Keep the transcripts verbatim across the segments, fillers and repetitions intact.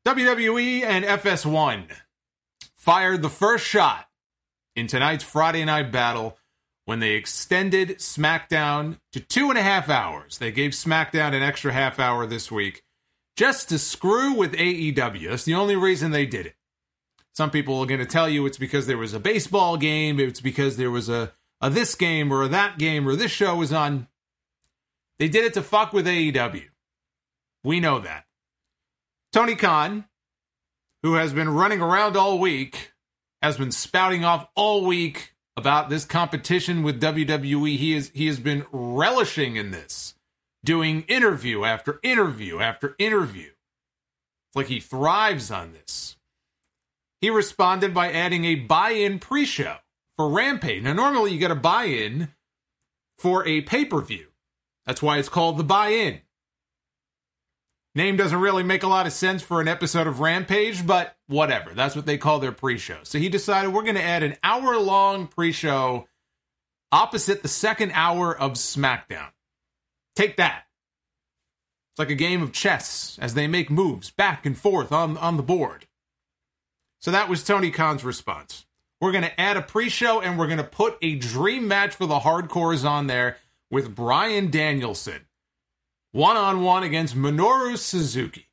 W W E and F S one fired the first shot in tonight's Friday Night Battle when they extended SmackDown to two and a half hours. They gave SmackDown an extra half hour this week just to screw with A E W. That's the only reason they did it. Some people are going to tell you it's because there was a baseball game, it's because there was a, a this game or a that game or this show was on. They did it to fuck with A E W. We know that. Tony Khan, who has been running around all week, has been spouting off all week about this competition with W W E. He is he has been relishing in this, doing interview after interview after interview. It's like he thrives on this. He responded by adding a buy-in pre-show for Rampage. Now, normally you get a buy-in for a pay-per-view. That's why it's called the buy-in. Name doesn't really make a lot of sense for an episode of Rampage, but whatever. That's what they call their pre-show. So he decided we're going to add an hour-long pre-show opposite the second hour of SmackDown. Take that. It's like a game of chess as they make moves back and forth on, on the board. So that was Tony Khan's response. We're going to add a pre-show and we're going to put a dream match for the hardcores on there with Bryan Danielson. One-on-one against Minoru Suzuki.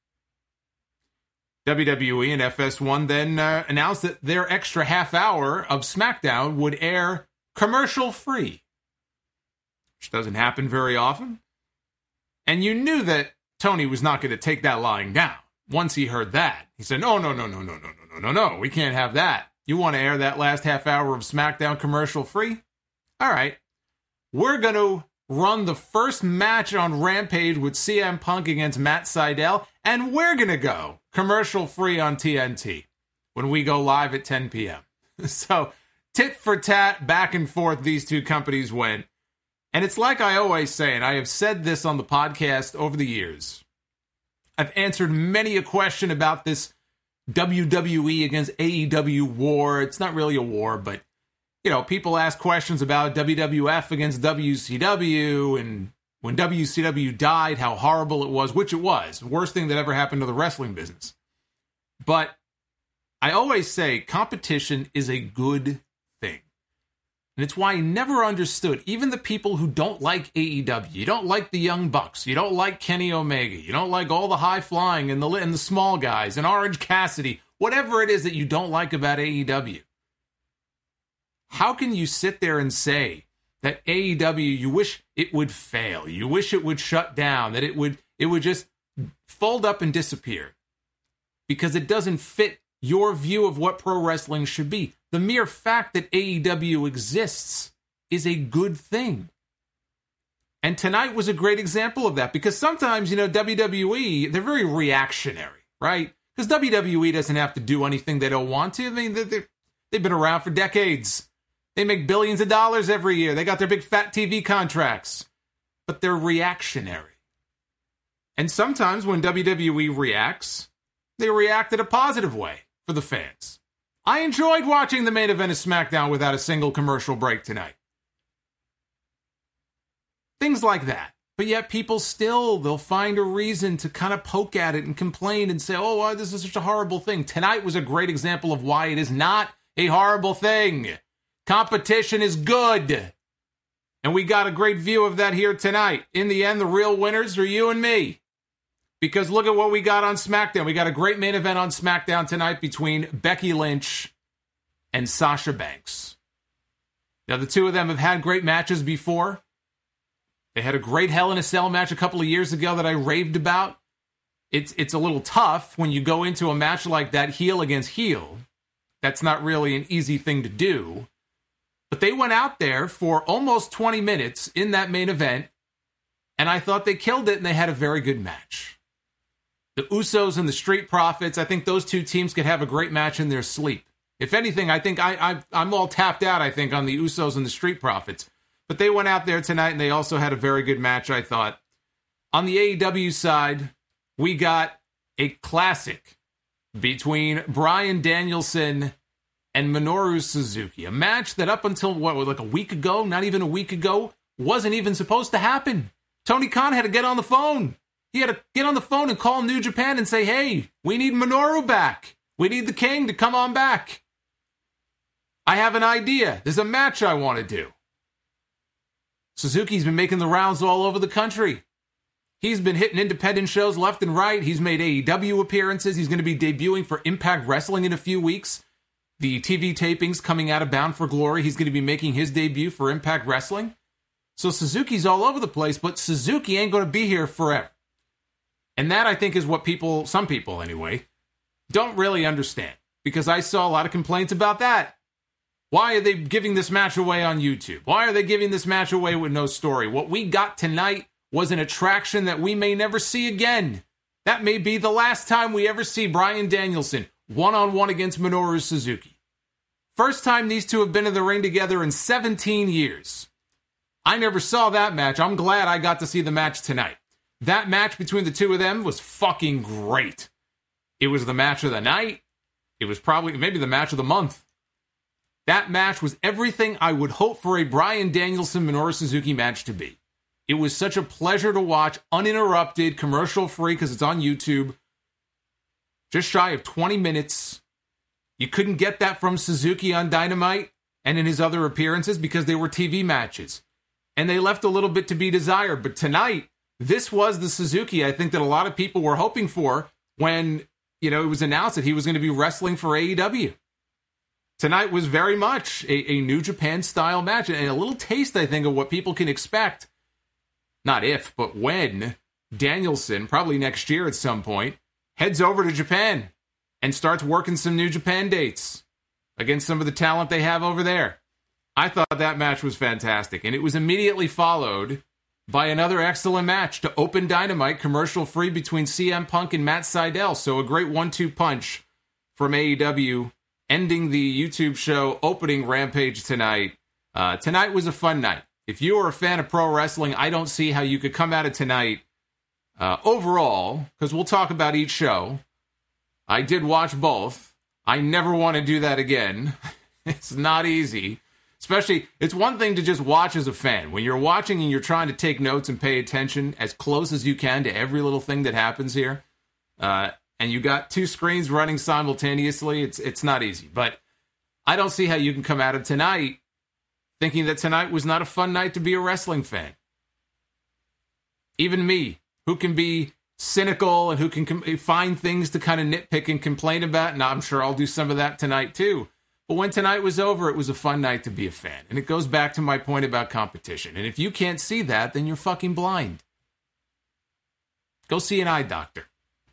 W W E and F S one then uh, announced that their extra half hour of SmackDown would air commercial-free, which doesn't happen very often. And you knew that Tony was not going to take that lying down. Once he heard that, he said, no, no, no, no, no, no, no, no, no, no, we can't have that. You want to air that last half hour of SmackDown commercial-free? All right. We're going to run the first match on Rampage with C M Punk against Matt Sydal, and we're going to go commercial-free on T N T when we go live at ten p.m. So, tit for tat, back and forth, these two companies went. And it's like I always say, and I have said this on the podcast over the years, I've answered many a question about this W W E against A E W war. It's not really a war, but you know, people ask questions about W W F against W C W, and when W C W died, how horrible it was, which it was. The worst thing that ever happened to the wrestling business. But I always say competition is a good thing. And it's why I never understood, even the people who don't like A E W, you don't like the Young Bucks, you don't like Kenny Omega, you don't like all the high-flying and the, and the small guys, and Orange Cassidy, whatever it is that you don't like about A E W. How can you sit there and say that A E W, you wish it would fail, you wish it would shut down, that it would it would just fold up and disappear? Because it doesn't fit your view of what pro wrestling should be. The mere fact that A E W exists is a good thing. And tonight was a great example of that, because sometimes, you know, W W E, they're very reactionary, right? Because W W E doesn't have to do anything they don't want to. I mean, they're, they've been around for decades. They make billions of dollars every year. They got their big fat T V contracts. But they're reactionary. And sometimes when W W E reacts, they react in a positive way for the fans. I enjoyed watching the main event of SmackDown without a single commercial break tonight. Things like that. But yet people still, they'll find a reason to kind of poke at it and complain and say, oh, well, this is such a horrible thing. Tonight was a great example of why it is not a horrible thing. Competition is good. And we got a great view of that here tonight. In the end, the real winners are you and me. Because look at what we got on SmackDown. We got a great main event on SmackDown tonight between Becky Lynch and Sasha Banks. Now, the two of them have had great matches before. They had a great Hell in a Cell match a couple of years ago that I raved about. It's, it's a little tough when you go into a match like that, heel against heel. That's not really an easy thing to do. But they went out there for almost twenty minutes in that main event, and I thought they killed it, and they had a very good match. The Usos and the Street Profits, I think those two teams could have a great match in their sleep. If anything, I think I, I, I'm all tapped out, I think, on the Usos and the Street Profits. But they went out there tonight, and they also had a very good match, I thought. On the A E W side, we got a classic between Bryan Danielson and Minoru Suzuki. A match that up until, what, like a week ago, not even a week ago, wasn't even supposed to happen. Tony Khan had to get on the phone He had to get on the phone and call New Japan and say, hey, we need Minoru back. We need the King to come on back. I have an idea. There's a match I want to do. Suzuki's been making the rounds all over the country. He's been hitting independent shows left and right. He's made A E W appearances. He's going to be debuting for Impact Wrestling in a few weeks. The T V tapings coming out of Bound for Glory. He's going to be making his debut for Impact Wrestling. So Suzuki's all over the place, but Suzuki ain't going to be here forever. And that, I think, is what people, some people anyway, don't really understand. Because I saw a lot of complaints about that. Why are they giving this match away on YouTube? Why are they giving this match away with no story? What we got tonight was an attraction that we may never see again. That may be the last time we ever see Bryan Danielson one-on-one against Minoru Suzuki. First time these two have been in the ring together in seventeen years. I never saw that match. I'm glad I got to see the match tonight. That match between the two of them was fucking great. It was the match of the night. It was probably maybe the match of the month. That match was everything I would hope for a Bryan Danielson-Minoru Suzuki match to be. It was such a pleasure to watch, uninterrupted, commercial-free, because it's on YouTube. Just shy of twenty minutes. You couldn't get that from Suzuki on Dynamite and in his other appearances because they were T V matches. And they left a little bit to be desired. But tonight, this was the Suzuki I think that a lot of people were hoping for when, you know, it was announced that he was going to be wrestling for A E W. Tonight was very much a, a New Japan-style match, and a little taste, I think, of what people can expect. Not if, but when Danielson, probably next year at some point, heads over to Japan and starts working some New Japan dates against some of the talent they have over there. I thought that match was fantastic, and it was immediately followed by another excellent match to open Dynamite commercial-free between C M Punk and Matt Sydal. So a great one two punch from A E W, ending the YouTube show, opening Rampage tonight. Uh, tonight was a fun night. If you are a fan of pro wrestling, I don't see how you could come out of tonight uh, overall, because we'll talk about each show. I did watch both. I never want to do that again. It's not easy. Especially, it's one thing to just watch as a fan. When you're watching and you're trying to take notes and pay attention as close as you can to every little thing that happens here, uh, and you got two screens running simultaneously, it's it's not easy. But I don't see how you can come out of tonight thinking that tonight was not a fun night to be a wrestling fan. Even me, who can be cynical and who can com- find things to kind of nitpick and complain about, and I'm sure I'll do some of that tonight too. But when tonight was over, it was a fun night to be a fan. And it goes back to my point about competition. And if you can't see that, then you're fucking blind. Go see an eye doctor.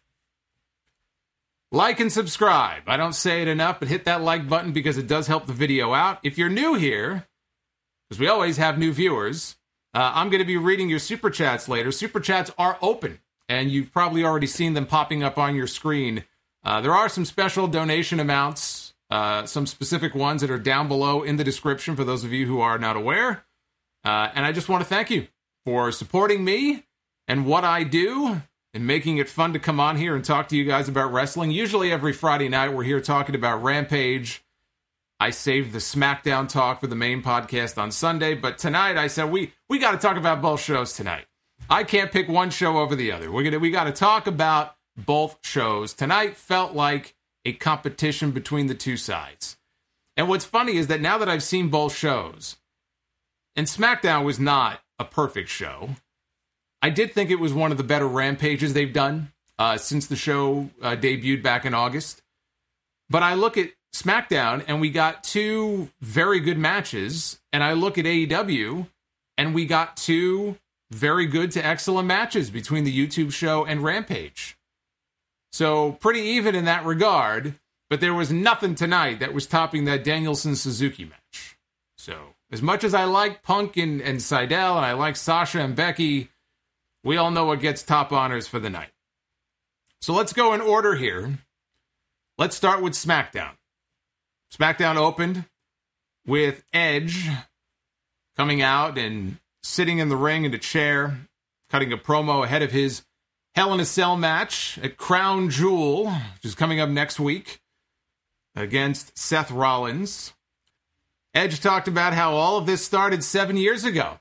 Like and subscribe. I don't say it enough, but hit that like button because it does help the video out. If you're new here, because we always have new viewers, uh, I'm going to be reading your Super Chats later. Super Chats are open, and you've probably already seen them popping up on your screen. Uh, there are some special donation amounts. Uh, some specific ones that are down below in the description for those of you who are not aware. Uh, and I just want to thank you for supporting me and what I do and making it fun to come on here and talk to you guys about wrestling. Usually every Friday night we're here talking about Rampage. I saved the SmackDown talk for the main podcast on Sunday, but tonight I said we we got to talk about both shows tonight. I can't pick one show over the other. We're gonna we got to talk about both shows. Tonight felt like a competition between the two sides. And what's funny is that now that I've seen both shows, and SmackDown was not a perfect show, I did think it was one of the better Rampages they've done uh, since the show uh, debuted back in August. But I look at SmackDown, and we got two very good matches, and I look at A E W, and we got two very good to excellent matches between the YouTube show and Rampage. So pretty even in that regard, but there was nothing tonight that was topping that Danielson-Suzuki match. So as much as I like Punk and, and Sydal, and I like Sasha and Becky, we all know what gets top honors for the night. So let's go in order here. Let's start with SmackDown. SmackDown opened with Edge coming out and sitting in the ring in a chair, cutting a promo ahead of his Hell in a Cell match at Crown Jewel, which is coming up next week, against Seth Rollins. Edge talked about how all of this started seven years ago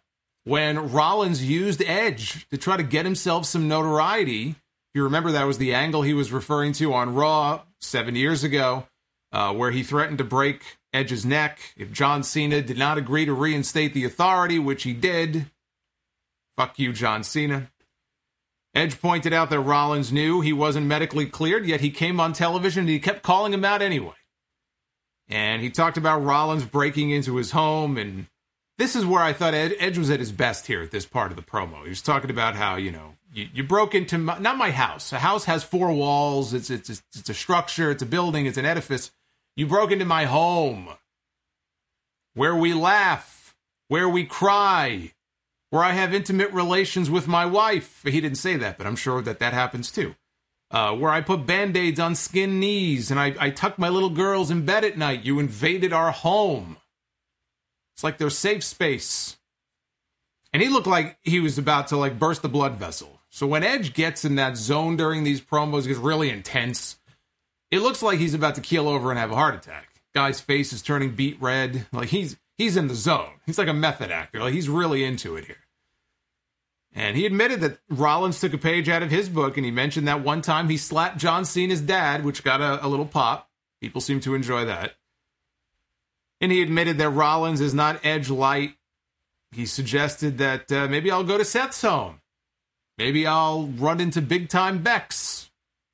when Rollins used Edge to try to get himself some notoriety. If you remember, that was the angle he was referring to on Raw seven years ago, uh, where he threatened to break Edge's neck if John Cena did not agree to reinstate the Authority, which he did. Fuck you, John Cena. Edge pointed out that Rollins knew he wasn't medically cleared, yet he came on television and he kept calling him out anyway. And he talked about Rollins breaking into his home, and this is where I thought Ed, Edge was at his best here at this part of the promo. He was talking about how, you know, you, you broke into, my, not my house. A house has four walls. It's, it's, it's a structure. It's a building. It's an edifice. You broke into my home, where we laugh, where we cry, where I have intimate relations with my wife. He didn't say that, but I'm sure that that happens too. Uh, where I put Band-Aids on skin knees and I, I tuck my little girls in bed at night. You invaded our home. It's like their safe space. And he looked like he was about to like burst the blood vessel. So when Edge gets in that zone during these promos, it gets really intense. It looks like he's about to keel over and have a heart attack. Guy's face is turning beet red. Like he's he's in the zone. He's like a method actor. Like he's really into it here. And he admitted that Rollins took a page out of his book, and he mentioned that one time he slapped John Cena's dad, which got a, a little pop. People seem to enjoy that. And he admitted that Rollins is not Edge light. He suggested that uh, maybe I'll go to Seth's home. Maybe I'll run into big-time Bex.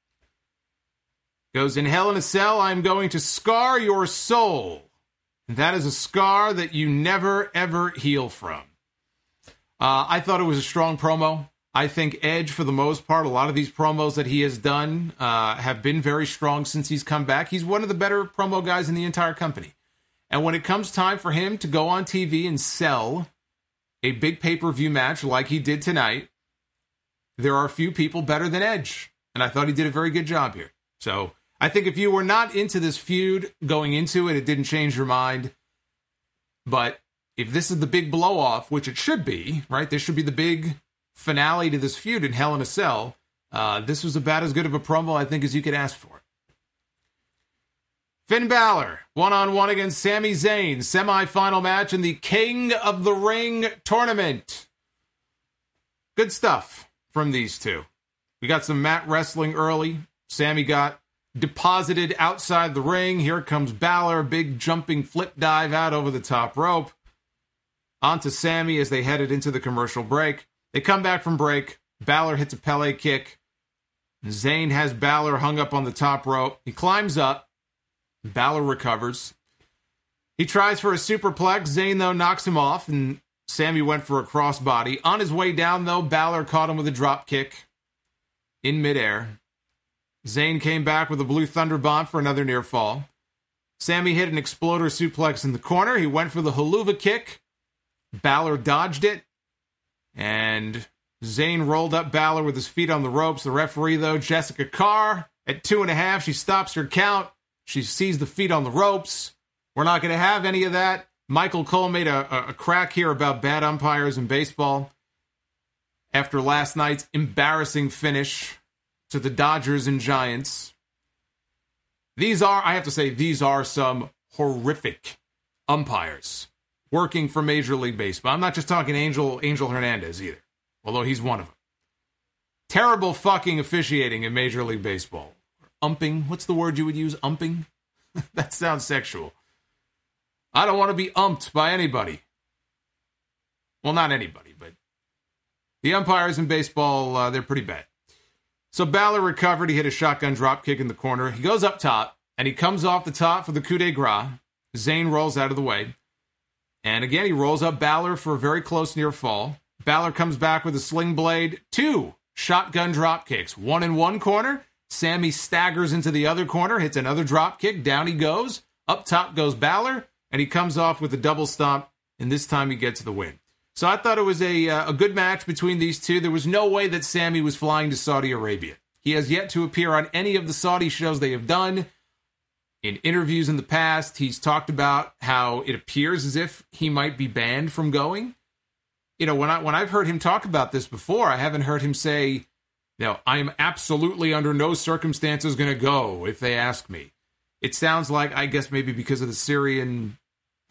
Goes, in Hell in a Cell, I'm going to scar your soul. And that is a scar that you never, ever heal from. Uh, I thought it was a strong promo. I think Edge, for the most part, a lot of these promos that he has done uh, have been very strong since he's come back. He's one of the better promo guys in the entire company. And when it comes time for him to go on T V and sell a big pay-per-view match like he did tonight, there are a few people better than Edge. And I thought he did a very good job here. So I think if you were not into this feud going into it, it didn't change your mind. But if this is the big blow-off, which it should be, right? This should be the big finale to this feud in Hell in a Cell. Uh, this was about as good of a promo, I think, as you could ask for. Finn Balor, one-on-one against Sami Zayn, semifinal match in the King of the Ring tournament. Good stuff from these two. We got some mat wrestling early. Sami got deposited outside the ring. Here comes Balor, big jumping flip dive out over the top rope. On to Sami as they headed into the commercial break. They come back from break. Balor hits a Pele kick. Zayn has Balor hung up on the top rope. He climbs up. Balor recovers. He tries for a superplex. Zayn, though, knocks him off, and Sami went for a crossbody. On his way down, though, Balor caught him with a drop kick in midair. Zayn came back with a Blue Thunder Bomb for another near fall. Sami hit an exploder suplex in the corner. He went for the Haluva kick. Balor dodged it, and Zayn rolled up Balor with his feet on the ropes. The referee, though, Jessica Carr, at two and a half, she stops her count. She sees the feet on the ropes. We're not going to have any of that. Michael Cole made a, a crack here about bad umpires in baseball after last night's embarrassing finish to the Dodgers and Giants. These are, I have to say, these are some horrific umpires working for Major League Baseball. I'm not just talking Angel Angel Hernandez either, although he's one of them. Terrible fucking officiating in Major League Baseball. Umping, what's the word you would use? Umping? That sounds sexual. I don't want to be umped by anybody. Well, not anybody, but the umpires in baseball, uh, they're pretty bad. So Balor recovered. He hit a shotgun drop kick in the corner. He goes up top, and he comes off the top for the coup de grace. Zayn rolls out of the way. And again, he rolls up Balor for a very close near fall. Balor comes back with a sling blade. Two shotgun drop kicks. One in one corner. Sami staggers into the other corner, hits another drop kick. Down he goes. Up top goes Balor. And he comes off with a double stomp. And this time he gets the win. So I thought it was a, uh, a good match between these two. There was no way that Sami was flying to Saudi Arabia. He has yet to appear on any of the Saudi shows they have done. In interviews in the past, he's talked about how it appears as if he might be banned from going. You know, when, I, when I've heard him talk about this before, I haven't heard him say, you know, I am absolutely under no circumstances going to go if they ask me. It sounds like, I guess maybe because of the Syrian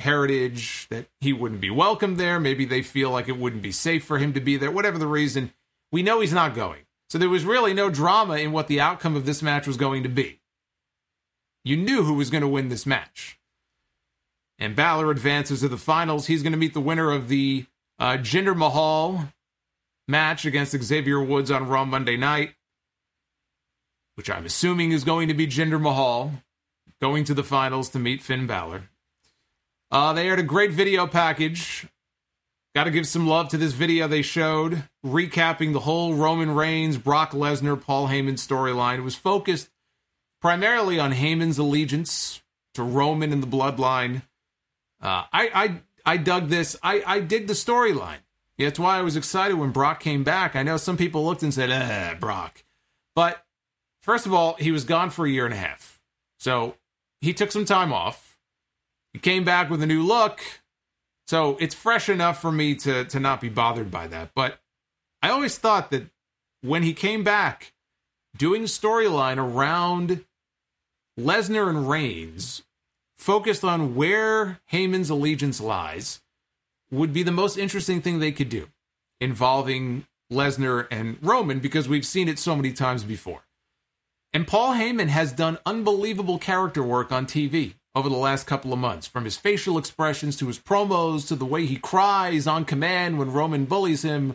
heritage, that he wouldn't be welcome there. Maybe they feel like it wouldn't be safe for him to be there. Whatever the reason, we know he's not going. So there was really no drama in what the outcome of this match was going to be. You knew who was going to win this match. And Balor advances to the finals. He's going to meet the winner of the uh, Jinder Mahal match against Xavier Woods on Raw Monday night, which I'm assuming is going to be Jinder Mahal going to the finals to meet Finn Balor. Uh, they aired a great video package. Got to give some love to this video they showed, recapping the whole Roman Reigns, Brock Lesnar, Paul Heyman storyline. It was focused primarily on Heyman's allegiance to Roman and the bloodline. Uh, I, I I dug this. I, I dig the storyline. Yeah, that's why I was excited when Brock came back. I know some people looked and said, eh, Brock. But first of all, he was gone for a year and a half. So he took some time off. He came back with a new look. So it's fresh enough for me to, to not be bothered by that. But I always thought that when he came back, doing storyline around Lesnar and Reigns, focused on where Heyman's allegiance lies, would be the most interesting thing they could do, involving Lesnar and Roman, because we've seen it so many times before. And Paul Heyman has done unbelievable character work on T V over the last couple of months, from his facial expressions to his promos to the way he cries on command when Roman bullies him.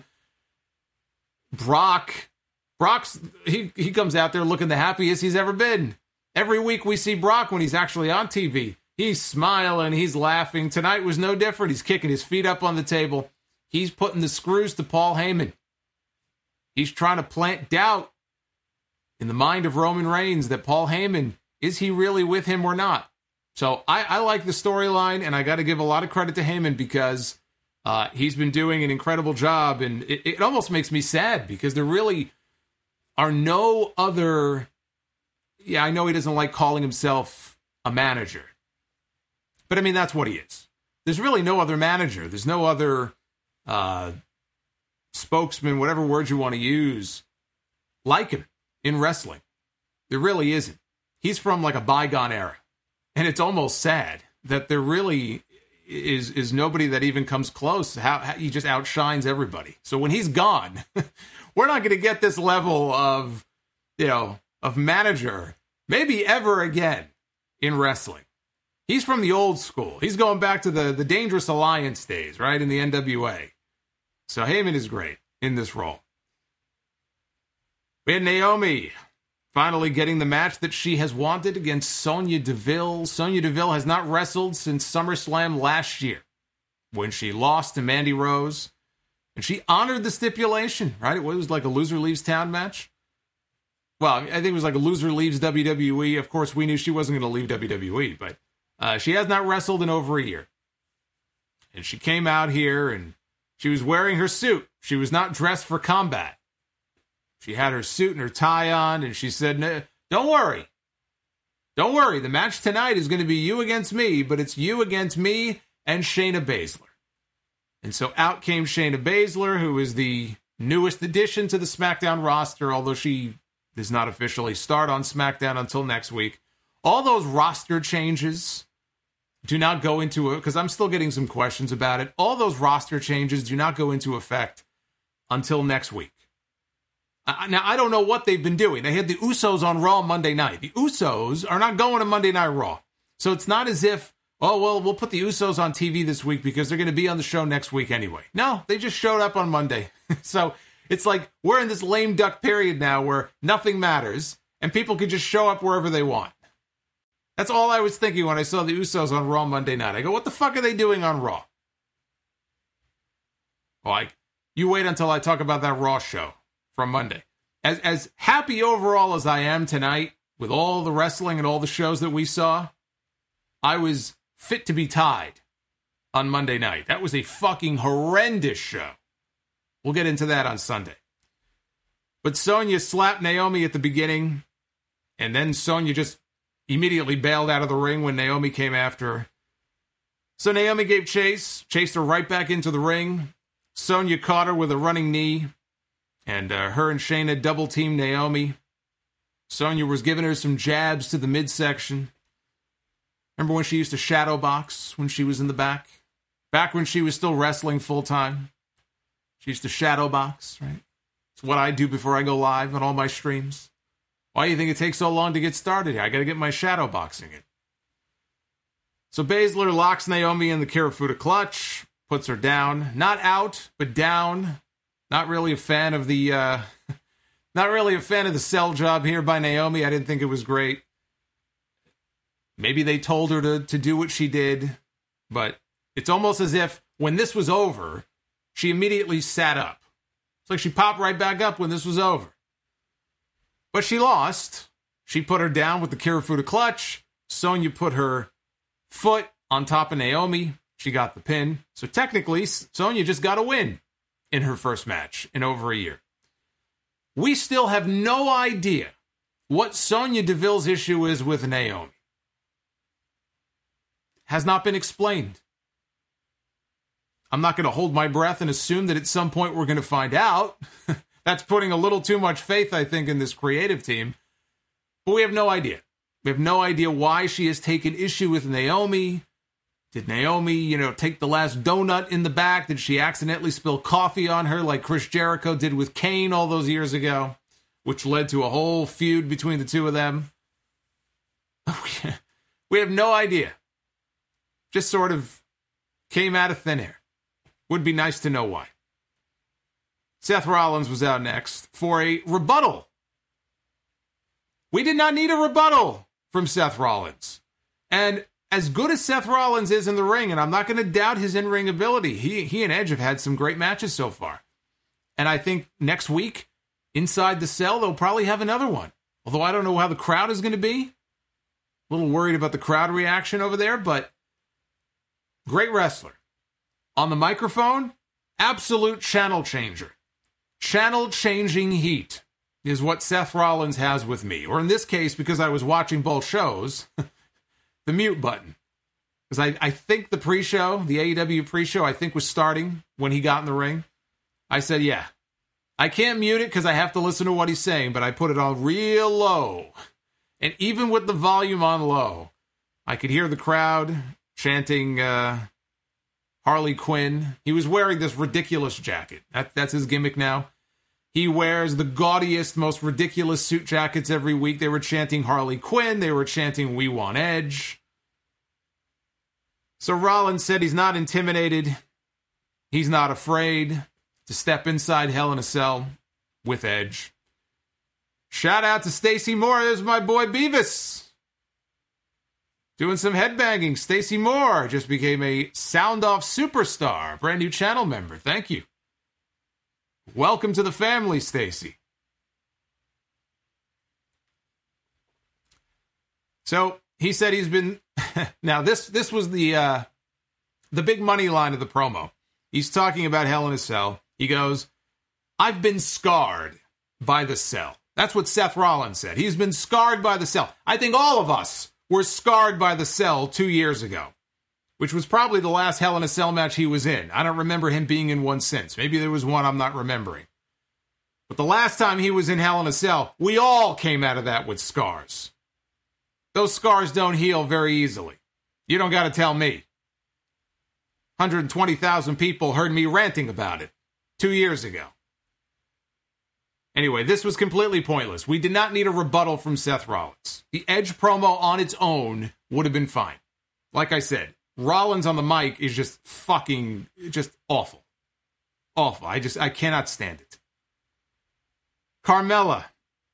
Brock, Brock's, he, he comes out there looking the happiest he's ever been. Every week we see Brock when he's actually on T V. He's smiling, he's laughing. Tonight was no different. He's kicking his feet up on the table. He's putting the screws to Paul Heyman. He's trying to plant doubt in the mind of Roman Reigns that Paul Heyman, is he really with him or not? So I, I like the storyline, and I got to give a lot of credit to Heyman because uh, he's been doing an incredible job, and it, it almost makes me sad because there really are no other... Yeah, I know he doesn't like calling himself a manager, but I mean, that's what he is. There's really no other manager. There's no other uh, spokesman, whatever word you want to use, like him in wrestling. There really isn't. He's from like a bygone era. And it's almost sad that there really is is nobody that even comes close. How, how he just outshines everybody. So when he's gone, we're not going to get this level of, you know, of manager maybe ever again in wrestling. He's from the old school. He's going back to the, the Dangerous Alliance days, right, in the N W A. So Heyman is great in this role. We had Naomi finally getting the match that she has wanted against Sonya Deville. Sonya Deville has not wrestled since SummerSlam last year when she lost to Mandy Rose. And she honored the stipulation, right? It was like a loser leaves town match. Well, I think it was like a loser leaves W W E. Of course, we knew she wasn't going to leave W W E, but uh, she has not wrestled in over a year. And she came out here and she was wearing her suit. She was not dressed for combat. She had her suit and her tie on, and she said, no, don't worry. Don't worry. The match tonight is going to be you against me, but it's you against me and Shayna Baszler. And so out came Shayna Baszler, who is the newest addition to the SmackDown roster, although she does not officially start on SmackDown until next week. All those roster changes do not go into it, because I'm still getting some questions about it. All those roster changes do not go into effect until next week. Uh, now, I don't know what they've been doing. They had the Usos on Raw Monday night. The Usos are not going to Monday Night Raw. So it's not as if, oh, well, we'll put the Usos on T V this week because they're going to be on the show next week anyway. No, they just showed up on Monday. So it's like we're in this lame duck period now where nothing matters and people can just show up wherever they want. That's all I was thinking when I saw the Usos on Raw Monday night. I go, what the fuck are they doing on Raw? Like, you wait until I talk about that Raw show from Monday. As as happy overall as I am tonight with all the wrestling and all the shows that we saw, I was fit to be tied on Monday night. That was a fucking horrendous show. We'll get into that on Sunday. But Sonya slapped Naomi at the beginning, and then Sonya just immediately bailed out of the ring when Naomi came after her. So Naomi gave chase, chased her right back into the ring. Sonya caught her with a running knee, and uh, her and Shayna double-teamed Naomi. Sonya was giving her some jabs to the midsection. Remember when she used to shadow box when she was in the back? Back when she was still wrestling full-time. She used to shadow box, right? It's what I do before I go live on all my streams. Why do you think it takes so long to get started here? I got to get my shadow boxing in. So Baszler locks Naomi in the Kirifuda clutch, puts her down. Not out, but down. Not really a fan of the, uh, not really a fan of the sell job here by Naomi. I didn't think it was great. Maybe they told her to, to do what she did, but it's almost as if when this was over, she immediately sat up. It's like she popped right back up when this was over. But she lost. She put her down with the Kirifuda clutch. Sonya put her foot on top of Naomi. She got the pin. So technically, Sonya just got a win in her first match in over a year. We still have no idea what Sonya Deville's issue is with Naomi. Has not been explained. I'm not going to hold my breath and assume that at some point we're going to find out. That's putting a little too much faith, I think, in this creative team. But we have no idea. We have no idea why she has taken issue with Naomi. Did Naomi, you know, take the last donut in the back? Did she accidentally spill coffee on her like Chris Jericho did with Kane all those years ago, which led to a whole feud between the two of them? We have no idea. Just sort of came out of thin air. Would be nice to know why. Seth Rollins was out next for a rebuttal. We did not need a rebuttal from Seth Rollins. And as good as Seth Rollins is in the ring, and I'm not going to doubt his in-ring ability, he, he and Edge have had some great matches so far. And I think next week, inside the cell, they'll probably have another one. Although I don't know how the crowd is going to be. A little worried about the crowd reaction over there, but great wrestler. On the microphone, absolute channel changer. Channel changing heat is what Seth Rollins has with me. Or in this case, because I was watching both shows, the mute button. Because I, I think the pre-show, the A E W pre-show, I think was starting when he got in the ring. I said, yeah, I can't mute it because I have to listen to what he's saying, but I put it on real low. And even with the volume on low, I could hear the crowd chanting uh, Harley Quinn. He was wearing this ridiculous jacket. That, that's his gimmick now. He wears the gaudiest, most ridiculous suit jackets every week. They were chanting Harley Quinn. They were chanting We Want Edge. So Rollins said he's not intimidated. He's not afraid to step inside Hell in a Cell with Edge. Shout out to Stacey Moore. There's my boy Beavis. Doing some headbanging. Stacey Moore just became a Sound Off superstar. Brand new channel member. Thank you. Welcome to the family, Stacey. So he said he's been... now, this this was the uh, the big money line of the promo. He's talking about Hell in a Cell. He goes, I've been scarred by the cell. That's what Seth Rollins said. He's been scarred by the cell. I think all of us were scarred by the cell two years ago, which was probably the last Hell in a Cell match he was in. I don't remember him being in one since. Maybe there was one I'm not remembering. But the last time he was in Hell in a Cell, we all came out of that with scars. Those scars don't heal very easily. You don't got to tell me. one hundred twenty thousand people heard me ranting about it two years ago. Anyway, this was completely pointless. We did not need a rebuttal from Seth Rollins. The Edge promo on its own would have been fine. Like I said, Rollins on the mic is just fucking, just awful. Awful. I just, I cannot stand it. Carmella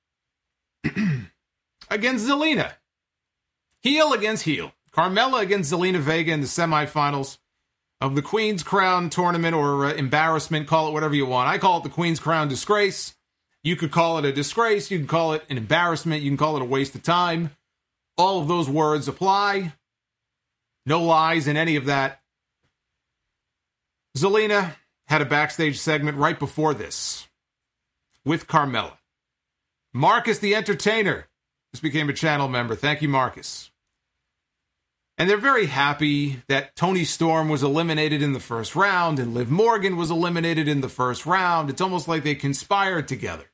against Zelina. Heel against heel. Carmella against Zelina Vega in the semifinals of the Queen's Crown tournament or uh, embarrassment. Call it whatever you want. I call it the Queen's Crown disgrace. You could call it a disgrace. You can call it an embarrassment. You can call it a waste of time. All of those words apply. No lies in any of that. Zelina had a backstage segment right before this with Carmella. Marcus the Entertainer just became a channel member. Thank you, Marcus. And they're very happy that Toni Storm was eliminated in the first round and Liv Morgan was eliminated in the first round. It's almost like they conspired together.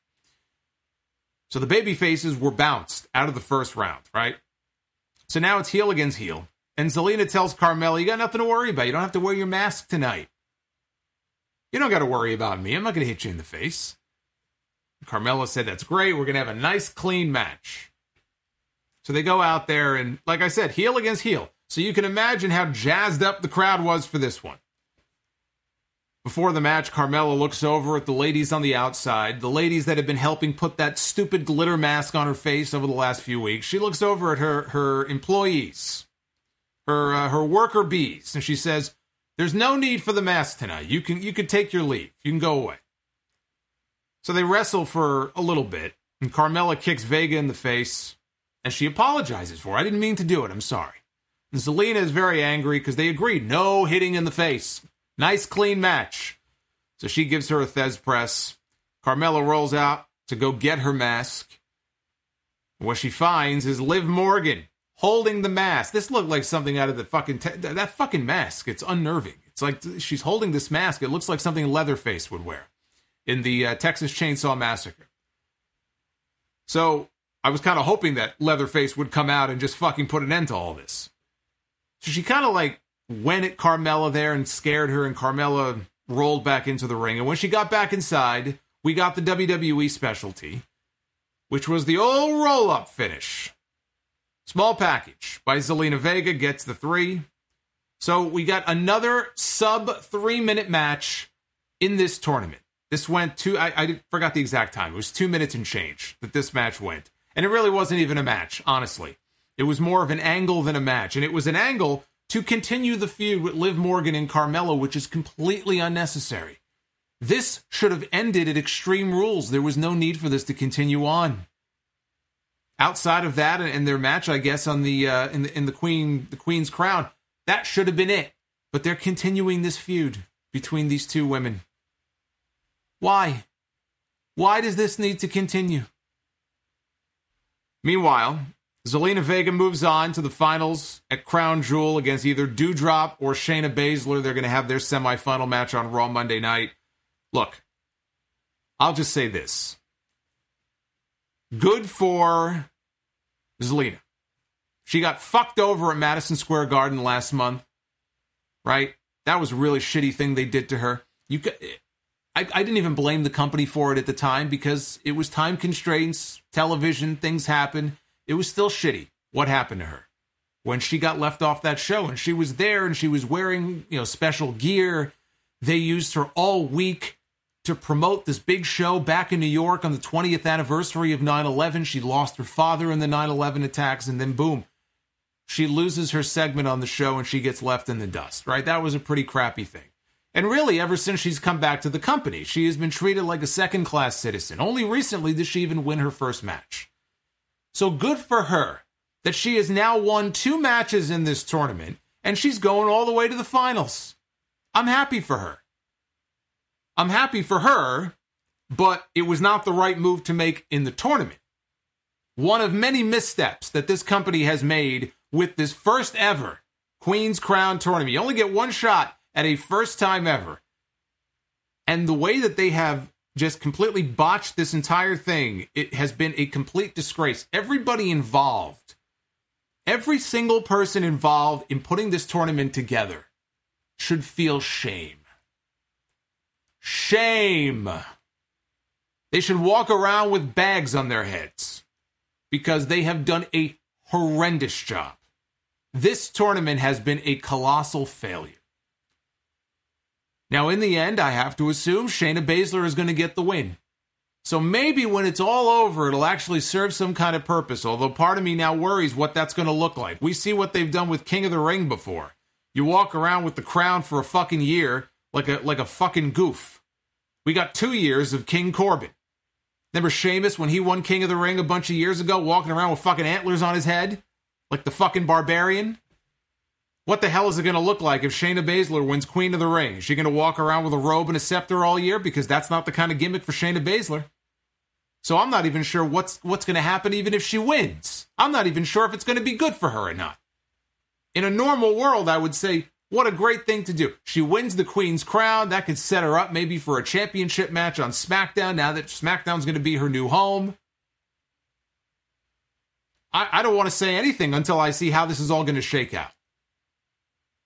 So the baby faces were bounced out of the first round, right? So now it's heel against heel. And Zelina tells Carmella, you got nothing to worry about. You don't have to wear your mask tonight. You don't got to worry about me. I'm not going to hit you in the face. Carmella said, that's great. We're going to have a nice, clean match. So they go out there and, like I said, heel against heel. So you can imagine how jazzed up the crowd was for this one. Before the match, Carmella looks over at the ladies on the outside, the ladies that have been helping put that stupid glitter mask on her face over the last few weeks. She looks over at her, her employees, her uh, her worker bees, and she says, there's no need for the mask tonight. You can you can take your leave. You can go away. So they wrestle for a little bit, and Carmella kicks Vega in the face, and she apologizes for it. I didn't mean to do it. I'm sorry. And Zelina is very angry because they agreed. No hitting in the face. Nice, clean match. So she gives her a Thez press. Carmella rolls out to go get her mask. What she finds is Liv Morgan holding the mask. This looked like something out of the fucking... Te- that fucking mask. It's unnerving. It's like she's holding this mask. It looks like something Leatherface would wear in the uh, Texas Chainsaw Massacre. So I was kind of hoping that Leatherface would come out and just fucking put an end to all this. So she kind of like went at Carmella there and scared her, and Carmella rolled back into the ring. And when she got back inside, we got the W W E specialty, which was the old roll-up finish. Small package by Zelina Vega gets the three. So we got another sub-three-minute match in this tournament. This went two, I, I forgot the exact time. It was two minutes and change that this match went. And it really wasn't even a match, honestly. It was more of an angle than a match. And it was an angle to continue the feud with Liv Morgan and Carmella, which is completely unnecessary. This should have ended at Extreme Rules. There was no need for this to continue on. Outside of that and their match, I guess, on the uh, in the in the Queen the Queen's Crown, that should have been it. But they're continuing this feud between these two women. Why? Why does this need to continue? Meanwhile, Zelina Vega moves on to the finals at Crown Jewel against either Doudrop or Shayna Baszler. They're going to have their semifinal match on Raw Monday night. Look, I'll just say this. Good for Zelina. She got fucked over at Madison Square Garden last month, right? That was a really shitty thing they did to her. You could, I, I didn't even blame the company for it at the time because it was time constraints, television, things happen. It was still shitty what happened to her when she got left off that show. And she was there and she was wearing, you know, special gear. They used her all week to promote this big show back in New York on the twentieth anniversary of nine eleven. She lost her father in the nine eleven attacks, and then boom, she loses her segment on the show and she gets left in the dust, right? That was a pretty crappy thing. And really, ever since she's come back to the company, she has been treated like a second-class citizen. Only recently did she even win her first match. So good for her that she has now won two matches in this tournament, and she's going all the way to the finals. I'm happy for her. I'm happy for her, but it was not the right move to make in the tournament. One of many missteps that this company has made with this first ever Queen's Crown tournament. You only get one shot at a first time ever. And the way that they have just completely botched this entire thing, it has been a complete disgrace. Everybody involved, every single person involved in putting this tournament together should feel shame. Shame. They should walk around with bags on their heads because they have done a horrendous job. This tournament has been a colossal failure. Now, in the end, I have to assume Shayna Baszler is going to get the win. So maybe when it's all over, it'll actually serve some kind of purpose, although part of me now worries what that's going to look like. We see what they've done with King of the Ring before. You walk around with the crown for a fucking year like a like a fucking goof. We got two years of King Corbin. Remember Sheamus when he won King of the Ring a bunch of years ago, walking around with fucking antlers on his head? Like the fucking barbarian? What the hell is it going to look like if Shayna Baszler wins Queen of the Ring? Is she going to walk around with a robe and a scepter all year? Because that's not the kind of gimmick for Shayna Baszler. So I'm not even sure what's what's going to happen even if she wins. I'm not even sure if it's going to be good for her or not. In a normal world, I would say, what a great thing to do. She wins the Queen's Crown. That could set her up maybe for a championship match on SmackDown now that SmackDown's going to be her new home. I, I don't want to say anything until I see how this is all going to shake out.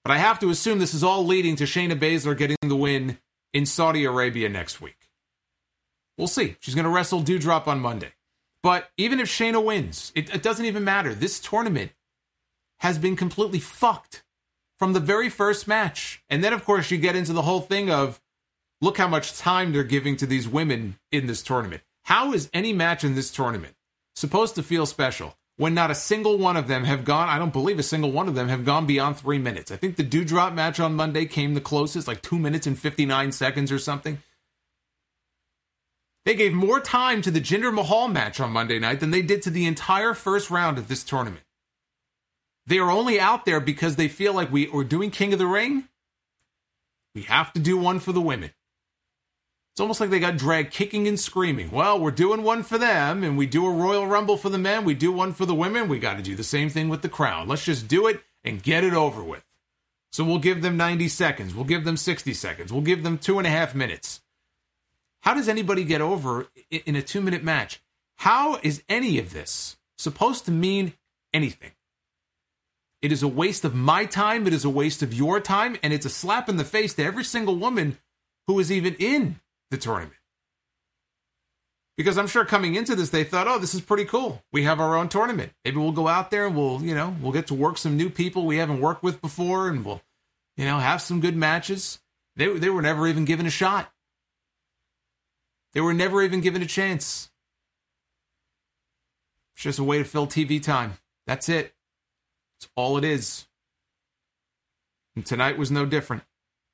But I have to assume this is all leading to Shayna Baszler getting the win in Saudi Arabia next week. We'll see. She's going to wrestle Doudrop on Monday. But even if Shayna wins, it, it doesn't even matter. This tournament has been completely fucked from the very first match. And then, of course, you get into the whole thing of, look how much time they're giving to these women in this tournament. How is any match in this tournament supposed to feel special when not a single one of them have gone, I don't believe a single one of them have gone beyond three minutes. I think the Doudrop match on Monday came the closest, like two minutes and fifty-nine seconds or something. They gave more time to the Jinder Mahal match on Monday night than they did to the entire first round of this tournament. They are only out there because they feel like we are doing King of the Ring. We have to do one for the women. It's almost like they got dragged kicking and screaming. Well, we're doing one for them, and we do a Royal Rumble for the men. We do one for the women. We got to do the same thing with the Crown. Let's just do it and get it over with. So we'll give them ninety seconds. We'll give them sixty seconds. We'll give them two and a half minutes. How does anybody get over in a two-minute match? How is any of this supposed to mean anything? It is a waste of my time. It is a waste of your time. And it's a slap in the face to every single woman who is even in the tournament. Because I'm sure coming into this, they thought, oh, this is pretty cool. We have our own tournament. Maybe we'll go out there and we'll, you know, we'll get to work some new people we haven't worked with before, and we'll, you know, have some good matches. They, they were never even given a shot. They were never even given a chance. It's just a way to fill T V time. That's it. That's all it is. And tonight was no different.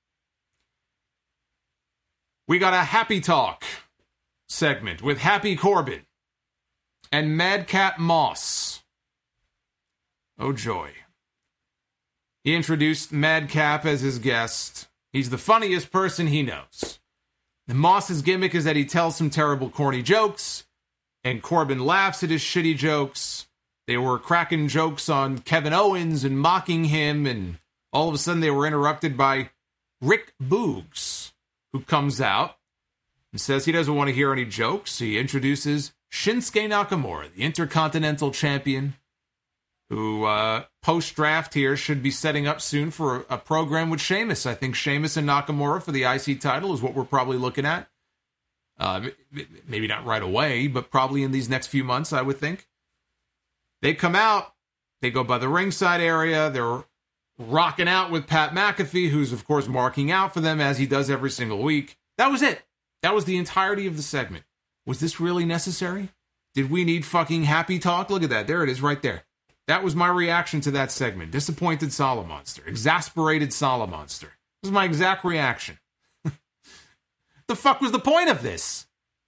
We got a Happy Talk segment with Happy Corbin and Madcap Moss. Oh, joy. He introduced Madcap as his guest. He's the funniest person he knows. The Moss's gimmick is that he tells some terrible, corny jokes, and Corbin laughs at his shitty jokes. They were cracking jokes on Kevin Owens and mocking him, and all of a sudden they were interrupted by Rick Boogs, who comes out and says he doesn't want to hear any jokes. He introduces Shinsuke Nakamura, the Intercontinental Champion, who uh, post-draft here should be setting up soon for a, a program with Sheamus. I think Sheamus and Nakamura for the I C title is what we're probably looking at. Uh, maybe not right away, but probably in these next few months, I would think. They come out, they go by the ringside area, they're rocking out with Pat McAfee, who's, of course, marking out for them, as he does every single week. That was it. That was the entirety of the segment. Was this really necessary? Did we need fucking Happy Talk? Look at that. There it is right there. That was my reaction to that segment. Disappointed Solomonster. Exasperated Solomonster. This was my exact reaction. The fuck was the point of this?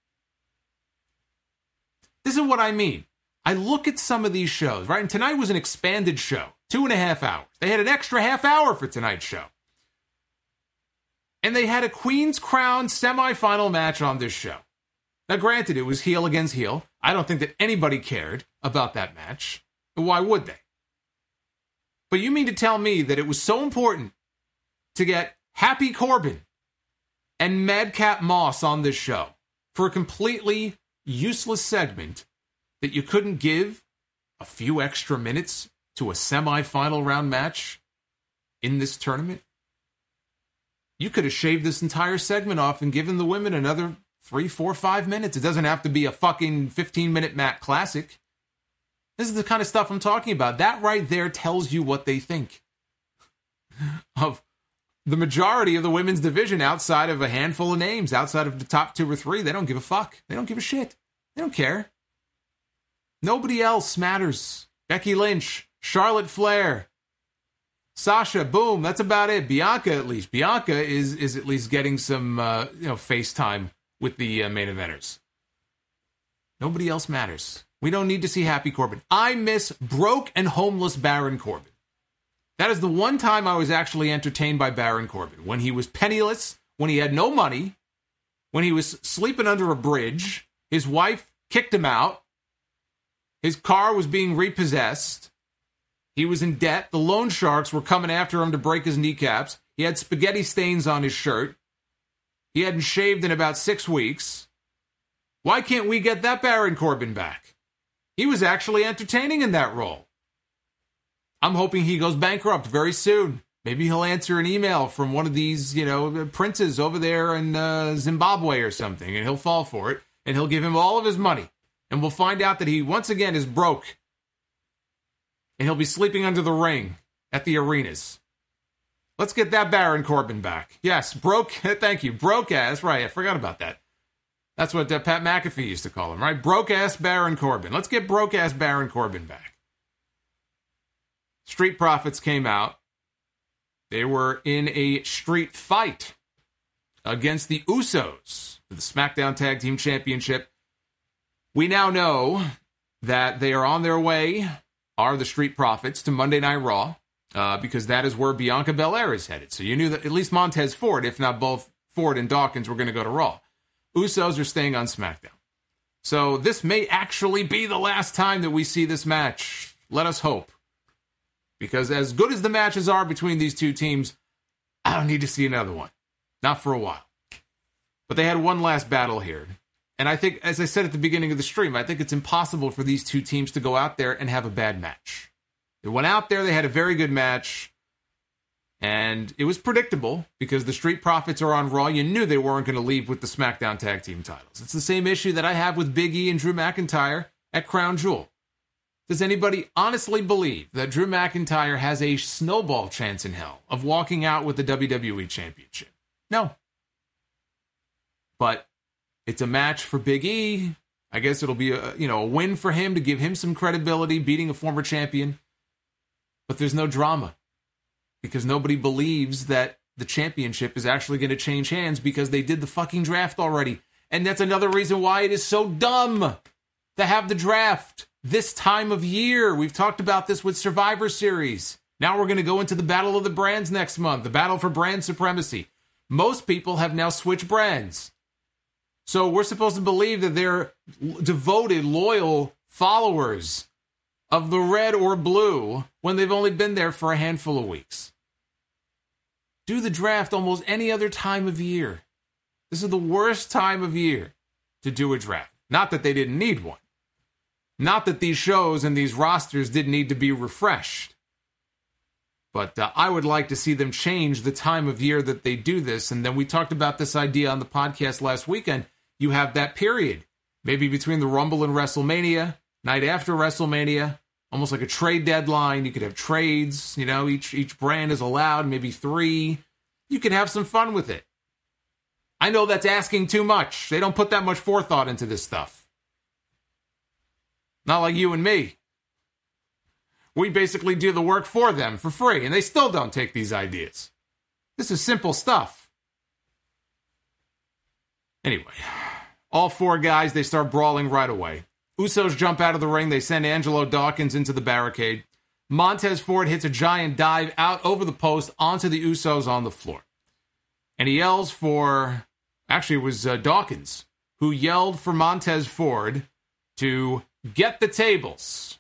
This is what I mean. I look at some of these shows, right? And tonight was an expanded show. Two and a half hours. They had an extra half hour for tonight's show. And they had a Queen's Crown semifinal match on this show. Now, granted, it was heel against heel. I don't think that anybody cared about that match. Why would they? But you mean to tell me that it was so important to get Happy Corbin and Madcap Moss on this show for a completely useless segment that you couldn't give a few extra minutes to a semifinal round match in this tournament? You could have shaved this entire segment off and given the women another three, four, five minutes. It doesn't have to be a fucking fifteen-minute Matt Classic. This is the kind of stuff I'm talking about. That right there tells you what they think of the majority of the women's division outside of a handful of names, outside of the top two or three. They don't give a fuck. They don't give a shit. They don't care. Nobody else matters. Becky Lynch, Charlotte Flair, Sasha, boom, that's about it. Bianca, at least. Bianca is is at least getting some uh, you know FaceTime with the uh, main eventers. Nobody else matters. We don't need to see Happy Corbin. I miss broke and homeless Baron Corbin. That is the one time I was actually entertained by Baron Corbin. When he was penniless, when he had no money, when he was sleeping under a bridge, his wife kicked him out, his car was being repossessed, he was in debt, the loan sharks were coming after him to break his kneecaps, he had spaghetti stains on his shirt, he hadn't shaved in about six weeks. Why can't we get that Baron Corbin back? He was actually entertaining in that role. I'm hoping he goes bankrupt very soon. Maybe he'll answer an email from one of these, you know, princes over there in uh, Zimbabwe or something, and he'll fall for it, and he'll give him all of his money. And we'll find out that he, once again, is broke. And he'll be sleeping under the ring at the arenas. Let's get that Baron Corbin back. Yes, broke, thank you, broke-ass, right, I forgot about that. That's what uh, Pat McAfee used to call him, right? Broke-ass Baron Corbin. Let's get broke-ass Baron Corbin back. Street Profits came out. They were in a street fight against the Usos for the SmackDown Tag Team Championship. We now know that they are on their way, are the Street Profits, to Monday Night Raw, uh, because that is where Bianca Belair is headed. So you knew that at least Montez Ford, if not both Ford and Dawkins, were going to go to Raw. Usos are staying on SmackDown. So this may actually be the last time that we see this match. Let us hope. Because as good as the matches are between these two teams, I don't need to see another one. Not for a while. But they had one last battle here. And I think, as I said at the beginning of the stream, I think it's impossible for these two teams to go out there and have a bad match. They went out there, they had a very good match, and it was predictable because the Street Profits are on Raw. You knew they weren't going to leave with the SmackDown Tag Team titles. It's the same issue that I have with Big E and Drew McIntyre at Crown Jewel. Does anybody honestly believe that Drew McIntyre has a snowball chance in hell of walking out with the W W E Championship? No. But it's a match for Big E. I guess it'll be a, you know, a win for him to give him some credibility, beating a former champion. But there's no drama because nobody believes that the championship is actually going to change hands because they did the fucking draft already. And that's another reason why it is so dumb to have the draft this time of year. We've talked about this with Survivor Series. Now we're going to go into the Battle of the Brands next month, the battle for brand supremacy. Most people have now switched brands. So we're supposed to believe that they're devoted, loyal followers of the red or blue when they've only been there for a handful of weeks. Do the draft almost any other time of year. This is the worst time of year to do a draft. Not that they didn't need one. Not that these shows and these rosters didn't need to be refreshed. But uh, I would like to see them change the time of year that they do this. And then we talked about this idea on the podcast last weekend. You have that period, maybe between the Rumble and WrestleMania, night after WrestleMania, almost like a trade deadline. You could have trades, you know, each each brand is allowed, maybe three. You could have some fun with it. I know that's asking too much. They don't put that much forethought into this stuff. Not like you and me. We basically do the work for them for free, and they still don't take these ideas. This is simple stuff. Anyway, all four guys, they start brawling right away. Usos jump out of the ring. They send Angelo Dawkins into the barricade. Montez Ford hits a giant dive out over the post onto the Usos on the floor. And he yells for, actually it was uh, Dawkins, who yelled for Montez Ford to get the tables.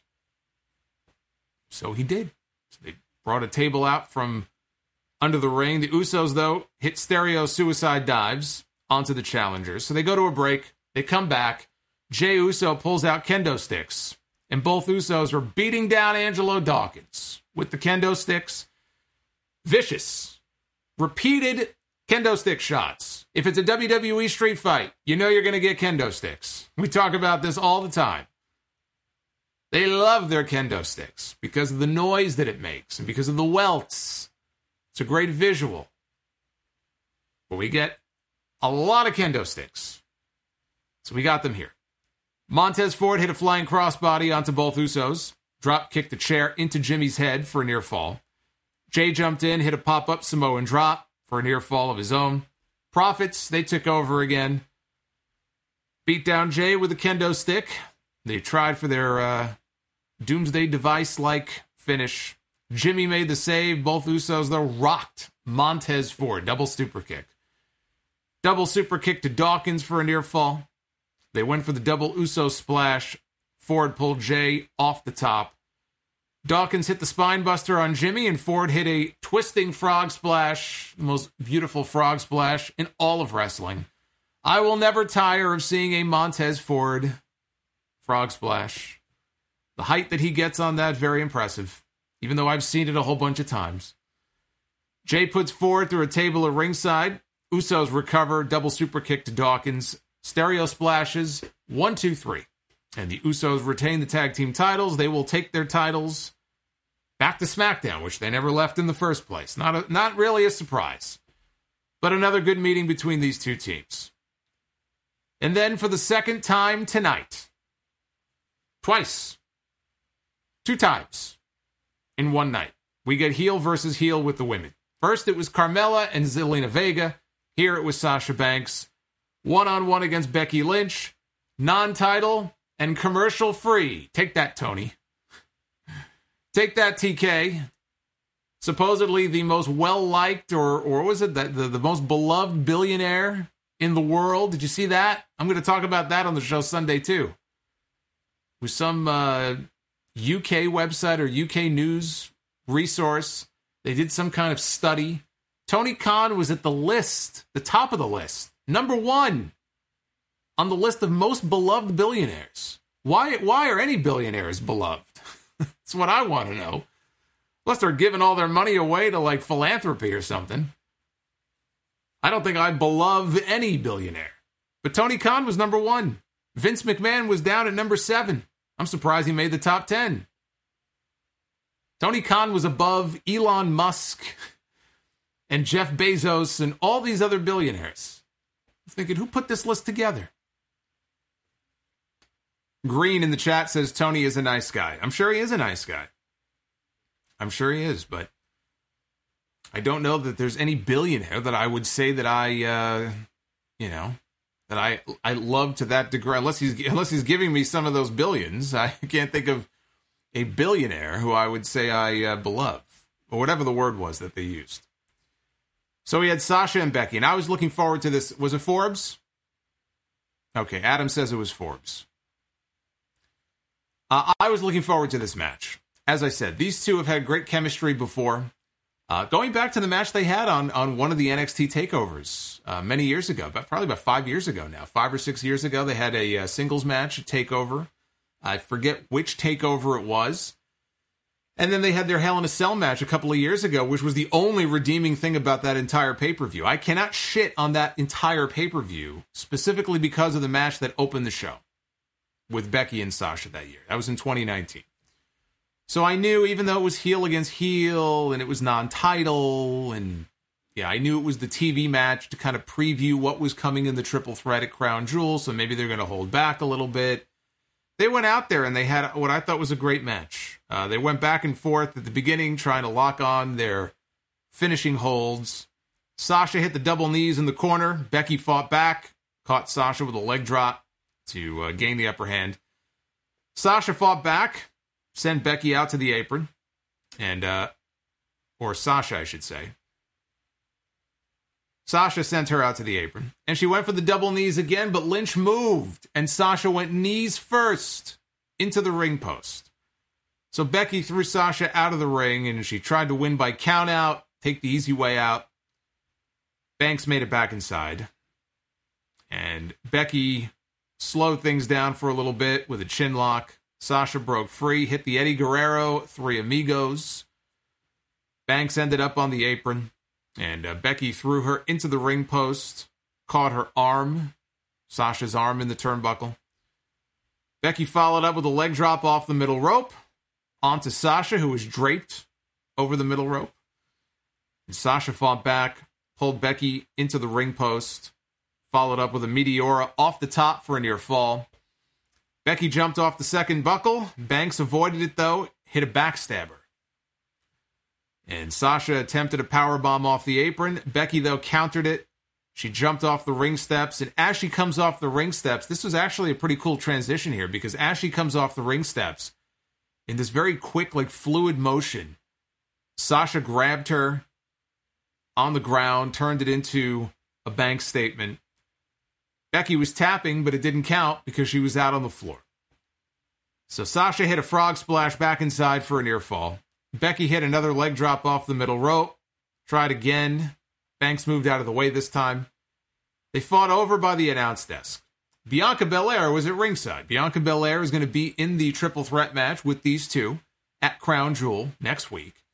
So he did. So they brought a table out from under the ring. The Usos, though, hit stereo suicide dives onto the challengers. So they go to a break. They come back. Jey Uso pulls out kendo sticks. And both Usos are beating down Angelo Dawkins with the kendo sticks. Vicious. Repeated kendo stick shots. If it's a W W E street fight, you know you're going to get kendo sticks. We talk about this all the time. They love their kendo sticks because of the noise that it makes and because of the welts. It's a great visual. But we get a lot of kendo sticks. So we got them here. Montez Ford hit a flying crossbody onto both Usos. Drop kicked the chair into Jimmy's head for a near fall. Jey jumped in, hit a pop-up Samoan drop for a near fall of his own. Profits, they took over again. Beat down Jey with a kendo stick. They tried for their uh, Doomsday Device-like finish. Jimmy made the save. Both Usos, though, rocked Montez Ford. Double super kick. Double super kick to Dawkins for a near fall. They went for the double Uso splash. Ford pulled Jey off the top. Dawkins hit the spine buster on Jimmy, and Ford hit a twisting frog splash. The most beautiful frog splash in all of wrestling. I will never tire of seeing a Montez Ford frog splash. The height that he gets on that, very impressive. Even though I've seen it a whole bunch of times. Jay puts Ford through a table at ringside. Usos recover, double super kick to Dawkins. Stereo splashes, one, two, three. And the Usos retain the tag team titles. They will take their titles back to SmackDown, which they never left in the first place. Not a, not really a surprise. But another good meeting between these two teams. And then for the second time tonight, twice, two times in one night, we get heel versus heel with the women. First, it was Carmella and Zelina Vega. Here it was Sasha Banks. One-on-one against Becky Lynch. Non-title and commercial-free. Take that, Tony. Take that, T K. Supposedly the most well-liked, or or was it the, the, the most beloved billionaire in the world. Did you see that? I'm going to talk about that on the show Sunday, too. With some uh, U K website or U K news resource, they did some kind of study. Tony Khan was at the list, the top of the list, number one on the list of most beloved billionaires. Why, why are any billionaires beloved? That's what I want to know. Unless they're giving all their money away to, like, philanthropy or something. I don't think I beloved any billionaire. But Tony Khan was number one. Vince McMahon was down at number seven. I'm surprised he made the top ten. Tony Khan was above Elon Musk and Jeff Bezos and all these other billionaires. I'm thinking, who put this list together? Green in the chat says Tony is a nice guy. I'm sure he is a nice guy. I'm sure he is, but I don't know that there's any billionaire that I would say that I, uh, you know, that I I love to that degree. Unless he's unless he's giving me some of those billions, I can't think of a billionaire who I would say I uh, beloved, or whatever the word was that they used. So we had Sasha and Becky, and I was looking forward to this. Was it Forbes? Okay, Adam says it was Forbes. Uh, I was looking forward to this match. As I said, these two have had great chemistry before. Uh, going back to the match they had on, on one of the N X T takeovers uh, many years ago, but probably about five years ago now, five or six years ago, they had a, a singles match, a takeover. I forget which takeover it was. And then they had their Hell in a Cell match a couple of years ago, which was the only redeeming thing about that entire pay-per-view. I cannot shit on that entire pay-per-view, specifically because of the match that opened the show with Becky and Sasha that year. That was in twenty nineteen. So I knew, even though it was heel against heel, and it was non-title, and yeah, I knew it was the T V match to kind of preview what was coming in the triple threat at Crown Jewel, so maybe they're going to hold back a little bit. They went out there and they had what I thought was a great match. Uh, they went back and forth at the beginning, trying to lock on their finishing holds. Sasha hit the double knees in the corner. Becky fought back, caught Sasha with a leg drop to uh, gain the upper hand. Sasha fought back, sent Becky out to the apron, and uh, or Sasha, I should say. Sasha sent her out to the apron, and she went for the double knees again, but Lynch moved, and Sasha went knees first into the ring post. So Becky threw Sasha out of the ring, and she tried to win by count out, take the easy way out. Banks made it back inside, and Becky slowed things down for a little bit with a chin lock. Sasha broke free, hit the Eddie Guerrero, Three Amigos. Banks ended up on the apron, and uh, Becky threw her into the ring post, caught her arm, Sasha's arm in the turnbuckle. Becky followed up with a leg drop off the middle rope, onto Sasha, who was draped over the middle rope. And Sasha fought back, pulled Becky into the ring post, followed up with a Meteora off the top for a near fall. Becky jumped off the second buckle. Banks avoided it, though, hit a backstabber. And Sasha attempted a powerbomb off the apron. Becky, though, countered it. She jumped off the ring steps, and as she comes off the ring steps, this was actually a pretty cool transition here, because as she comes off the ring steps, in this very quick, like, fluid motion, Sasha grabbed her on the ground, turned it into a Banks statement. Becky was tapping, but it didn't count because she was out on the floor. So Sasha hit a frog splash back inside for a near fall. Becky hit another leg drop off the middle rope. Tried again. Banks moved out of the way this time. They fought over by the announce desk. Bianca Belair was at ringside. Bianca Belair is going to be in the triple threat match with these two at Crown Jewel next week.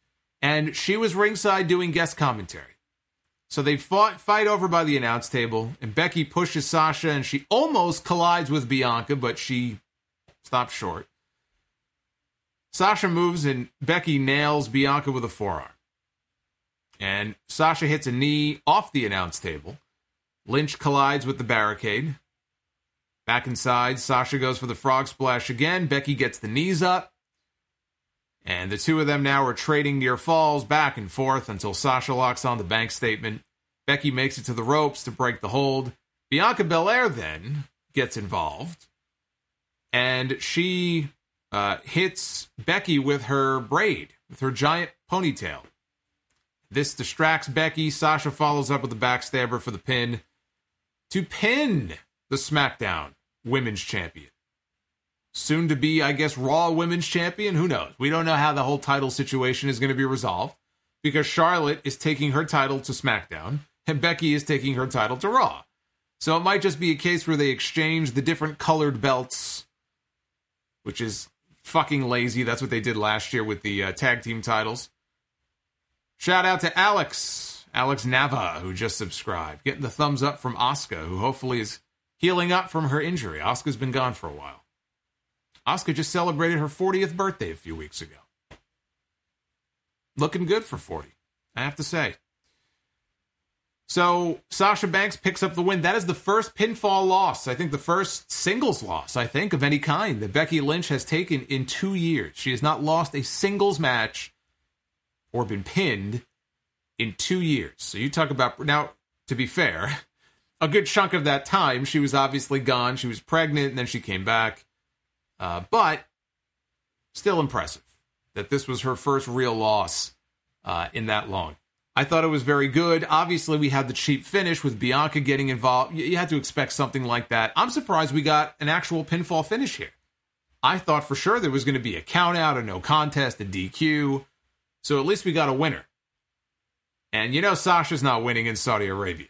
And she was ringside doing guest commentary. So they fought, fight over by the announce table, and Becky pushes Sasha, and she almost collides with Bianca, but she stops short. Sasha moves, and Becky nails Bianca with a forearm. And Sasha hits a knee off the announce table. Lynch collides with the barricade. Back inside, Sasha goes for the frog splash again. Becky gets the knees up. And the two of them now are trading near falls back and forth until Sasha locks on the bank statement. Becky makes it to the ropes to break the hold. Bianca Belair then gets involved. And she uh, hits Becky with her braid, with her giant ponytail. This distracts Becky. Sasha follows up with a backstabber for the pin to pin the SmackDown Women's Champion. Soon to be, I guess, Raw Women's Champion. Who knows? We don't know how the whole title situation is going to be resolved because Charlotte is taking her title to SmackDown and Becky is taking her title to Raw. So it might just be a case where they exchange the different colored belts, which is fucking lazy. That's what they did last year with the uh, tag team titles. Shout out to Alex, Alex Nava, who just subscribed. Getting the thumbs up from Asuka, who hopefully is healing up from her injury. Asuka's been gone for a while. Asuka just celebrated her fortieth birthday a few weeks ago. Looking good for forty, I have to say. So, Sasha Banks picks up the win. That is the first pinfall loss. I think the first singles loss, I think, of any kind that Becky Lynch has taken in two years. She has not lost a singles match or been pinned in two years. So you talk about... Now, to be fair, a good chunk of that time, she was obviously gone. She was pregnant, and then she came back. Uh, but still impressive that this was her first real loss uh, in that long. I thought it was very good. Obviously, we had the cheap finish with Bianca getting involved. You had to expect something like that. I'm surprised we got an actual pinfall finish here. I thought for sure there was going to be a count out, a no contest, a D Q. So at least we got a winner. And you know Sasha's not winning in Saudi Arabia.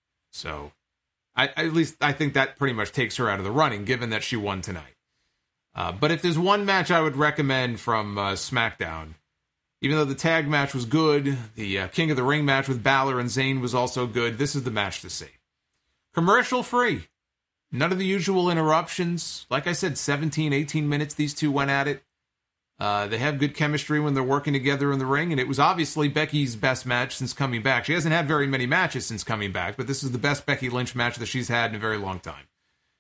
So I, at least I think that pretty much takes her out of the running, given that she won tonight. Uh, but if there's one match I would recommend from uh, SmackDown, even though the tag match was good, the uh, King of the Ring match with Balor and Zayn was also good, this is the match to see. Commercial free. None of the usual interruptions. Like I said, seventeen, eighteen minutes these two went at it. Uh, they have good chemistry when they're working together in the ring, and it was obviously Becky's best match since coming back. She hasn't had very many matches since coming back, but this is the best Becky Lynch match that she's had in a very long time.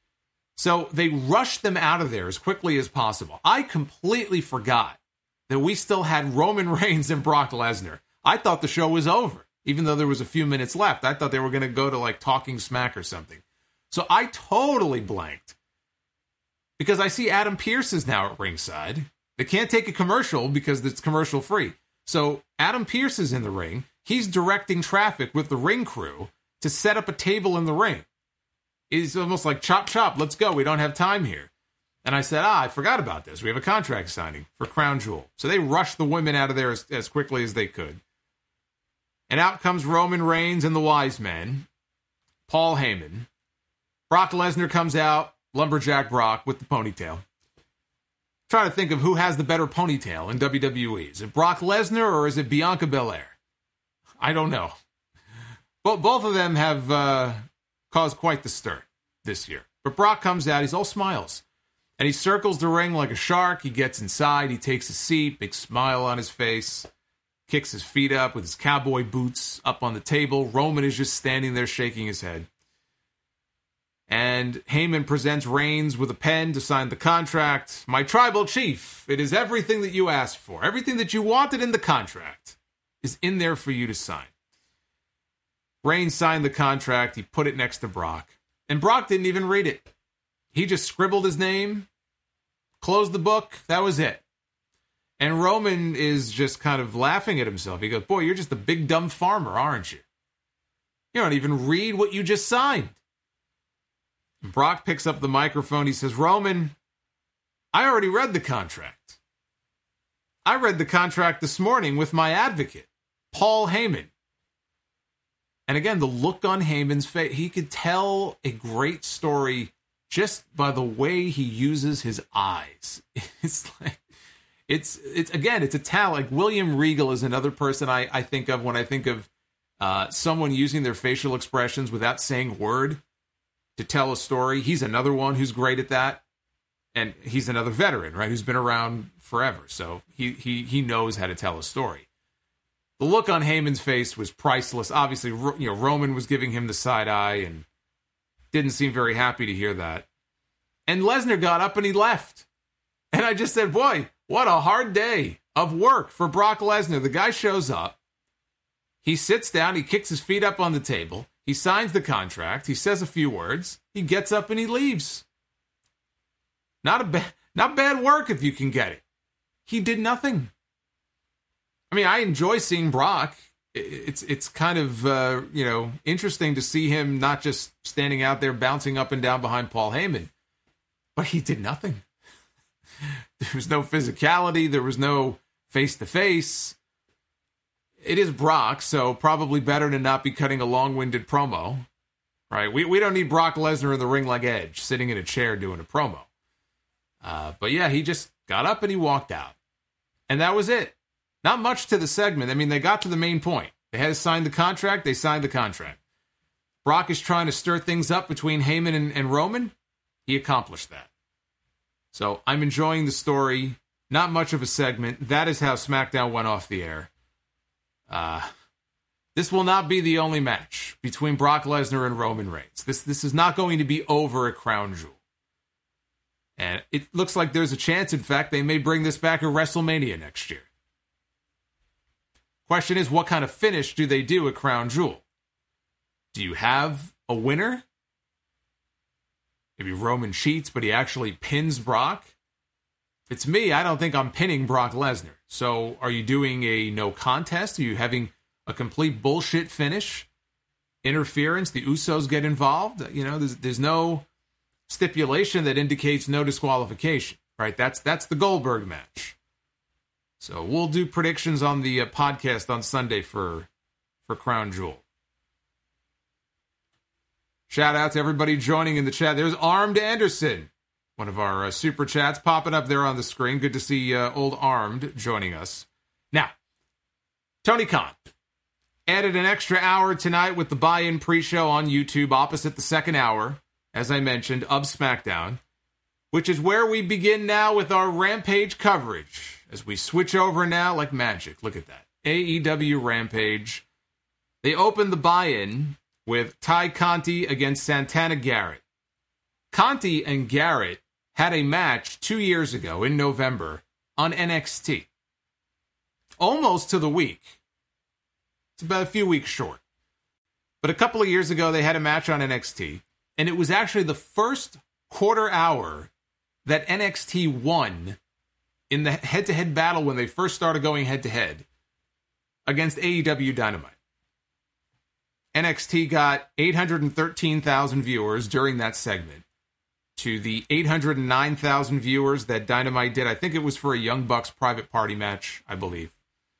So they rushed them out of there as quickly as possible. I completely forgot that we still had Roman Reigns and Brock Lesnar. I thought the show was over, even though there was a few minutes left. I thought they were going to go to like Talking Smack or something. So I totally blanked because I see Adam Pearce is now at ringside. They can't take a commercial because it's commercial free. So Adam Pearce is in the ring. He's directing traffic with the ring crew to set up a table in the ring. It's almost like chop chop, let's go. We don't have time here. And I said, ah, I forgot about this. We have a contract signing for Crown Jewel. So they rushed the women out of there as, as quickly as they could. And out comes Roman Reigns and the Wise Men, Paul Heyman. Brock Lesnar comes out, Lumberjack Brock with the ponytail. Try to think of who has the better ponytail in W W E. Is it Brock Lesnar or is it Bianca Belair? I don't know. But both of them have uh, caused quite the stir this year. But Brock comes out, he's all smiles. And he circles the ring like a shark. He gets inside, he takes a seat, big smile on his face, kicks his feet up with his cowboy boots up on the table. Roman is just standing there shaking his head. And Heyman presents Reigns with a pen to sign the contract. My tribal chief, it is everything that you asked for. Everything that you wanted in the contract is in there for you to sign. Reigns signed the contract. He put it next to Brock. And Brock didn't even read it. He just scribbled his name, closed the book. That was it. And Roman is just kind of laughing at himself. He goes, boy, you're just a big dumb farmer, aren't you? You don't even read what you just signed. Brock picks up the microphone. He says, Roman, I already read the contract. I read the contract this morning with my advocate, Paul Heyman. And again, the look on Heyman's face, he could tell a great story just by the way he uses his eyes. It's like, It's, it's again, it's a talent. Like William Regal is another person I, I think of when I think of uh, someone using their facial expressions without saying a word to tell a story. He's another one who's great at that. And he's another veteran, right, who's been around forever. So he he he knows how to tell a story. The look on Heyman's face was priceless. Obviously, you know, Roman was giving him the side eye and didn't seem very happy to hear that. And Lesnar got up and he left. And I just said, boy, what a hard day of work for Brock Lesnar. The guy shows up. He sits down. He kicks his feet up on the table. He signs the contract. He says a few words. He gets up and he leaves. Not a bad, not bad work if you can get it. He did nothing. I mean, I enjoy seeing Brock. It's it's kind of uh, you know interesting to see him not just standing out there bouncing up and down behind Paul Heyman, but he did nothing. There was no physicality. There was no face to face. It is Brock, so probably better to not be cutting a long-winded promo, right? We we don't need Brock Lesnar in the ring like Edge, sitting in a chair doing a promo. Uh, but yeah, he just got up and he walked out. And that was it. Not much to the segment. I mean, they got to the main point. They had to sign the contract. They signed the contract. Brock is trying to stir things up between Heyman and, and Roman. He accomplished that. So I'm enjoying the story. Not much of a segment. That is how SmackDown went off the air. Uh, this will not be the only match between Brock Lesnar and Roman Reigns. This, this is not going to be over at Crown Jewel. And it looks like there's a chance, in fact, they may bring this back at WrestleMania next year. Question is, what kind of finish do they do at Crown Jewel? Do you have a winner? Maybe Roman cheats, but he actually pins Brock? If it's me, I don't think I'm pinning Brock Lesnar. So are you doing a no contest? Are you having a complete bullshit finish? Interference? The Usos get involved? You know, there's, there's no stipulation that indicates no disqualification, right? That's that's the Goldberg match. So we'll do predictions on the uh, podcast on Sunday for for Crown Jewel. Shout out to everybody joining in the chat. There's Armed Anderson, one of our uh, super chats popping up there on the screen. Good to see uh, old Armed joining us. Now, Tony Khan added an extra hour tonight with the buy-in pre-show on YouTube opposite the second hour, as I mentioned, of SmackDown, which is where we begin now with our Rampage coverage. As we switch over now like magic. Look at that. A E W Rampage. They opened the buy-in with Ty Conti against Santana Garrett. Conti and Garrett had a match two years ago in November on N X T. Almost to the week. It's about a few weeks short. But a couple of years ago, they had a match on N X T. And it was actually the first quarter hour that N X T won in the head-to-head battle when they first started going head-to-head against A E W Dynamite. N X T got eight hundred thirteen thousand viewers during that segment to the eight hundred nine thousand viewers that Dynamite did. I think it was for a Young Bucks private party match, I believe.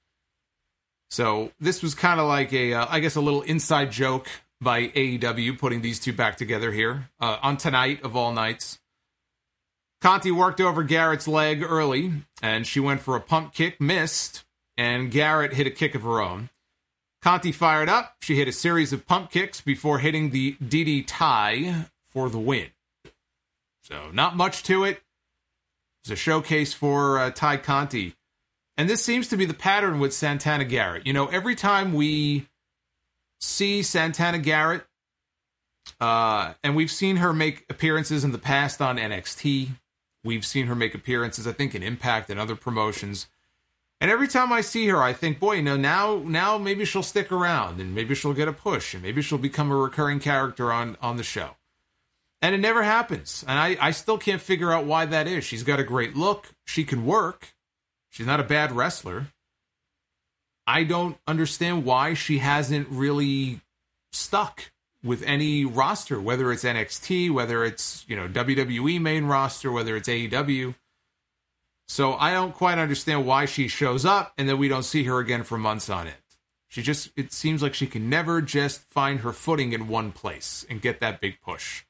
So this was kind of like a, uh, I guess, a little inside joke by A E W putting these two back together here uh, on tonight of all nights. Conti worked over Garrett's leg early, and she went for a pump kick, missed, and Garrett hit a kick of her own. Conti fired up. She hit a series of pump kicks before hitting the D D tie for the win. So not much to it. It was a showcase for uh, Ty Conti. And this seems to be the pattern with Santana Garrett. You know, every time we see Santana Garrett, uh, and we've seen her make appearances in the past on N X T. We've seen her make appearances, I think, in Impact and other promotions. And every time I see her, I think, boy, you know, now now maybe she'll stick around, and maybe she'll get a push, and maybe she'll become a recurring character on, on the show. And it never happens. And I, I still can't figure out why that is. She's got a great look. She can work. She's not a bad wrestler. I don't understand why she hasn't really stuck with any roster, whether it's N X T, whether it's, you know, W W E main roster, whether it's A E W. So I don't quite understand why she shows up and then we don't see her again for months on end. She just, it seems like she can never just find her footing in one place and get that big push.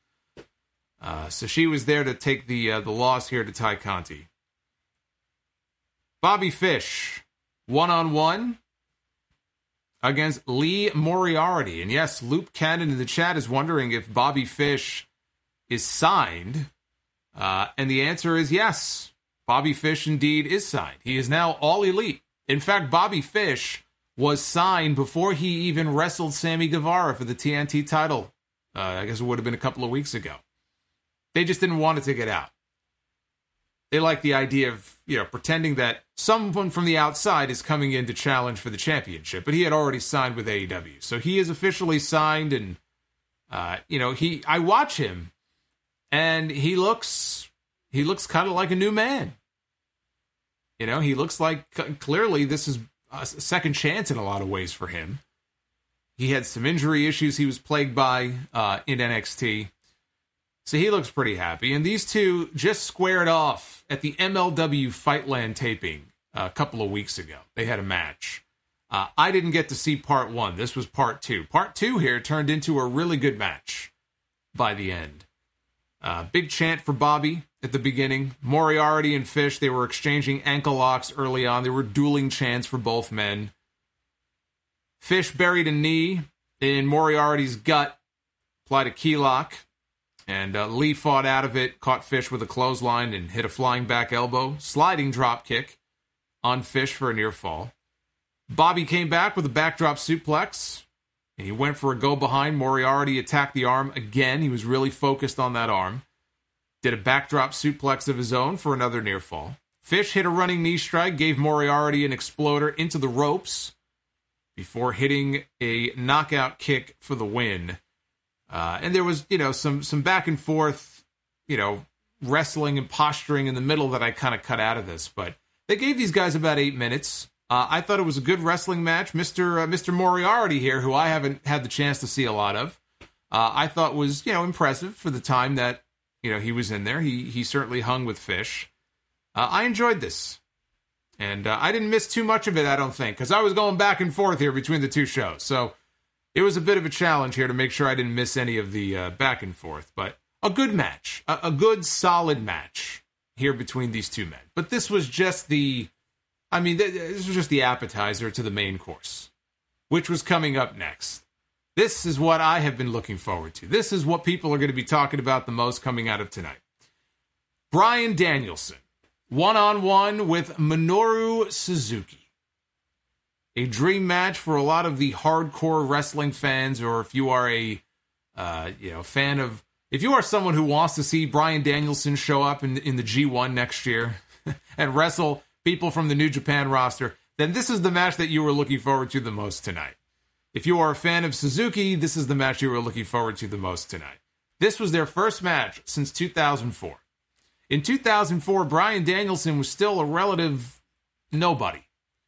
Uh, so she was there to take the uh, the loss here to Ty Conti. Bobby Fish, one-on-one against Lee Moriarty. And yes, Loop Cannon in the chat is wondering if Bobby Fish is signed. Uh, and the answer is yes. Bobby Fish indeed is signed. He is now All Elite. In fact, Bobby Fish was signed before he even wrestled Sammy Guevara for the T N T title. Uh, I guess it would have been a couple of weeks ago. They just didn't want it to get out. They like the idea of, you know, pretending that someone from the outside is coming in to challenge for the championship, but he had already signed with A E W. So he is officially signed, and, uh, you know, he, I watch him, and he looks, he looks kind of like a new man. You know, he looks like, clearly this is a second chance in a lot of ways for him. He had some injury issues he was plagued by uh, in N X T. So he looks pretty happy. And these two just squared off at the M L W Fightland taping a couple of weeks ago. They had a match. Uh, I didn't get to see part one. This was part two. Part two here turned into a really good match by the end. Uh, big chant for Bobby at the beginning. Moriarty and Fish, they were exchanging ankle locks early on. There were dueling chants for both men. Fish buried a knee in Moriarty's gut, applied a key lock. And uh, Lee fought out of it, caught Fish with a clothesline, and hit a flying back elbow. Sliding drop kick on Fish for a near fall. Bobby came back with a backdrop suplex. And he went for a go behind. Moriarty attacked the arm again. He was really focused on that arm. Did a backdrop suplex of his own for another near fall. Fish hit a running knee strike, gave Moriarty an exploder into the ropes before hitting a knockout kick for the win. Uh, and there was, you know, some some back and forth, you know, wrestling and posturing in the middle that I kind of cut out of this. But they gave these guys about eight minutes. Uh, I thought it was a good wrestling match. Mister Uh, Mister Moriarty here, who I haven't had the chance to see a lot of, uh, I thought was, you know, impressive for the time that, you know, he was in there. He he certainly hung with Fish. Uh, I enjoyed this. And uh, I didn't miss too much of it, I don't think, because I was going back and forth here between the two shows. So it was a bit of a challenge here to make sure I didn't miss any of the uh, back and forth. But a good match. A, a good, solid match here between these two men. But this was just the... I mean, th- this was just the appetizer to the main course, which was coming up next. This is what I have been looking forward to. This is what people are going to be talking about the most coming out of tonight. Bryan Danielson, one-on-one with Minoru Suzuki. A dream match for a lot of the hardcore wrestling fans, or if you are a uh, you know fan of, if you are someone who wants to see Bryan Danielson show up in, in the G one next year and wrestle people from the New Japan roster, then this is the match that you were looking forward to the most tonight. If you are a fan of Suzuki, this is the match you were looking forward to the most tonight. This was their first match since two thousand four. In two thousand four, Bryan Danielson was still a relative nobody.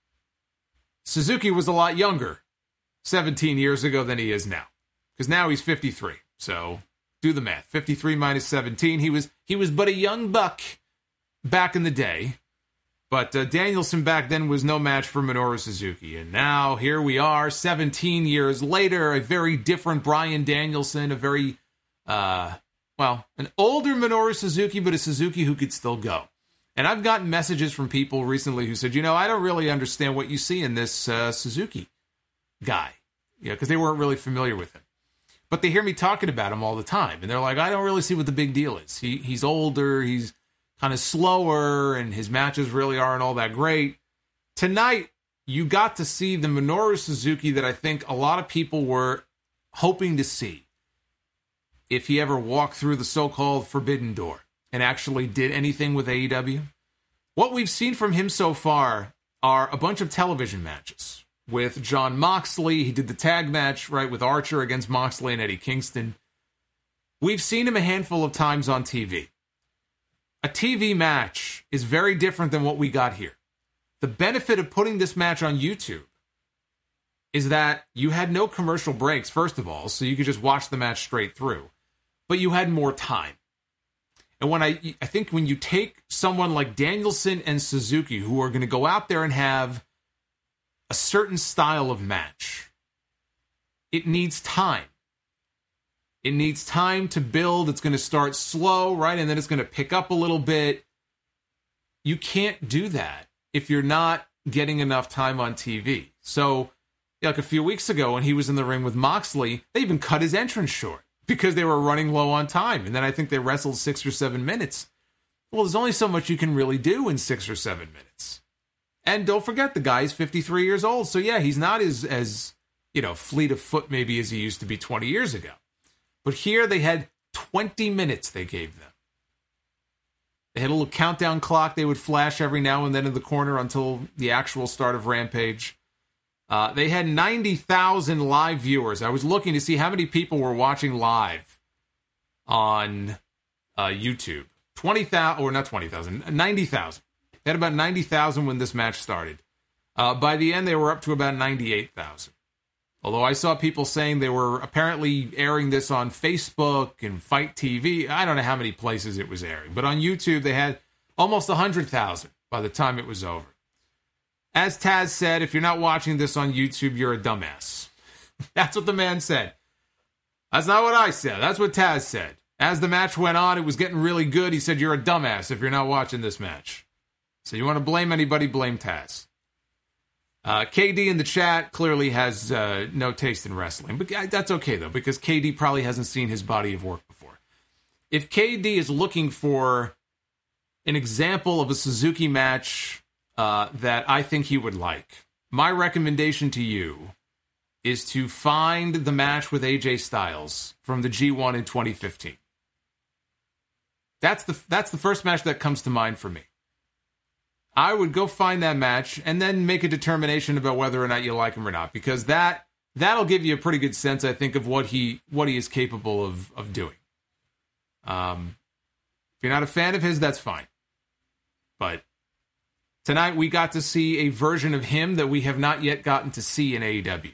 Suzuki was a lot younger seventeen years ago than he is now, because now he's fifty-three. So do the math. fifty-three minus seventeen. He was he was but a young buck back in the day. But uh, Danielson back then was no match for Minoru Suzuki. And now here we are, seventeen years later, a very different Bryan Danielson, a very, uh, well, an older Minoru Suzuki, but a Suzuki who could still go. And I've gotten messages from people recently who said, you know, I don't really understand what you see in this uh, Suzuki guy. You know, because they weren't really familiar with him. But they hear me talking about him all the time. And they're like, I don't really see what the big deal is. He He's older, he's kind of slower, and his matches really aren't all that great. Tonight, you got to see the Minoru Suzuki that I think a lot of people were hoping to see if he ever walked through the so-called forbidden door and actually did anything with A E W. What we've seen from him so far are a bunch of television matches with Jon Moxley. He did the tag match, right, with Archer against Moxley and Eddie Kingston. We've seen him a handful of times on T V. A T V match is very different than what we got here. The benefit of putting this match on YouTube is that you had no commercial breaks, first of all, so you could just watch the match straight through. But you had more time. And when I, I think when you take someone like Danielson and Suzuki, who are going to go out there and have a certain style of match, it needs time. It needs time to build. It's going to start slow, right? And then it's going to pick up a little bit. You can't do that if you're not getting enough time on T V. So, like a few weeks ago when he was in the ring with Moxley, they even cut his entrance short because they were running low on time. And then I think they wrestled six or seven minutes. Well, there's only so much you can really do in six or seven minutes. And don't forget, the guy's fifty-three years old. So yeah, he's not as, as, you know, fleet of foot maybe as he used to be twenty years ago. But here they had twenty minutes they gave them. They had a little countdown clock they would flash every now and then in the corner until the actual start of Rampage. Uh, they had ninety thousand live viewers. I was looking to see how many people were watching live on uh, YouTube. twenty thousand, or not twenty thousand, ninety thousand. They had about ninety thousand when this match started. Uh, by the end, they were up to about ninety-eight thousand. Although I saw people saying they were apparently airing this on Facebook and Fight T V. I don't know how many places it was airing. But on YouTube, they had almost one hundred thousand by the time it was over. As Taz said, if you're not watching this on YouTube, you're a dumbass. That's what the man said. That's not what I said. That's what Taz said. As the match went on, it was getting really good. He said, you're a dumbass if you're not watching this match. So you want to blame anybody, blame Taz. Uh, K D in the chat clearly has uh, no taste in wrestling. But that's okay, though, because K D probably hasn't seen his body of work before. If K D is looking for an example of a Suzuki match uh, that I think he would like, my recommendation to you is to find the match with A J Styles from the G one in twenty fifteen. That's the that's the first match that comes to mind for me. I would go find that match and then make a determination about whether or not you like him or not, because that that'll give you a pretty good sense, I think, of what he what he is capable of of doing. Um, if you're not a fan of his, that's fine. But tonight we got to see a version of him that we have not yet gotten to see in A E W.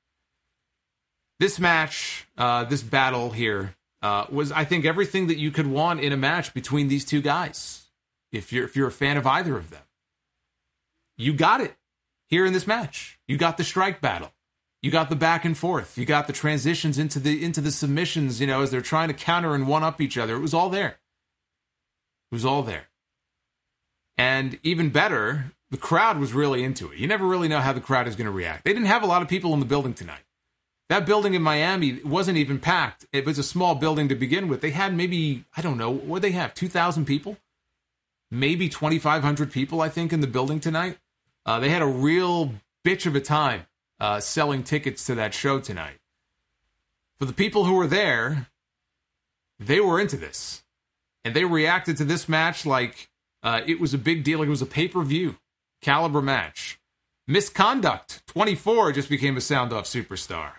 This match, uh, this battle here, uh, was, I think, everything that you could want in a match between these two guys. If you're if you're a fan of either of them, you got it here in this match. You got the strike battle, you got the back and forth, you got the transitions into the into the submissions. You know, as they're trying to counter and one up each other. It was all there. It was all there. And even better, the crowd was really into it. You never really know how the crowd is going to react. They didn't have a lot of people in the building tonight. That building in Miami wasn't even packed. It was a small building to begin with. They had maybe, I don't know, what did they have, two thousand people? Maybe twenty-five hundred people, I think, in the building tonight. Uh, they had a real bitch of a time uh, selling tickets to that show tonight. For the people who were there, they were into this. And they reacted to this match like uh, it was a big deal, like it was a pay-per-view caliber match. Misconduct twenty-four just became a Sound Off superstar.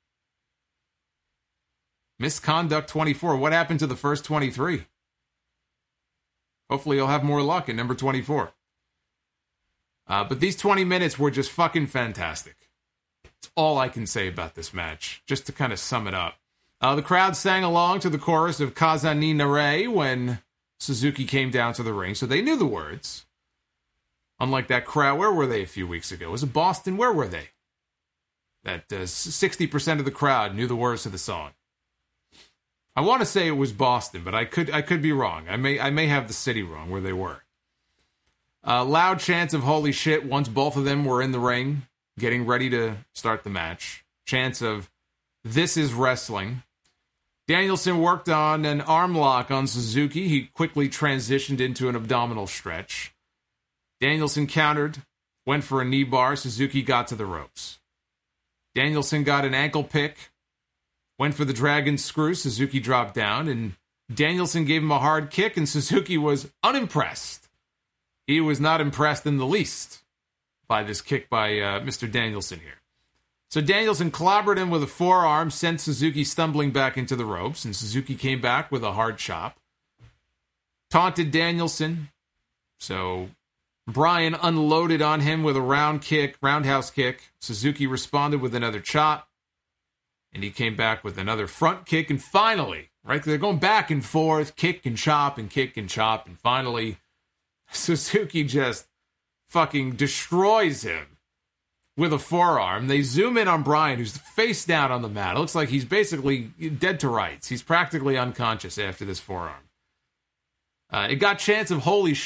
Misconduct twenty-four. What happened to the first twenty-three? Hopefully you'll have more luck at number twenty-four. Uh, but these twenty minutes were just fucking fantastic. That's all I can say about this match, just to kind of sum it up. Uh, the crowd sang along to the chorus of Kaza ni Nare when Suzuki came down to the ring, so they knew the words. Unlike that crowd, where were they a few weeks ago? Was it Boston? Where were they? That uh, sixty percent of the crowd knew the words to the song. I want to say it was Boston, but I could I could be wrong. I may I may have the city wrong where they were. Uh, loud chants of holy shit once both of them were in the ring, getting ready to start the match. Chants of this is wrestling. Danielson worked on an arm lock on Suzuki. He quickly transitioned into an abdominal stretch. Danielson countered, went for a knee bar. Suzuki got to the ropes. Danielson got an ankle pick. Went for the dragon screw. Suzuki dropped down, and Danielson gave him a hard kick, and Suzuki was unimpressed. He was not impressed in the least by this kick by uh, Mister Danielson here. So Danielson clobbered him with a forearm, sent Suzuki stumbling back into the ropes, and Suzuki came back with a hard chop. Taunted Danielson. So Bryan unloaded on him with a round kick, roundhouse kick. Suzuki responded with another chop. And he came back with another front kick, and finally, right, they're going back and forth, kick and chop and kick and chop, and finally, Suzuki just fucking destroys him with a forearm. They zoom in on Bryan, who's face down on the mat. It looks like he's basically dead to rights. He's practically unconscious after this forearm. Uh, it got chants of holy shit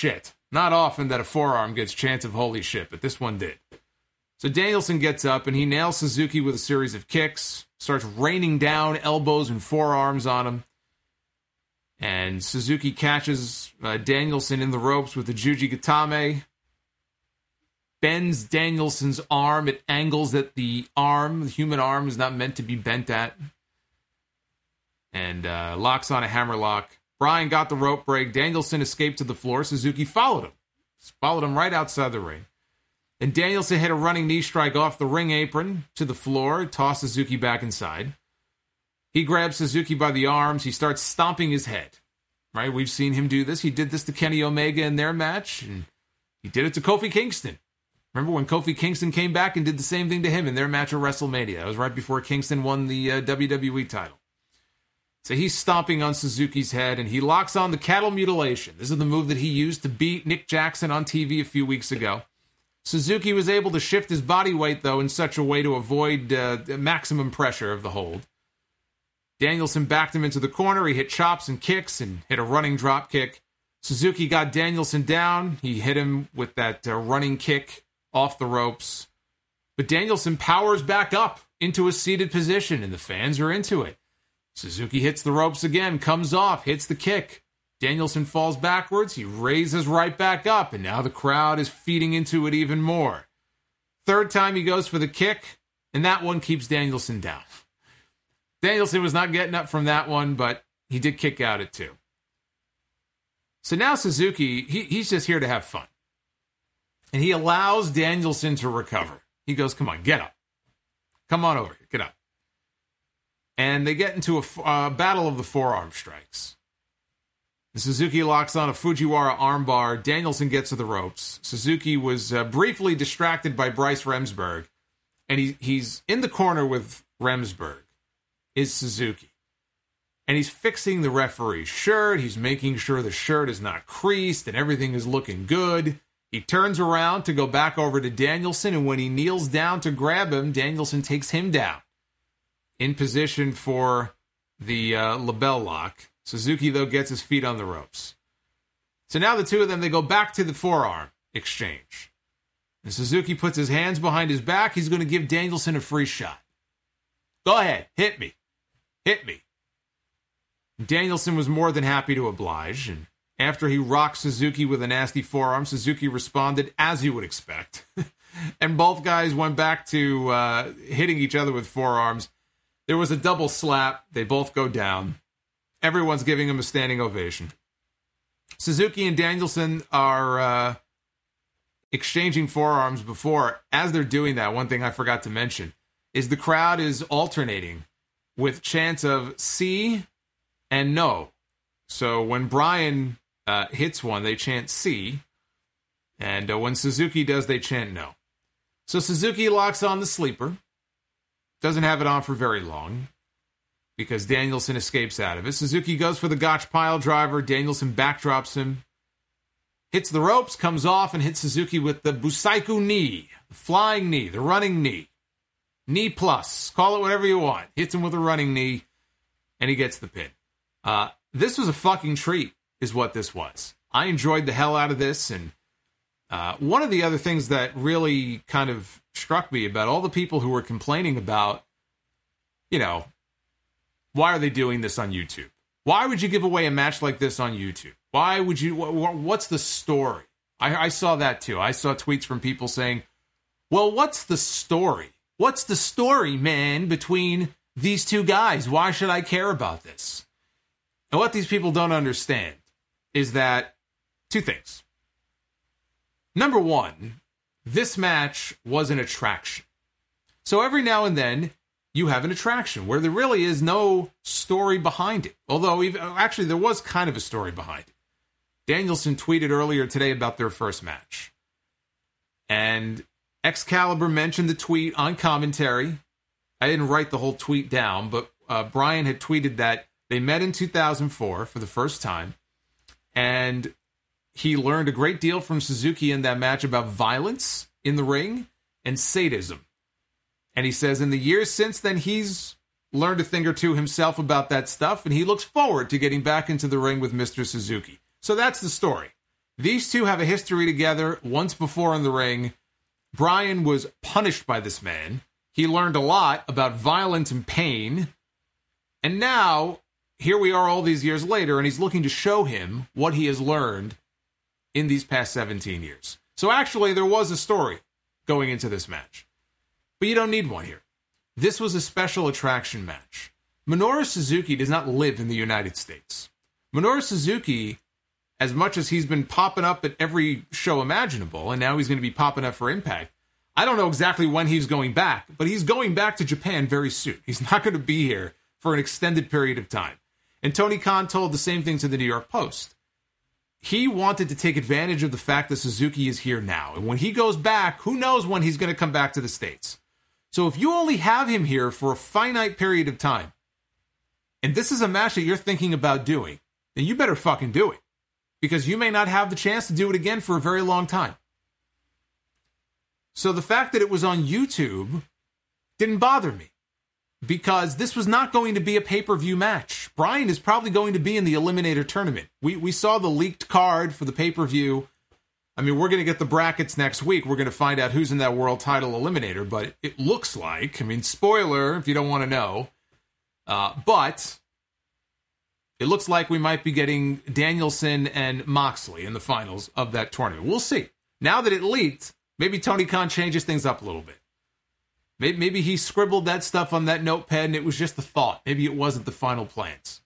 Not often that a forearm gets chance of holy shit, but this one did. So Danielson gets up and he nails Suzuki with a series of kicks, starts raining down elbows and forearms on him. And Suzuki catches uh, Danielson in the ropes with the Juji Gatame, bends Danielson's arm at angles that the arm, the human arm, is not meant to be bent at, and uh, locks on a hammerlock. Bryan got the rope break. Danielson escaped to the floor. Suzuki followed him. Followed him right outside the ring. And Danielson hit a running knee strike off the ring apron to the floor, tossed Suzuki back inside. He grabs Suzuki by the arms. He starts stomping his head. Right? We've seen him do this. He did this to Kenny Omega in their match, and he did it to Kofi Kingston. Remember when Kofi Kingston came back and did the same thing to him in their match at WrestleMania? That was right before Kingston won the uh, W W E title. So he's stomping on Suzuki's head, and he locks on the cattle mutilation. This is the move that he used to beat Nick Jackson on T V a few weeks ago. Suzuki was able to shift his body weight, though, in such a way to avoid uh, maximum pressure of the hold. Danielson backed him into the corner. He hit chops and kicks and hit a running drop kick. Suzuki got Danielson down. He hit him with that uh, running kick off the ropes. But Danielson powers back up into a seated position, and the fans are into it. Suzuki hits the ropes again, comes off, hits the kick. Danielson falls backwards. He raises right back up, and now the crowd is feeding into it even more. Third time he goes for the kick, and that one keeps Danielson down. Danielson was not getting up from that one, but he did kick out at two. So now Suzuki, he, he's just here to have fun. And he allows Danielson to recover. He goes, come on, get up. Come on over here, get up. And they get into a uh, battle of the forearm strikes. And Suzuki locks on a Fujiwara armbar. Danielson gets to the ropes. Suzuki was uh, briefly distracted by Bryce Remsburg. And he, he's in the corner with Remsburg, is Suzuki. And he's fixing the referee's shirt. He's making sure the shirt is not creased and everything is looking good. He turns around to go back over to Danielson. And when he kneels down to grab him, Danielson takes him down. In position for the uh, label lock. Suzuki, though, gets his feet on the ropes. So now the two of them, they go back to the forearm exchange. And Suzuki puts his hands behind his back. He's going to give Danielson a free shot. Go ahead, hit me. Hit me. Danielson was more than happy to oblige. And after he rocked Suzuki with a nasty forearm, Suzuki responded as you would expect. And both guys went back to uh, hitting each other with forearms. There was a double slap. They both go down. Everyone's giving him a standing ovation. Suzuki and Danielson are uh, exchanging forearms before. As they're doing that, one thing I forgot to mention is the crowd is alternating with chants of C and no. So when Bryan uh, hits one, they chant C. And uh, when Suzuki does, they chant no. So Suzuki locks on the sleeper. Doesn't have it on for very long because Danielson escapes out of it. Suzuki goes for the Gotch pile driver. Danielson backdrops him. Hits the ropes, comes off, and hits Suzuki with the Busaiku knee. The flying knee, the running knee. Knee plus. Call it whatever you want. Hits him with a running knee, and he gets the pin. Uh, this was a fucking treat, is what this was. I enjoyed the hell out of this, and uh, one of the other things that really kind of struck me about all the people who were complaining about, you know, why are they doing this on YouTube? Why would you give away a match like this on YouTube? Why would you, what's the story? I, I saw that too. I saw tweets from people saying, well, what's the story? What's the story, man, between these two guys? Why should I care about this? And what these people don't understand is that two things. Number one, this match was an attraction. So every now and then, you have an attraction where there really is no story behind it. Although, actually, there was kind of a story behind it. Danielson tweeted earlier today about their first match. And Excalibur mentioned the tweet on commentary. I didn't write the whole tweet down, but uh, Bryan had tweeted that they met in two thousand four for the first time. And he learned a great deal from Suzuki in that match about violence in the ring and sadism. And he says in the years since then, he's learned a thing or two himself about that stuff, and he looks forward to getting back into the ring with Mister Suzuki. So that's the story. These two have a history together once before in the ring. Bryan was punished by this man. He learned a lot about violence and pain. And now, here we are all these years later, and he's looking to show him what he has learned in these past seventeen years. So actually, there was a story going into this match. But you don't need one here. This was a special attraction match. Minoru Suzuki does not live in the United States. Minoru Suzuki, as much as he's been popping up at every show imaginable, and now he's going to be popping up for Impact, I don't know exactly when he's going back, but he's going back to Japan very soon. He's not going to be here for an extended period of time. And Tony Khan told the same thing to the New York Post. He wanted to take advantage of the fact that Suzuki is here now. And when he goes back, who knows when he's going to come back to the States. So if you only have him here for a finite period of time, and this is a match that you're thinking about doing, then you better fucking do it. Because you may not have the chance to do it again for a very long time. So the fact that it was on YouTube didn't bother me. Because this was not going to be a pay-per-view match. Bryan is probably going to be in the Eliminator tournament. We we saw the leaked card for the pay-per-view. I mean, we're going to get the brackets next week. We're going to find out who's in that world title Eliminator. But it looks like, I mean, spoiler if you don't want to know. Uh, but it looks like we might be getting Danielson and Moxley in the finals of that tournament. We'll see. Now that it leaked, maybe Tony Khan changes things up a little bit. Maybe he scribbled that stuff on that notepad and it was just a thought. Maybe it wasn't the final plans.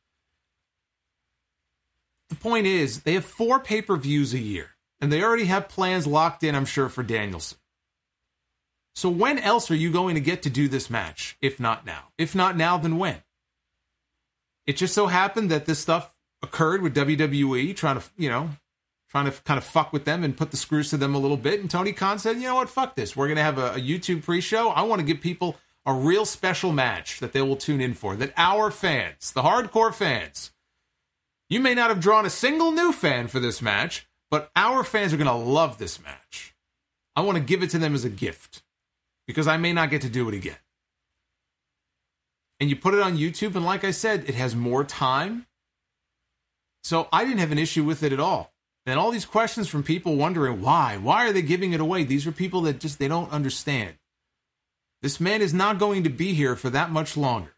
The point is, they have four pay-per-views a year. And they already have plans locked in, I'm sure, for Danielson. So when else are you going to get to do this match, if not now? If not now, then when? It just so happened that this stuff occurred with W W E, trying to, you know, trying to kind of fuck with them and put the screws to them a little bit. And Tony Khan said, you know what, fuck this. We're going to have a, a YouTube pre-show. I want to give people a real special match that they will tune in for. That our fans, the hardcore fans, you may not have drawn a single new fan for this match, but our fans are going to love this match. I want to give it to them as a gift because I may not get to do it again. And you put it on YouTube, and like I said, it has more time. So I didn't have an issue with it at all. And all these questions from people wondering why. Why are they giving it away? These are people that just, they don't understand. This man is not going to be here for that much longer.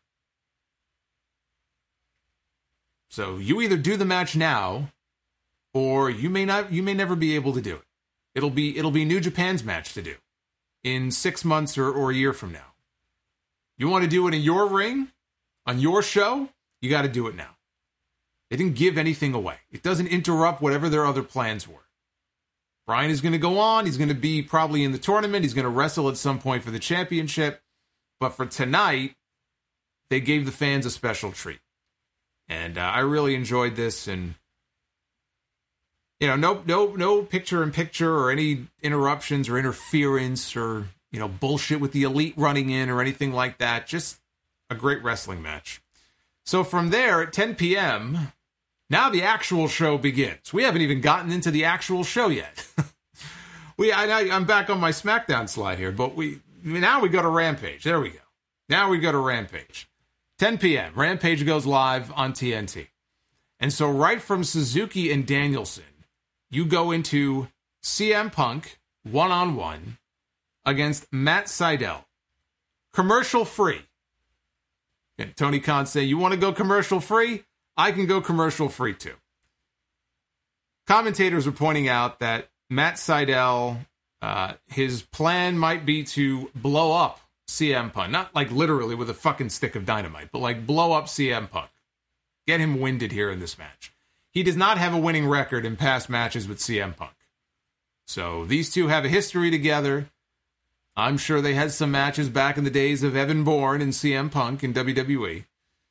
So you either do the match now, or you may not, you may never be able to do it. It'll be, it'll be New Japan's match to do in six months or, or a year from now. You want to do it in your ring, on your show, you got to do it now. They didn't give anything away. It doesn't interrupt whatever their other plans were. Bryan is going to go on. He's going to be probably in the tournament. He's going to wrestle at some point for the championship. But for tonight, they gave the fans a special treat. And uh, I really enjoyed this. And, you know, no, no, no picture-in-picture or any interruptions or interference or, you know, bullshit with the Elite running in or anything like that. Just a great wrestling match. So from there, at ten p.m., now the actual show begins. We haven't even gotten into the actual show yet. we, I, I'm back on my SmackDown slide here, but we now we go to Rampage. There we go. Now we go to Rampage. ten p.m., Rampage goes live on T N T. And so right from Suzuki and Danielson, you go into C M Punk one-on-one against Matt Sydal. Commercial free. And Tony Khan say, you want to go commercial free? I can go commercial free too. Commentators are pointing out that Matt Sydal, uh, his plan might be to blow up C M Punk. Not like literally with a fucking stick of dynamite, but like blow up C M Punk. Get him winded here in this match. He does not have a winning record in past matches with C M Punk. So these two have a history together. I'm sure they had some matches back in the days of Evan Bourne and C M Punk in W W E.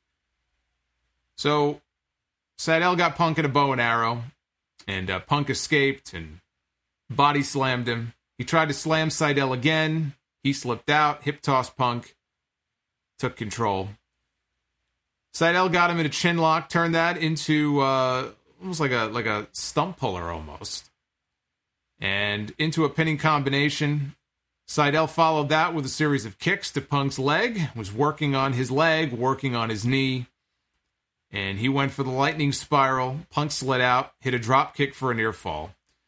So Sydal got Punk in a bow and arrow, and uh, Punk escaped and body slammed him. He tried to slam Sydal again. He slipped out, hip tossed Punk, took control. Sydal got him in a chin lock, turned that into uh, almost like a like a stump puller almost, and into a pinning combination. Sydal followed that with a series of kicks to Punk's leg, was working on his leg, working on his knee, and he went for the lightning spiral. Punk slid out, hit a drop kick for a near fall.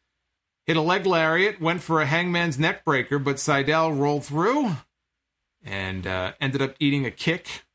hit a leg lariat, went for a hangman's neck breaker, but Seidel rolled through and uh, ended up eating a kick.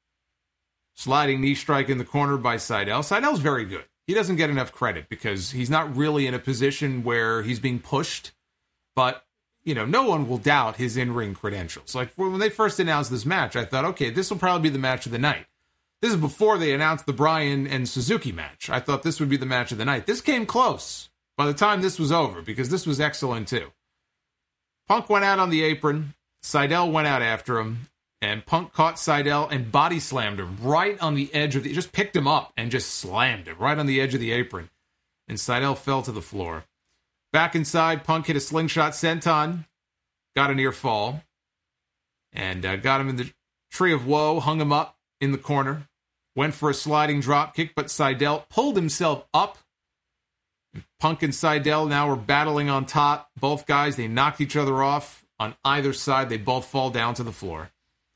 Sliding knee strike in the corner by Seidel. Seidel's very good. He doesn't get enough credit because he's not really in a position where he's being pushed, but you know, no one will doubt his in-ring credentials. Like, when they first announced this match, I thought, okay, this will probably be the match of the night. This is before they announced the Bryan and Suzuki match. I thought this would be the match of the night. This came close by the time this was over, because this was excellent, too. Punk went out on the apron. Seidel went out after him, and Punk caught Seidel and body slammed him right on the edge of the... Just picked him up and just slammed him right on the edge of the apron. And Seidel fell to the floor. Back inside, Punk hit a slingshot senton, got a near fall, and uh, got him in the tree of woe, hung him up in the corner, went for a sliding drop kick, but Seidel pulled himself up. Punk and Seidel now are battling on top. Both guys, they knocked each other off on either side. They both fall down to the floor.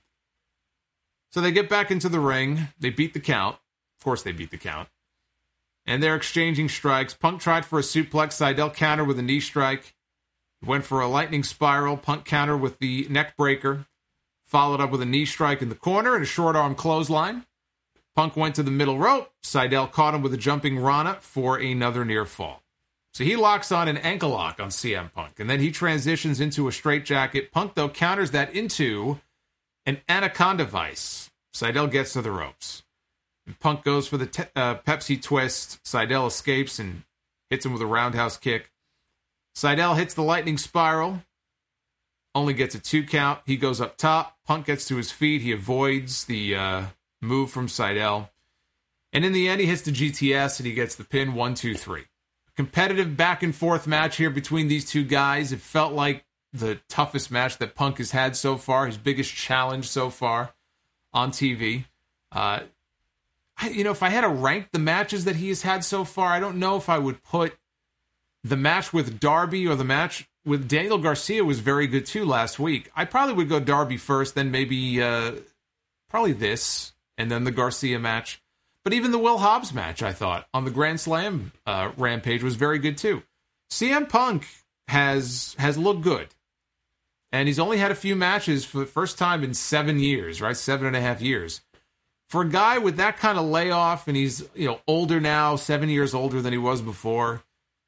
So they get back into the ring. They beat the count. Of course they beat the count. And they're exchanging strikes. Punk tried for a suplex. Seidel countered with a knee strike. Went for a lightning spiral. Punk countered with the neck breaker. Followed up with a knee strike in the corner and a short arm clothesline. Punk went to the middle rope. Seidel caught him with a jumping Rana for another near fall. So he locks on an ankle lock on C M Punk. And then he transitions into a straitjacket. Punk, though, counters that into an anaconda vice. Seidel gets to the ropes. And Punk goes for the te- uh, Pepsi twist. Seidel escapes and hits him with a roundhouse kick. Seidel hits the lightning spiral. Only gets a two count. He goes up top. Punk gets to his feet. He avoids the uh, move from Seidel. And in the end, he hits the G T S and he gets the pin one, two, three. Competitive back and forth match here between these two guys. It felt like the toughest match that Punk has had so far. His biggest challenge so far on T V. Uh, I, you know, if I had to rank the matches that he has had so far, I don't know if I would put the match with Darby or the match with Daniel Garcia was very good too last week. I probably would go Darby first, then maybe uh, probably this, and then the Garcia match. But even the Will Hobbs match, I thought, on the Grand Slam uh, Rampage was very good too. C M Punk has has looked good. And he's only had a few matches for the first time in seven years, right? Seven and a half years. For a guy with that kind of layoff, and he's, you know, older now, seven years older than he was before,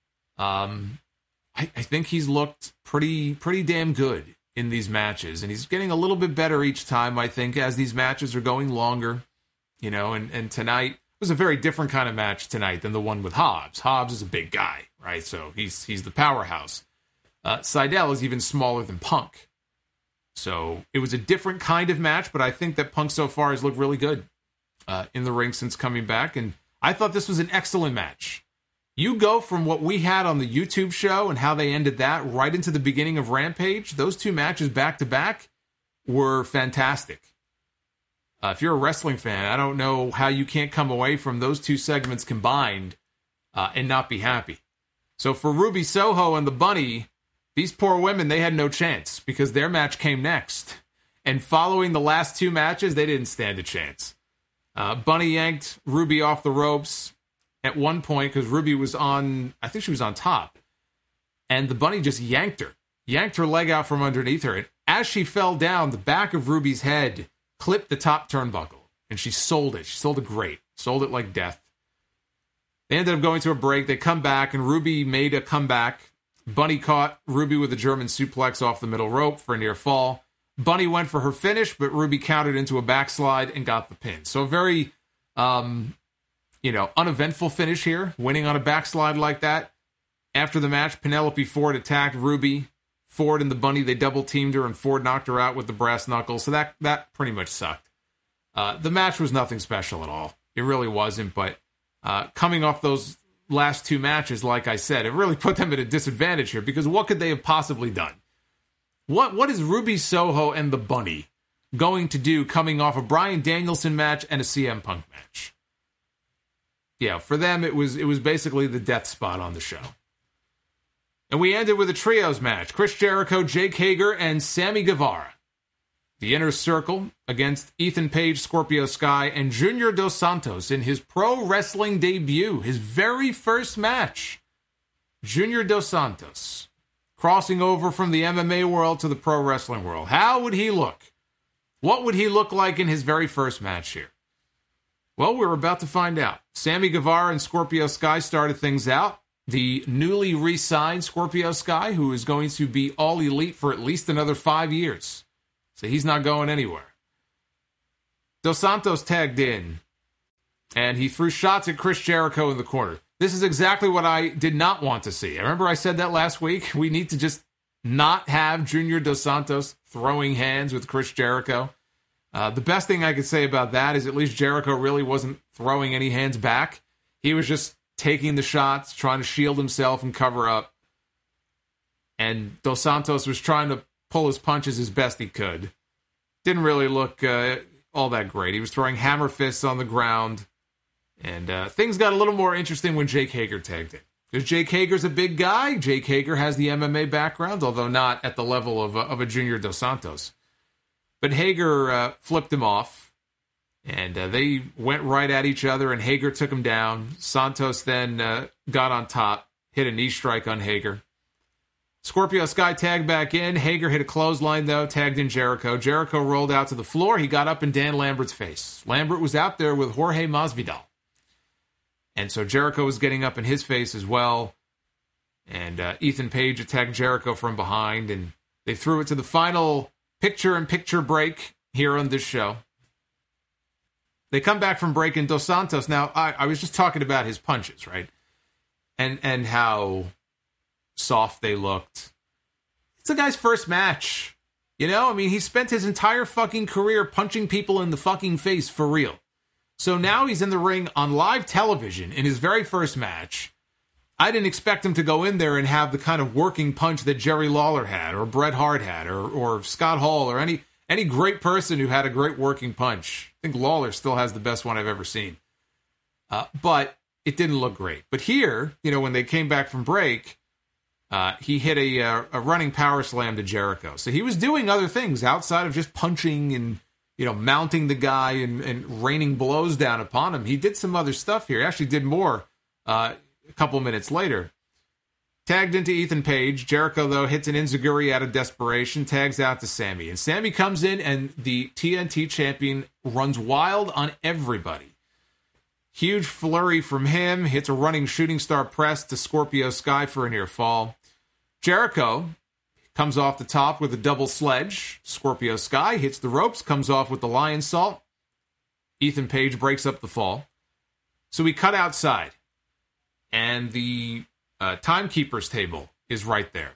um, I, I think he's looked pretty, pretty damn good in these matches. And he's getting a little bit better each time, I think, as these matches are going longer. You know, and, and tonight was a very different kind of match tonight than the one with Hobbs. Hobbs is a big guy, right? So he's he's the powerhouse. Uh, Seidel is even smaller than Punk. So it was a different kind of match, but I think that Punk so far has looked really good uh, in the ring since coming back. And I thought this was an excellent match. You go from what we had on the YouTube show and how they ended that right into the beginning of Rampage. Those two matches back to back were fantastic. Uh, if you're a wrestling fan, I don't know how you can't come away from those two segments combined uh, and not be happy. So for Ruby Soho and the Bunny, these poor women, they had no chance because their match came next. And following the last two matches, they didn't stand a chance. Uh, Bunny yanked Ruby off the ropes at one point because Ruby was on, I think she was on top. And the Bunny just yanked her, yanked her leg out from underneath her. And as she fell down, the back of Ruby's head clipped the top turnbuckle. And she sold it. She sold it great. Sold it like death. They ended up going to a break. They come back, and Ruby made a comeback. Bunny caught Ruby with a German suplex off the middle rope for a near fall. Bunny went for her finish, but Ruby countered into a backslide and got the pin. So a very, um, you know, uneventful finish here, winning on a backslide like that. After the match, Penelope Ford attacked Ruby. Ford and the Bunny, they double-teamed her, and Ford knocked her out with the brass knuckles. So that, that pretty much sucked. Uh, the match was nothing special at all. It really wasn't, but uh, coming off those last two matches, like I said, it really put them at a disadvantage here, because what could they have possibly done? What What is Ruby Soho and the Bunny going to do coming off a Bryan Danielson match and a C M Punk match? Yeah, for them, it was it was basically the death spot on the show. And we ended with a trios match. Chris Jericho, Jake Hager, and Sammy Guevara. The Inner Circle against Ethan Page, Scorpio Sky, and Junior Dos Santos in his pro wrestling debut. His very first match. Junior Dos Santos, crossing over from the M M A world to the pro wrestling world. How would he look? What would he look like in his very first match here? Well, we're about to find out. Sammy Guevara and Scorpio Sky started things out. The newly re-signed Scorpio Sky, who is going to be all elite for at least another five years. So he's not going anywhere. Dos Santos tagged in, and he threw shots at Chris Jericho in the corner. This is exactly what I did not want to see. I remember I said that last week. We need to just not have Junior Dos Santos throwing hands with Chris Jericho. Uh, the best thing I could say about that is at least Jericho really wasn't throwing any hands back. He was just taking the shots, trying to shield himself and cover up. And Dos Santos was trying to pull his punches as best he could. Didn't really look uh, all that great. He was throwing hammer fists on the ground. And uh, things got a little more interesting when Jake Hager tagged in. Because Jake Hager's a big guy. Jake Hager has the M M A background, although not at the level of a, of a Junior Dos Santos. But Hager uh, flipped him off. And uh, they went right at each other, and Hager took him down. Santos then uh, got on top, hit a knee strike on Hager. Scorpio Sky tagged back in. Hager hit a clothesline, though, tagged in Jericho. Jericho rolled out to the floor. He got up in Dan Lambert's face. Lambert was out there with Jorge Masvidal. And so Jericho was getting up in his face as well. And uh, Ethan Page attacked Jericho from behind, and they threw it to the final picture-in-picture break here on this show. They come back from break in Dos Santos. Now, I, I was just talking about his punches, right? And and how soft they looked. It's a guy's first match. You know, I mean, he spent his entire fucking career punching people in the fucking face for real. So now he's in the ring on live television in his very first match. I didn't expect him to go in there and have the kind of working punch that Jerry Lawler had, or Bret Hart had, or or Scott Hall, or any any great person who had a great working punch. I think Lawler still has the best one I've ever seen. Uh, but it didn't look great. But here, you know, when they came back from break, uh, he hit a, uh, a running power slam to Jericho. So he was doing other things outside of just punching and, you know, mounting the guy and, and raining blows down upon him. He did some other stuff here. He actually did more uh, a couple minutes later. Tagged into Ethan Page. Jericho, though, hits an enziguri out of desperation, tags out to Sammy. And Sammy comes in, and the T N T champion runs wild on everybody. Huge flurry from him, hits a running shooting star press to Scorpio Sky for a near fall. Jericho comes off the top with a double sledge. Scorpio Sky hits the ropes, comes off with the lion salt. Ethan Page breaks up the fall. So we cut outside, and the Uh, timekeeper's table is right there.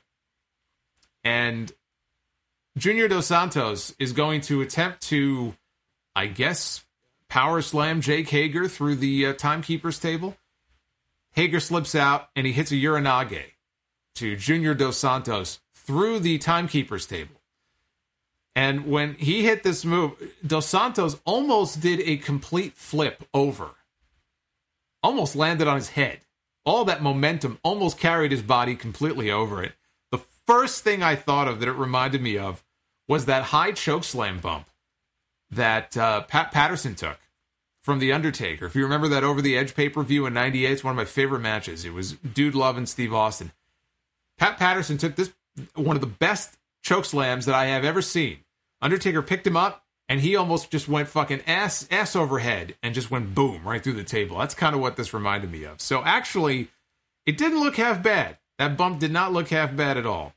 And Junior Dos Santos is going to attempt to, I guess, power slam Jake Hager through the uh, timekeeper's table. Hager slips out, and he hits a Uranage to Junior Dos Santos through the timekeeper's table. And when he hit this move, Dos Santos almost did a complete flip over. Almost landed on his head. All that momentum almost carried his body completely over it. The first thing I thought of that it reminded me of was that high chokeslam bump that uh, Pat Patterson took from The Undertaker. If you remember that Over the Edge pay-per-view in ninety-eight, it's one of my favorite matches. It was Dude Love and Steve Austin. Pat Patterson took this, one of the best chokeslams that I have ever seen. Undertaker picked him up, and he almost just went fucking ass ass overhead and just went boom right through the table. That's kind of what this reminded me of. So actually, it didn't look half bad. That bump did not look half bad at all.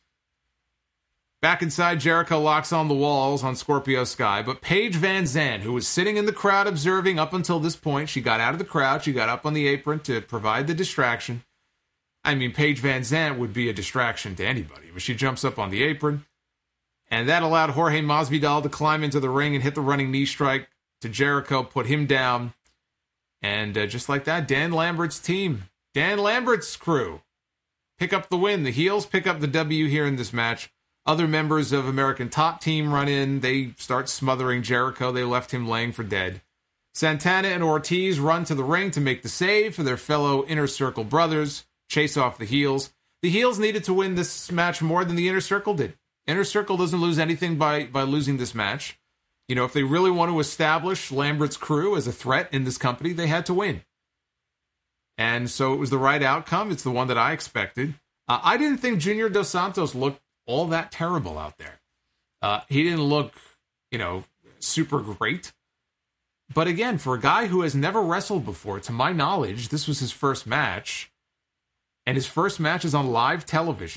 Back inside, Jericho locks on the walls on Scorpio Sky, but Paige Van Zandt, who was sitting in the crowd observing up until this point, she got out of the crowd, she got up on the apron to provide the distraction. I mean, Paige Van Zandt would be a distraction to anybody, but she jumps up on the apron. And that allowed Jorge Masvidal to climb into the ring and hit the running knee strike to Jericho, put him down. And uh, just like that, Dan Lambert's team, Dan Lambert's crew, pick up the win. The heels pick up the W here in this match. Other members of American Top Team run in. They start smothering Jericho. They left him laying for dead. Santana and Ortiz run to the ring to make the save for their fellow Inner Circle brothers, chase off the heels. The heels needed to win this match more than the Inner Circle did. Inner Circle doesn't lose anything by, by losing this match. You know, if they really want to establish Lambert's crew as a threat in this company, they had to win. And so it was the right outcome. It's the one that I expected. Uh, I didn't think Junior Dos Santos looked all that terrible out there. Uh, he didn't look, you know, super great. But again, for a guy who has never wrestled before, to my knowledge, this was his first match. And his first match is on live television.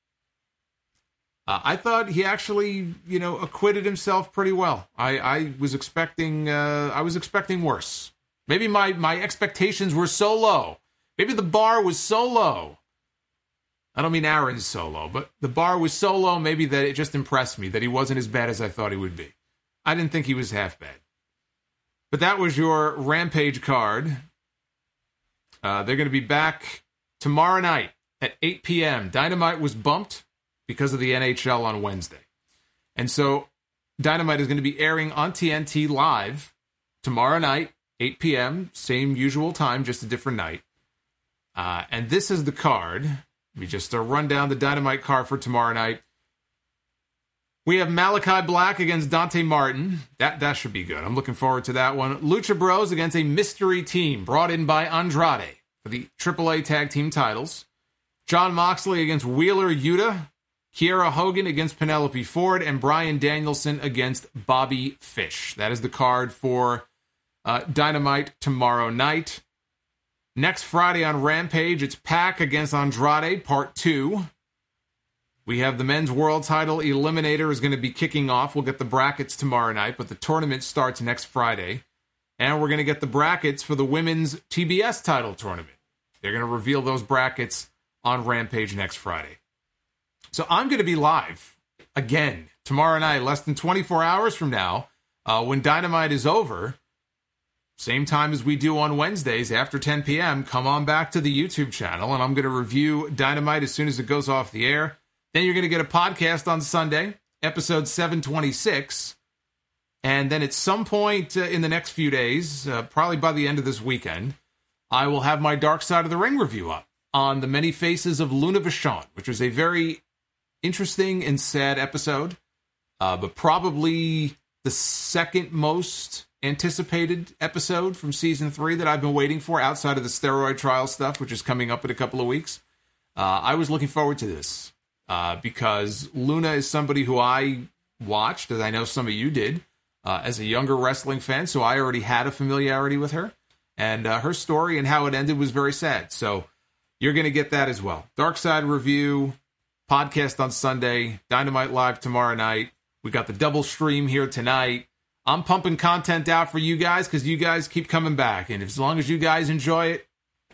Uh, I thought he actually, you know, acquitted himself pretty well. I, I was expecting, uh, I was expecting worse. Maybe my, my expectations were so low. Maybe the bar was so low. I don't mean Aaron's so low, but the bar was so low maybe that it just impressed me that he wasn't as bad as I thought he would be. I didn't think he was half bad. But that was your Rampage card. Uh, they're going to be back tomorrow night at eight p.m. Dynamite was bumped because of the N H L on Wednesday. And so Dynamite is going to be airing on T N T live tomorrow night, eight p.m., same usual time, just a different night. Uh, and this is the card. Let me just uh, run down the Dynamite card for tomorrow night. We have Malachi Black against Dante Martin. That that should be good. I'm looking forward to that one. Lucha Bros against a mystery team brought in by Andrade for the triple A Tag Team titles. Jon Moxley against Wheeler Yuta. Kiera Hogan against Penelope Ford. And Bryan Danielson against Bobby Fish. That is the card for uh, Dynamite tomorrow night. Next Friday on Rampage, it's Pac against Andrade, part two. We have the men's world title eliminator is going to be kicking off. We'll get the brackets tomorrow night, but the tournament starts next Friday. And we're going to get the brackets for the women's T B S title tournament. They're going to reveal those brackets on Rampage next Friday. So I'm going to be live again tomorrow night, less than twenty-four hours from now, uh, when Dynamite is over. Same time as we do on Wednesdays after ten p.m. Come on back to the YouTube channel, and I'm going to review Dynamite as soon as it goes off the air. Then you're going to get a podcast on Sunday, episode seven twenty-six. And then at some point uh, in the next few days, uh, probably by the end of this weekend, I will have my Dark Side of the Ring review up on The Many Faces of Luna Vachon, which was a very interesting and sad episode, uh, but probably the second most anticipated episode from season three that I've been waiting for outside of the steroid trial stuff, which is coming up in a couple of weeks. Uh, I was looking forward to this uh, because Luna is somebody who I watched, as I know some of you did, uh, as a younger wrestling fan, so I already had a familiarity with her, and uh, her story and how it ended was very sad, so you're going to get that as well. Dark Side review, podcast on Sunday, Dynamite Live tomorrow night. We got the double stream here tonight. I'm pumping content out for you guys because you guys keep coming back. And as long as you guys enjoy it,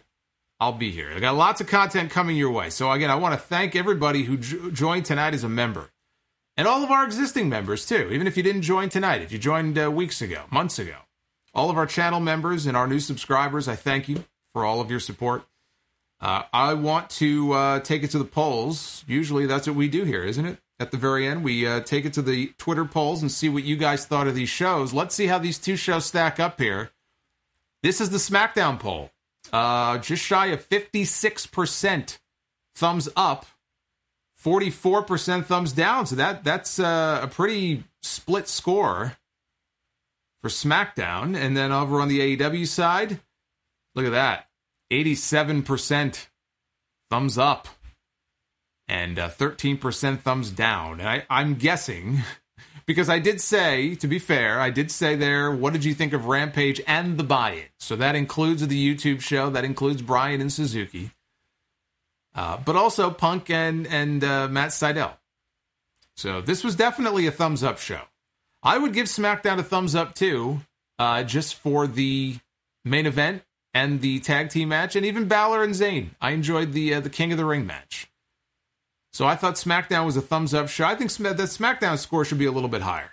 I'll be here. I got lots of content coming your way. So again, I want to thank everybody who jo- joined tonight as a member. And all of our existing members too. Even if you didn't join tonight, if you joined uh, weeks ago, months ago. All of our channel members and our new subscribers, I thank you for all of your support. Uh, I want to uh, take it to the polls. Usually that's what we do here, isn't it? At the very end, we uh, take it to the Twitter polls and see what you guys thought of these shows. Let's see how these two shows stack up here. This is the SmackDown poll. Uh, just shy of fifty-six percent thumbs up, forty-four percent thumbs down. So that that's uh, a pretty split score for SmackDown. And then over on the A E W side, look at that. eighty-seven percent thumbs up. And uh, thirteen percent thumbs down. And I, I'm guessing, because I did say, to be fair, I did say there, what did you think of Rampage and the buy-in? So that includes the YouTube show. That includes Brian and Suzuki. Uh, but also Punk and, and uh, Matt Sydal. So this was definitely a thumbs-up show. I would give SmackDown a thumbs-up, too, uh, just for the main event and the tag team match, and even Balor and Zayn. I enjoyed the uh, the King of the Ring match. So I thought SmackDown was a thumbs-up show. I think that SmackDown score should be a little bit higher.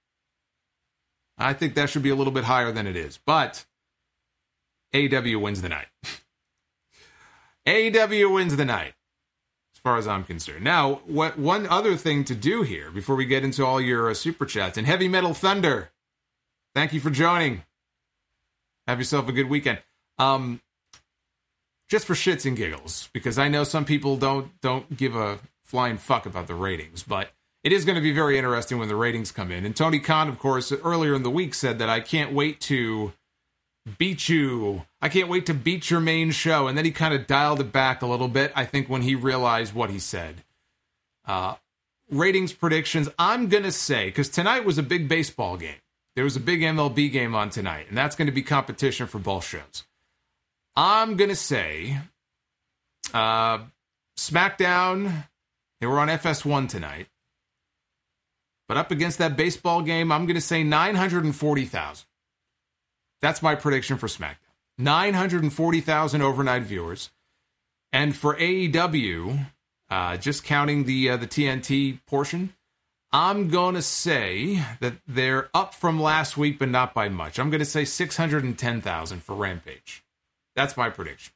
I think that should be a little bit higher than it is. But A E W wins the night. A E W wins the night, as far as I'm concerned. Now, what one other thing to do here, before we get into all your uh, Super Chats, and Heavy Metal Thunder, thank you for joining. Have yourself a good weekend. Um... Just for shits and giggles, because I know some people don't don't give a flying fuck about the ratings, but it is going to be very interesting when the ratings come in. And Tony Khan, of course, earlier in the week said that I can't wait to beat you. I can't wait to beat your main show. And then he kind of dialed it back a little bit, I think, when he realized what he said. Uh, ratings predictions, I'm going to say, because tonight was a big baseball game. There was a big M L B game on tonight, and that's going to be competition for both shows. I'm going to say uh, SmackDown, they were on F S one tonight. But up against that baseball game, I'm going to say nine hundred forty thousand. That's my prediction for SmackDown. nine hundred forty thousand overnight viewers. And for A E W, uh, just counting the uh, the T N T portion, I'm going to say that they're up from last week, but not by much. I'm going to say six hundred ten thousand for Rampage. That's my prediction.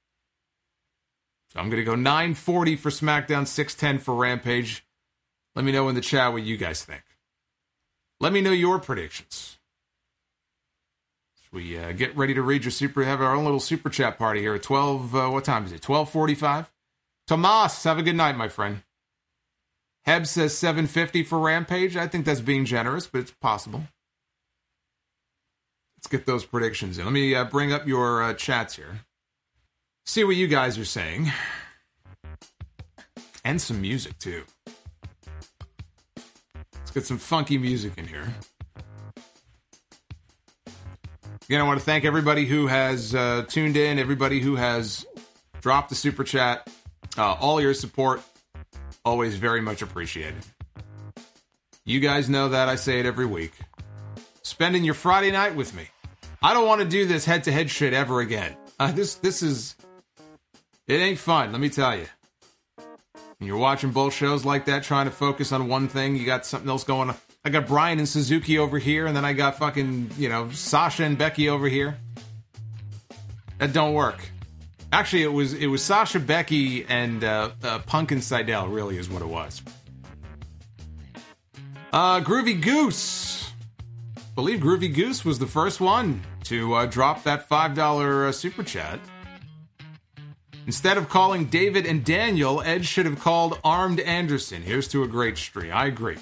So I'm going to go nine forty for SmackDown, six ten for Rampage. Let me know in the chat what you guys think. Let me know your predictions. As we uh, get ready to read your super, have our own little super chat party here at twelve, uh, what time is it? twelve forty-five? Tomas, have a good night, my friend. Heb says seven fifty for Rampage. I think that's being generous, but it's possible. Let's get those predictions in. Let me uh, bring up your uh, chats here. See what you guys are saying. And some music, too. Let's get some funky music in here. Again, I want to thank everybody who has uh, tuned in, everybody who has dropped the super chat. Uh, all your support, always very much appreciated. You guys know that. I say it every week. Spending your Friday night with me. I don't want to do this head-to-head shit ever again. Uh, this this is... It ain't fun, let me tell you. When you're watching both shows like that, trying to focus on one thing, you got something else going on. I got Brian and Suzuki over here, and then I got fucking, you know, Sasha and Becky over here. That don't work. Actually, it was it was Sasha, Becky, and uh, uh, Punk and Seidel, really, is what it was. Uh, Groovy Goose. I believe Groovy Goose was the first one to uh, drop that five dollar uh, super chat. Instead of calling David and Daniel, Edge should have called Armed Anderson. Here's to a great streak. I agree.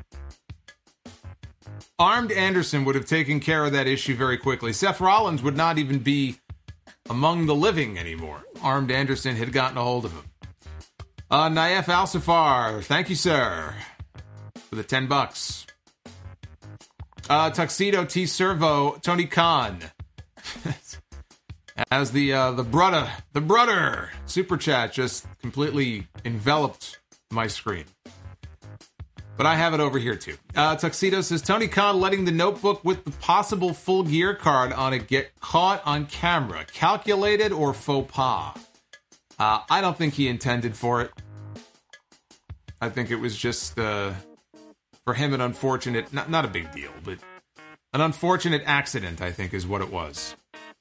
Armed Anderson would have taken care of that issue very quickly. Seth Rollins would not even be among the living anymore. Armed Anderson had gotten a hold of him. Uh, Naif Al-Safar, thank you, sir, for the ten bucks. Uh, Tuxedo T Servo, Tony Khan. As the uh, the brother, the brother super chat just completely enveloped my screen. But I have it over here too. Uh, Tuxedo says, Tony Khan letting the notebook with the possible full gear card on it get caught on camera. Calculated or faux pas? Uh, I don't think he intended for it. I think it was just, uh, for him, an unfortunate, not, not a big deal, but an unfortunate accident, I think, is what it was.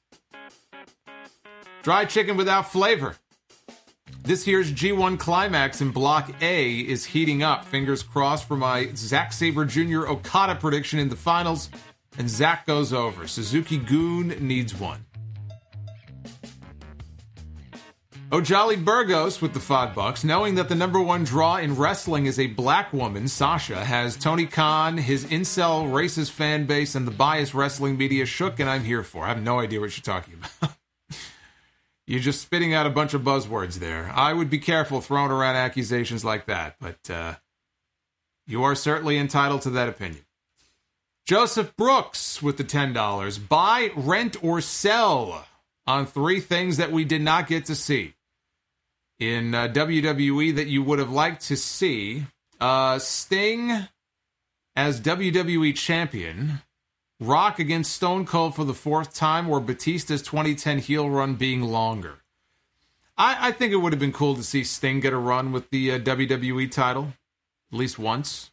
Dry chicken without flavor. This year's G one Climax in Block A is heating up. Fingers crossed for my Zack Sabre Junior Okada prediction in the finals. And Zack goes over. Suzuki-gun needs one. Ojali Burgos with the five bucks. Knowing that the number one draw in wrestling is a black woman, Sasha, has Tony Khan, his incel racist fan base, and the biased wrestling media shook, and I'm here for. I have no idea what you're talking about. You're just spitting out a bunch of buzzwords there. I would be careful throwing around accusations like that, but uh, you are certainly entitled to that opinion. Joseph Brooks with the ten dollars. Buy, rent, or sell on three things that we did not get to see in uh, W W E that you would have liked to see. Uh, Sting as W W E champion. Rock against Stone Cold for the fourth time, or Batista's twenty ten heel run being longer. I, I think it would have been cool to see Sting get a run with the uh, W W E title, at least once.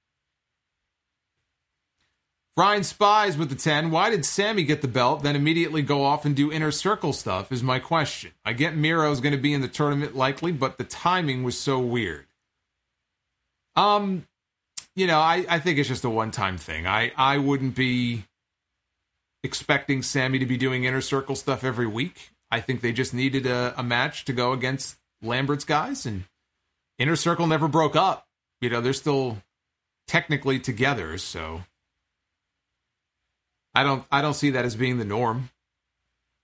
Ryan Spies with the ten. Why did Sammy get the belt, then immediately go off and do Inner Circle stuff, is my question. I get Miro's going to be in the tournament likely, but the timing was so weird. Um... You know, I, I think it's just a one-time thing. I, I wouldn't be expecting Sammy to be doing Inner Circle stuff every week. I think they just needed a, a match to go against Lambert's guys, and Inner Circle never broke up. You know, they're still technically together, so I don't I don't see that as being the norm.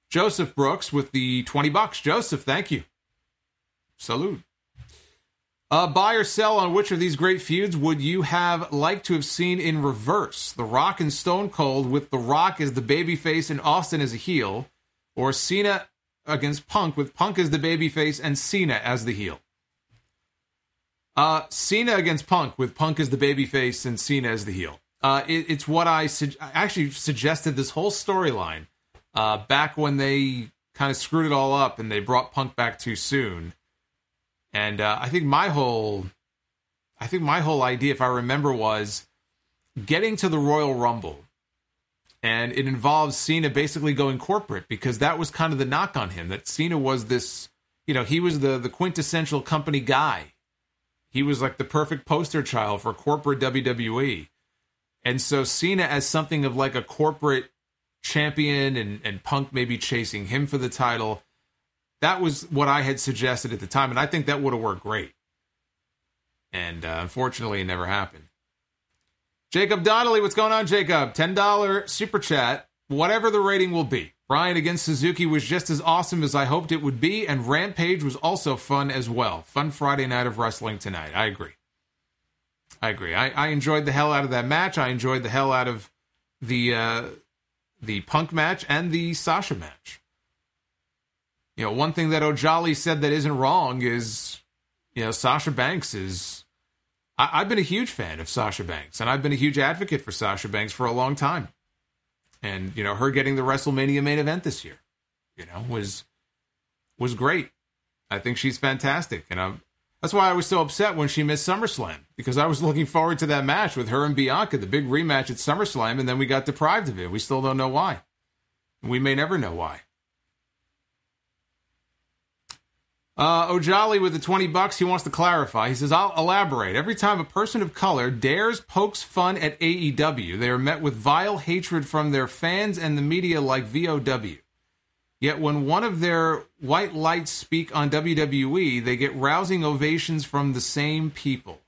Joseph Brooks with the twenty bucks. Joseph, thank you. Salute. Uh, buy or sell on which of these great feuds would you have liked to have seen in reverse? The Rock and Stone Cold with The Rock as the babyface and Austin as a heel, or Cena against Punk with Punk as the babyface and Cena as the heel? Uh, Cena against Punk with Punk as the babyface and Cena as the heel. Uh, it, it's what I, su- I actually suggested this whole storyline uh, back when they kind of screwed it all up and they brought Punk back too soon. And uh, I think my whole, I think my whole idea, if I remember, was getting to the Royal Rumble, and it involves Cena basically going corporate, because that was kind of the knock on him, that Cena was this, you know, he was the the quintessential company guy. He was like the perfect poster child for corporate W W E, and so Cena as something of like a corporate champion, and and Punk maybe chasing him for the title. That was what I had suggested at the time, and I think that would have worked great. And uh, unfortunately, it never happened. Jacob Donnelly, what's going on, Jacob? ten dollars super chat. Whatever the rating will be, Bryan against Suzuki was just as awesome as I hoped it would be, and Rampage was also fun as well. Fun Friday night of wrestling tonight. I agree. I agree. I, I enjoyed the hell out of that match. I enjoyed the hell out of the uh, the Punk match and the Sasha match. You know, one thing that O'Jolly said that isn't wrong is, you know, Sasha Banks is... I, I've been a huge fan of Sasha Banks, and I've been a huge advocate for Sasha Banks for a long time. And, you know, her getting the WrestleMania main event this year, you know, was was great. I think she's fantastic. And I'm, that's why I was so upset when she missed SummerSlam, because I was looking forward to that match with her and Bianca, the big rematch at SummerSlam, and then we got deprived of it. We still don't know why. We may never know why. Uh, O'Jolly with the twenty bucks, he wants to clarify. He says, I'll elaborate. Every time a person of color dares pokes fun at A E W, they are met with vile hatred from their fans and the media like V O W. Yet when one of their white lights speak on W W E, they get rousing ovations from the same people.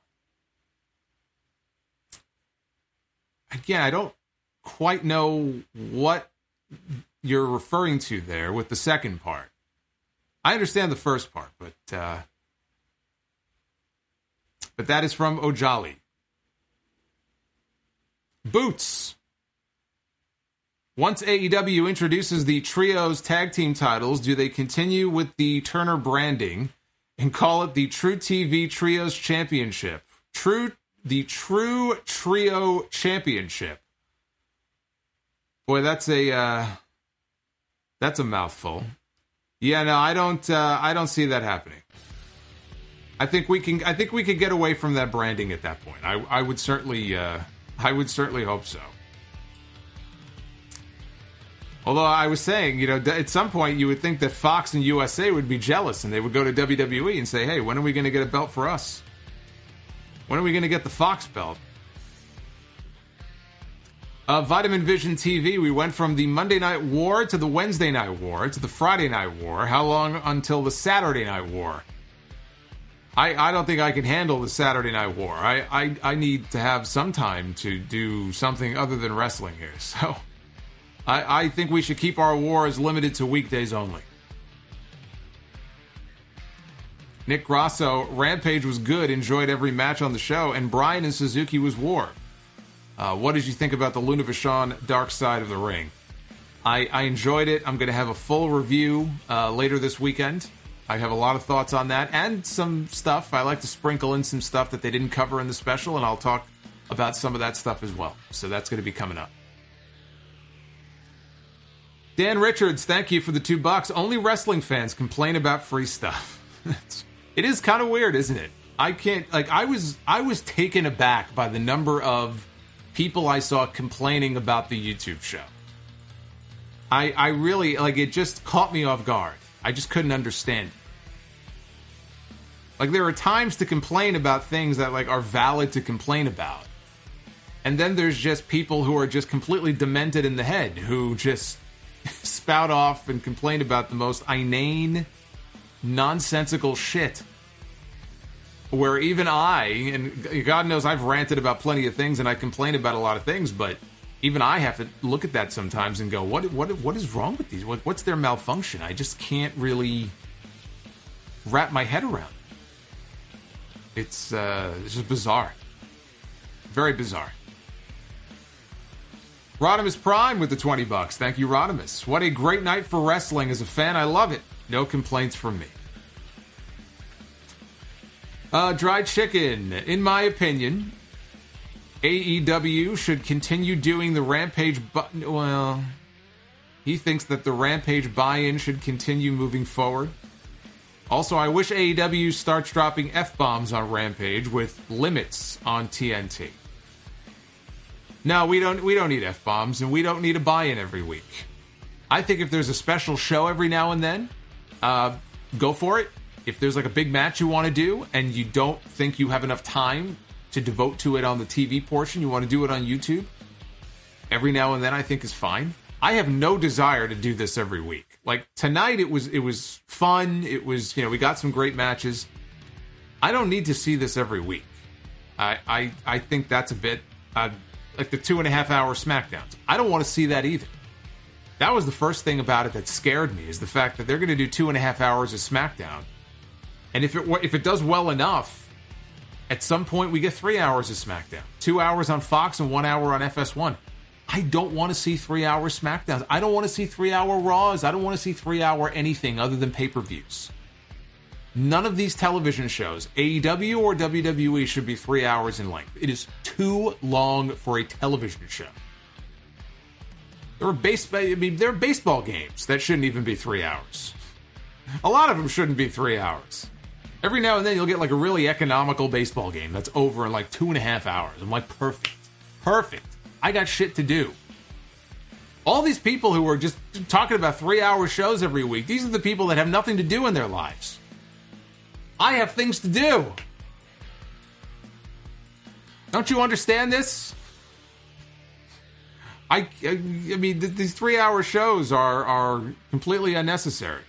Again, I don't quite know what you're referring to there with the second part. I understand the first part, but uh, but that is from O'Jolly. Boots. Once A E W introduces the Trios tag team titles, do they continue with the Turner branding and call it the True T V Trios Championship? True, the True Trio Championship. Boy, that's a uh, that's a mouthful. Yeah, no, I don't. Uh, I don't see that happening. I think we can. I think we could get away from that branding at that point. I, I would certainly. Uh, I would certainly hope so. Although I was saying, you know, at some point you would think that Fox and U S A would be jealous, and they would go to W W E and say, "Hey, when are we going to get a belt for us? When are we going to get the Fox belt?" Uh, Vitamin Vision T V, we went from the Monday Night War to the Wednesday Night War to the Friday Night War. How long until the Saturday Night War? I, I don't think I can handle the Saturday Night War. I, I, I need to have some time to do something other than wrestling here. So I, I think we should keep our wars limited to weekdays only. Nick Grasso, Rampage was good, enjoyed every match on the show, and Bryan and Suzuki was war. Uh, what did you think about the Luna Vachon Dark Side of the Ring? I, I enjoyed it. I'm going to have a full review uh, later this weekend. I have a lot of thoughts on that and some stuff. I like to sprinkle in some stuff that they didn't cover in the special, and I'll talk about some of that stuff as well. So that's going to be coming up. Dan Richards, thank you for the two bucks. Only wrestling fans complain about free stuff. It is kind of weird, isn't it? I can't, like, I was, I was taken aback by the number of people I saw complaining about the YouTube show. I I really, like, it just caught me off guard. I just couldn't understand it. Like, there are times to complain about things that, like, are valid to complain about. And then there's just people who are just completely demented in the head, who just spout off and complain about the most inane, nonsensical shit. Where even I, and God knows I've ranted about plenty of things and I complain about a lot of things, but even I have to look at that sometimes and go, what what what is wrong with these? What, what's their malfunction? I just can't really wrap my head around. It's uh, it's just bizarre. Very bizarre. Rodimus Prime with the twenty bucks. Thank you, Rodimus. What a great night for wrestling. As a fan, I love it. No complaints from me. Uh, Dried Chicken. In my opinion, A E W should continue doing the Rampage... Bu- well, he thinks that the Rampage buy-in should continue moving forward. Also, I wish A E W starts dropping F-bombs on Rampage with limits on T N T. No, we don't we don't need F-bombs, and we don't need a buy-in every week. I think if there's a special show every now and then, uh, go for it. If there's like a big match you want to do, and you don't think you have enough time to devote to it on the T V portion, you want to do it on YouTube, every now and then I think is fine. I have no desire to do this every week. Like, tonight it was it was fun. It was, you know, we got some great matches. I don't need to see this every week. I I, I think that's a bit... Uh, like the two and a half hour SmackDowns. I don't want to see that either. That was the first thing about it that scared me, is the fact that they're going to do two and a half hours of SmackDown. And if it if it does well enough, at some point we get three hours of SmackDown. Two hours on Fox and one hour on F S one. I don't want to see three hour SmackDowns. I don't want to see three hour Raws. I don't want to see three hour anything other than pay-per-views. None of these television shows, A E W or W W E, should be three hours in length. It is too long for a television show. There are, base, I mean, there are baseball games that shouldn't even be three hours. A lot of them shouldn't be three hours. Every now and then you'll get like a really economical baseball game that's over in like two and a half hours. I'm like, perfect. Perfect. I got shit to do. All these people who are just talking about three-hour shows every week, these are the people that have nothing to do in their lives. I have things to do. Don't you understand this? I, I, I mean, th- these three-hour shows are, are completely unnecessary.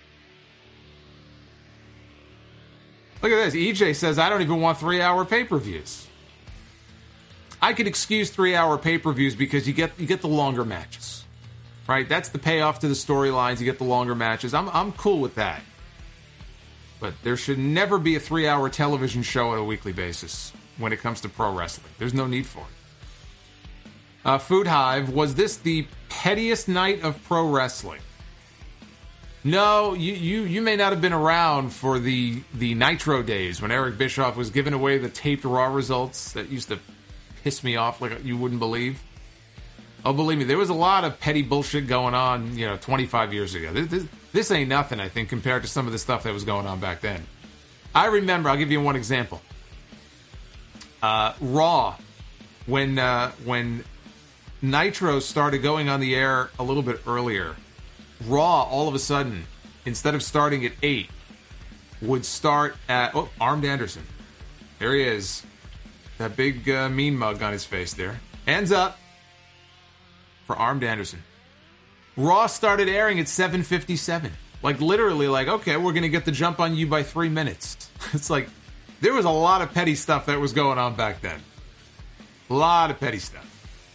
Look at this. E J says, I don't even want three-hour pay-per-views. I could excuse three-hour pay-per-views because you get you get the longer matches. Right? That's the payoff to the storylines. You get the longer matches. I'm I'm cool with that. But there should never be a three-hour television show on a weekly basis when it comes to pro wrestling. There's no need for it. Uh, Food Hive, was this the pettiest night of pro wrestling? No, you, you, you may not have been around for the, the Nitro days when Eric Bischoff was giving away the taped Raw results that used to piss me off like you wouldn't believe. Oh, believe me, there was a lot of petty bullshit going on, you know, twenty-five years ago. This, this, this ain't nothing, I think, compared to some of the stuff that was going on back then. I remember, I'll give you one example. Uh, Raw, when uh, when Nitro started going on the air a little bit earlier, Raw, all of a sudden, instead of starting at eight, would start at... Oh, Armed Anderson. There he is. That big uh, mean mug on his face there. Hands up for Armed Anderson. Raw started airing at seven fifty-seven. Like, literally, like, okay, we're going to get the jump on you by three minutes. It's like, there was a lot of petty stuff that was going on back then. A lot of petty stuff.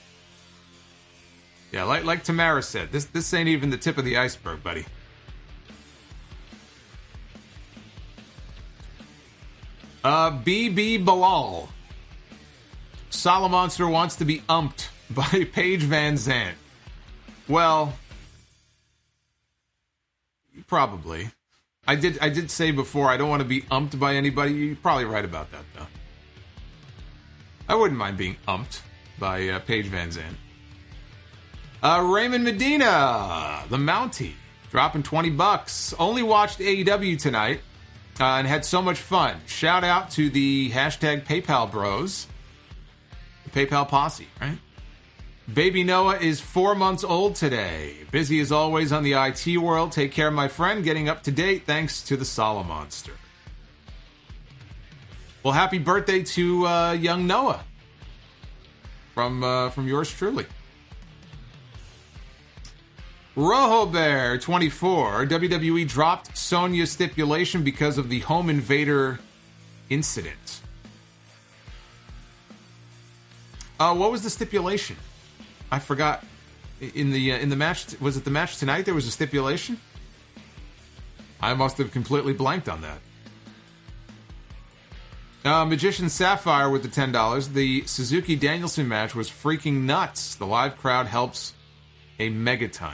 Yeah, like like Tamara said, this this ain't even the tip of the iceberg, buddy. Uh, B B Bilal. Solomonster wants to be umped by Paige Van Zandt. Well, probably. I did I did say before, I don't want to be umped by anybody. You're probably right about that, though. I wouldn't mind being umped by uh, Paige Van Zandt. Uh, Raymond Medina, the Mountie, dropping twenty bucks. Only watched A E W tonight uh, and had so much fun. Shout out to the hashtag PayPal bros. The PayPal posse, right? Baby Noah is four months old today. Busy as always on the I T world. Take care, my friend. Getting up to date thanks to the Solomonster. Well, happy birthday to uh, young Noah from uh, from yours truly. Rojo Bear, twenty-four. W W E dropped Sonya's stipulation because of the home invader incident. Uh, what was the stipulation? I forgot. In the uh, in the match, was it the match tonight? There was a stipulation. I must have completely blanked on that. Uh, Magician Sapphire with the ten dollars. The Suzuki Danielson match was freaking nuts. The live crowd helps a megaton.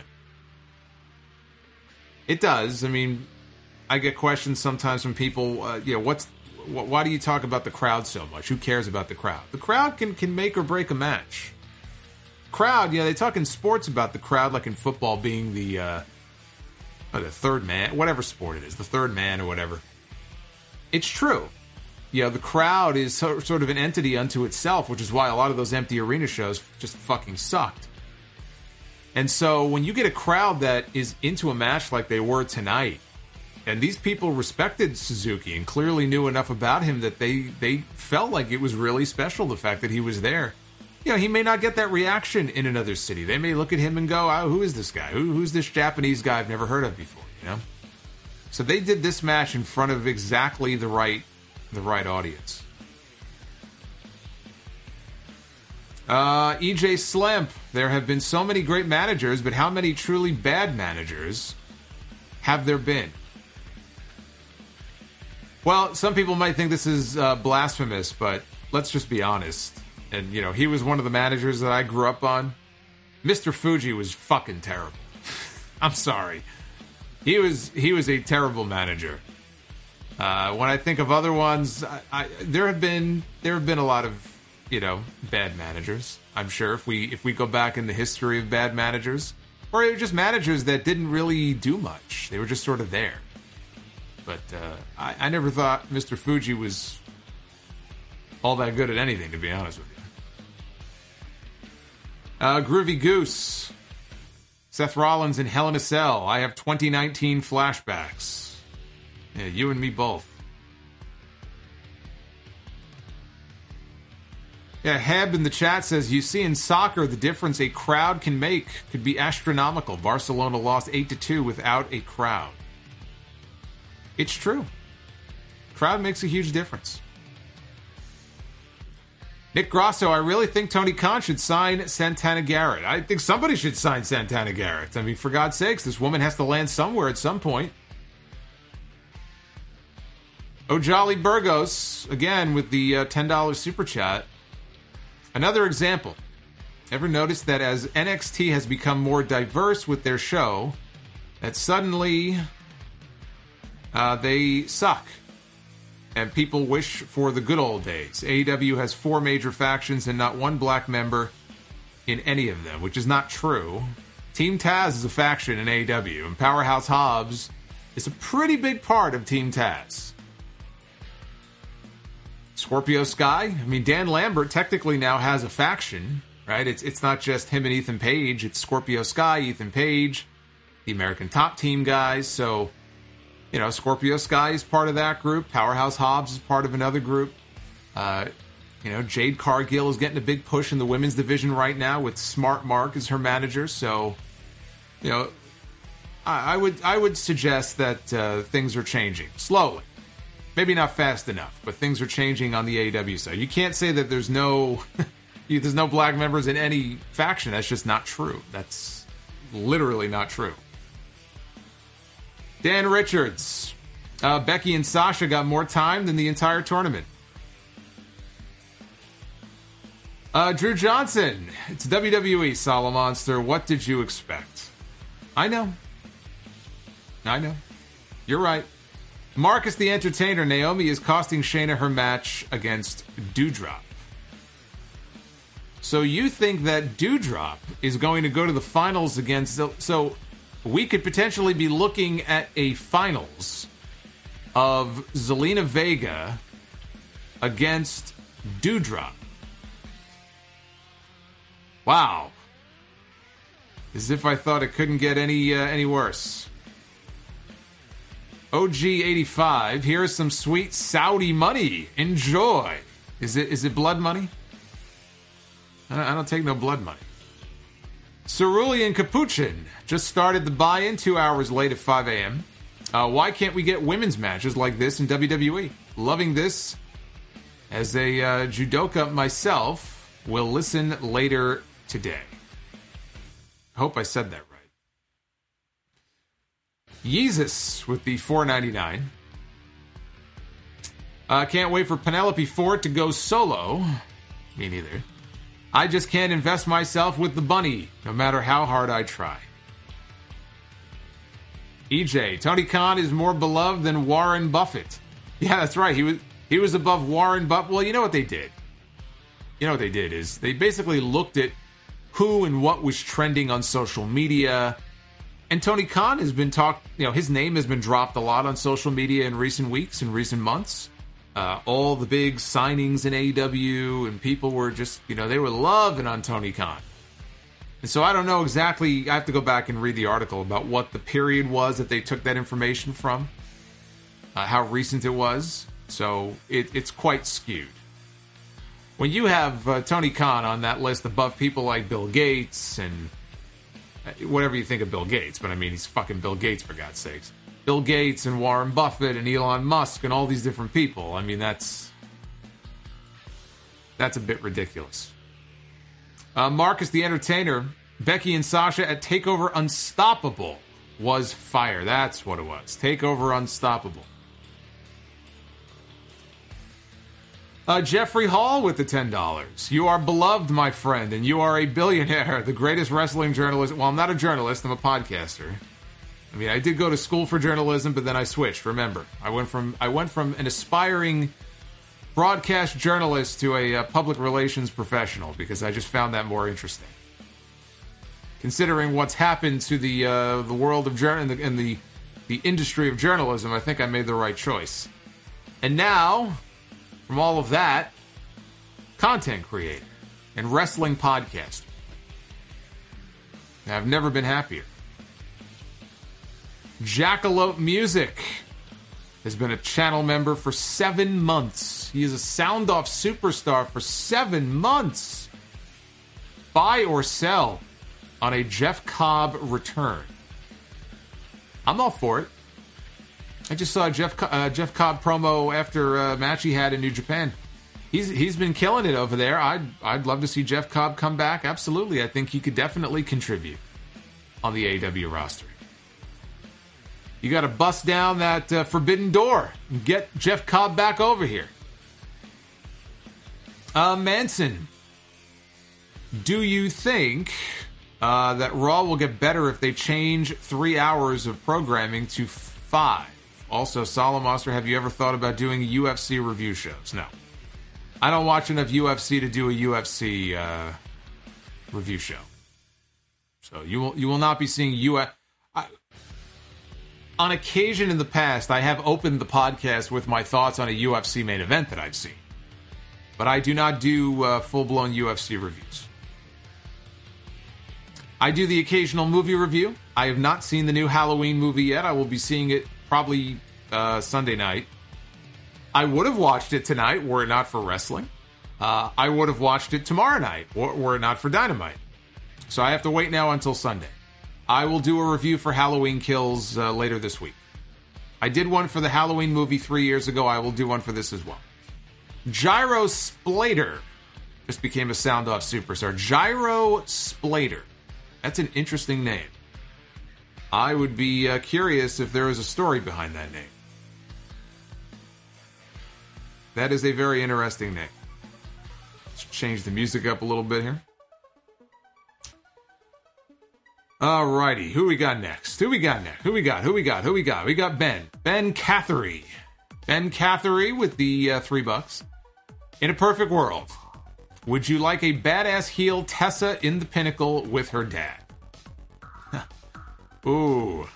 It does. I mean, I get questions sometimes from people. Uh, you know, what's wh- why do you talk about the crowd so much? Who cares about the crowd? The crowd can can make or break a match. Crowd, you know, they talk in sports about the crowd, like in football being the uh, oh, the third man, whatever sport it is, the third man or whatever. It's true. You know, the crowd is so, sort of an entity unto itself, which is why a lot of those empty arena shows just fucking sucked. And so when you get a crowd that is into a match like they were tonight, and these people respected Suzuki and clearly knew enough about him that they, they felt like it was really special, the fact that he was there. You know, he may not get that reaction in another city. They may look at him and go, oh, who is this guy? Who, who's this Japanese guy I've never heard of before, you know? So they did this match in front of exactly the right the right audience. Uh, E J Slimp, there have been so many great managers, but how many truly bad managers have there been? Well, some people might think this is uh, blasphemous, but let's just be honest. And, you know, he was one of the managers that I grew up on. Mister Fuji was fucking terrible. I'm sorry. He was he was a terrible manager. Uh, when I think of other ones, I, I, there have been there have been a lot of, you know, bad managers. I'm sure if we if we go back in the history of bad managers, or just managers that didn't really do much. They were just sort of there. But uh, I, I never thought Mister Fuji was all that good at anything, to be honest with you. Uh, Groovy Goose. Seth Rollins and Hell in a Cell. I have twenty nineteen flashbacks. Yeah, you and me both. Yeah, Heb in the chat says, you see in soccer the difference a crowd can make could be astronomical. Barcelona lost eight to two without a crowd. It's true. Crowd makes a huge difference. Nick Grosso, I really think Tony Khan should sign Santana Garrett. I think somebody should sign Santana Garrett. I mean, for God's sakes, this woman has to land somewhere at some point. Oh, Jolly Burgos, again, with the uh, ten dollars super chat. Another example. Ever noticed that as N X T has become more diverse with their show, that suddenly uh, they suck? And people wish for the good old days. A E W has four major factions and not one black member in any of them, which is not true. Team Taz is a faction in A E W, and Powerhouse Hobbs is a pretty big part of Team Taz. Scorpio Sky, I mean, Dan Lambert technically now has a faction, right? It's it's not just him and Ethan Page. It's Scorpio Sky, Ethan Page, the American Top Team guys. So, you know, Scorpio Sky is part of that group. Powerhouse Hobbs is part of another group. Uh, you know, Jade Cargill is getting a big push in the women's division right now with Smart Mark as her manager. So, you know, I, I would I would suggest that uh, things are changing slowly. Maybe not fast enough, but things are changing on the A E W side. You can't say that there's no there's no black members in any faction. That's just not true. That's literally not true. Dan Richards. Uh, Becky and Sasha got more time than the entire tournament. Uh, Drew Johnson. It's W W E, Solomonster. What did you expect? I know. I know. You're right. Marcus the Entertainer, Naomi is costing Shayna her match against Doudrop. So you think that Doudrop is going to go to the finals against... So we could potentially be looking at a finals of Zelina Vega against Doudrop. Wow. As if I thought it couldn't get any uh, any worse. O G eighty-five, here's some sweet Saudi money. Enjoy. Is it is it blood money? I don't, I don't take no blood money. Cerulean Capuchin just started the buy-in two hours late at five a.m. Uh, why can't we get women's matches like this in W W E? Loving this. As a uh, judoka myself, will listen later today. I hope I said that right. Yeezus with the four ninety-nine. Uh, can't wait for Penelope Ford to go solo. Me neither. I just can't invest myself with the bunny, no matter how hard I try. E J, Tony Khan is more beloved than Warren Buffett. Yeah, that's right. He was he was above Warren Buffett. Well, you know what they did? You know what they did is they basically looked at who and what was trending on social media. And Tony Khan has been talked, you know, his name has been dropped a lot on social media in recent weeks, in recent months. Uh, all the big signings in A E W, and people were just, you know, they were loving on Tony Khan. And so I don't know exactly, I have to go back and read the article about what the period was that they took that information from, uh, how recent it was. So it, it's quite skewed. When you have uh, Tony Khan on that list above people like Bill Gates and whatever you think of Bill Gates, but I mean, he's fucking Bill Gates, for God's sakes. Bill Gates and Warren Buffett and Elon Musk and all these different people. I mean, that's that's a bit ridiculous. Uh, Marcus the Entertainer, Becky and Sasha at TakeOver Unstoppable was fire. That's what it was. TakeOver Unstoppable. Uh, Jeffrey Hall with the ten dollars. You are beloved, my friend, and you are a billionaire, the greatest wrestling journalist. Well, I'm not a journalist, I'm a podcaster. I mean, I did go to school for journalism, but then I switched. Remember, I went from I went from an aspiring broadcast journalist to a uh, public relations professional because I just found that more interesting. Considering what's happened to the uh, the world of journal and the, and the the industry of journalism, I think I made the right choice. And now, from all of that, content creator and wrestling podcaster. I've never been happier. Jackalope Music has been a channel member for seven months. He is a Sound Off superstar for seven months. Buy or sell on a Jeff Cobb return. I'm all for it. I just saw a Jeff uh, Jeff Cobb promo after a match he had in New Japan. He's he's been killing it over there. I'd I'd love to see Jeff Cobb come back. Absolutely, I think he could definitely contribute on the A E W roster. You got to bust down that uh, forbidden door and get Jeff Cobb back over here. Uh, Manson, do you think uh, that Raw will get better if they change three hours of programming to five? Also, Solemn Monster, have you ever thought about doing U F C review shows? No. I don't watch enough U F C to do a U F C uh, review show. So you will you will not be seeing U F C. On occasion in the past, I have opened the podcast with my thoughts on a U F C main event that I've seen. But I do not do uh, full-blown U F C reviews. I do the occasional movie review. I have not seen the new Halloween movie yet. I will be seeing it probably uh, Sunday night. I would have watched it tonight were it not for wrestling. Uh, I would have watched it tomorrow night were, were it not for Dynamite. So I have to wait now until Sunday. I will do a review for Halloween Kills uh, later this week. I did one for the Halloween movie three years ago. I will do one for this as well. Gyro Splater just became a Sound Off superstar. Gyro Splater. That's an interesting name. I would be uh, curious if there is a story behind that name. That is a very interesting name. Let's change the music up a little bit here. Alrighty, who we got next? Who we got next? Who we got? Who we got? Who we got? We got Ben. Ben Cathery. Ben Cathery with the uh, three bucks. In a perfect world, would you like a badass heel Tessa in the Pinnacle with her dad? Ooh.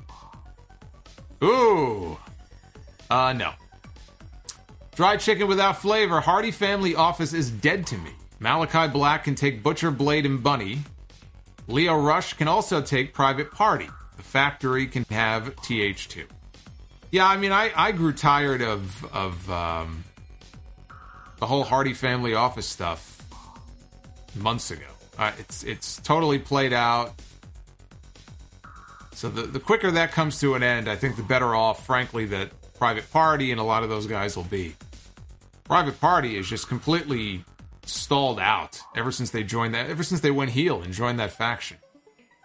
Ooh. Uh, no. Dry chicken without flavor. Hardy Family Office is dead to me. Malachi Black can take Butcher, Blade, and Bunny. Leo Rush can also take Private Party. The Factory can have T H two. Yeah, I mean, I, I grew tired of of um, the whole Hardy Family Office stuff months ago. Uh, it's it's totally played out. So the, the quicker that comes to an end, I think the better off, frankly, that Private Party and a lot of those guys will be. Private Party is just completely stalled out ever since they joined that, ever since they went heel and joined that faction.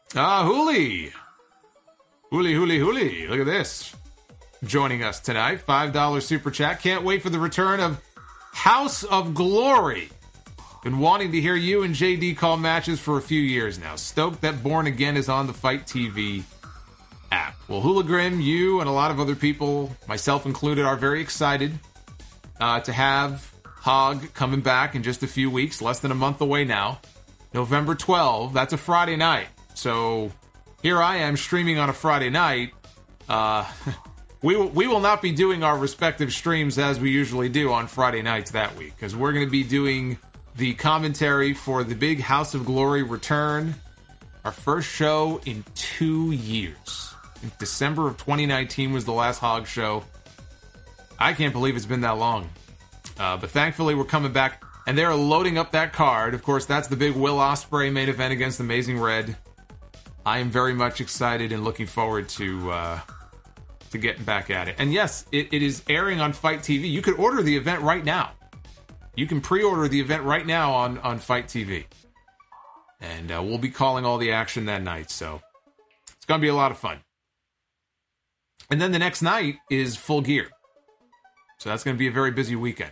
Ah, Hooli. Hooli, Hooli, Hooli. Look at this. Joining us tonight. five dollars super chat. Can't wait for the return of House of Glory. Been wanting to hear you and J D call matches for a few years now. Stoked that Born Again is on the Fight T V app. Well, Hula Grim, you and a lot of other people, myself included, are very excited uh, to have Hog coming back in just a few weeks, less than a month away now. November twelfth, that's a Friday night. So here I am streaming on a Friday night. Uh, we, will, we will not be doing our respective streams as we usually do on Friday nights that week, because we're going to be doing the commentary for the big House of Glory return. Our first show in two years. In December of twenty nineteen was the last Hog show. I can't believe it's been that long. Uh, but thankfully, we're coming back, and they're loading up that card. Of course, that's the big Will Ospreay main event against Amazing Red. I am very much excited and looking forward to uh, to getting back at it. And yes, it, it is airing on Fight T V. You could order the event right now. You can pre-order the event right now on, on Fight T V. And uh, we'll be calling all the action that night, so it's going to be a lot of fun. And then the next night is Full Gear. So that's going to be a very busy weekend.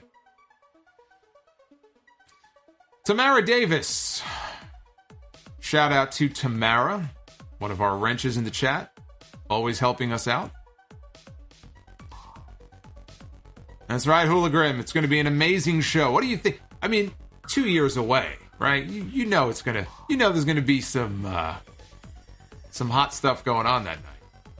Tamara Davis. Shout out to Tamara, one of our wrenches in the chat, always helping us out. That's right, Hula Grim. It's going to be an amazing show. What do you think? I mean, two years away, right? You, you know it's going to, you know there's going to be some, uh, some hot stuff going on that night.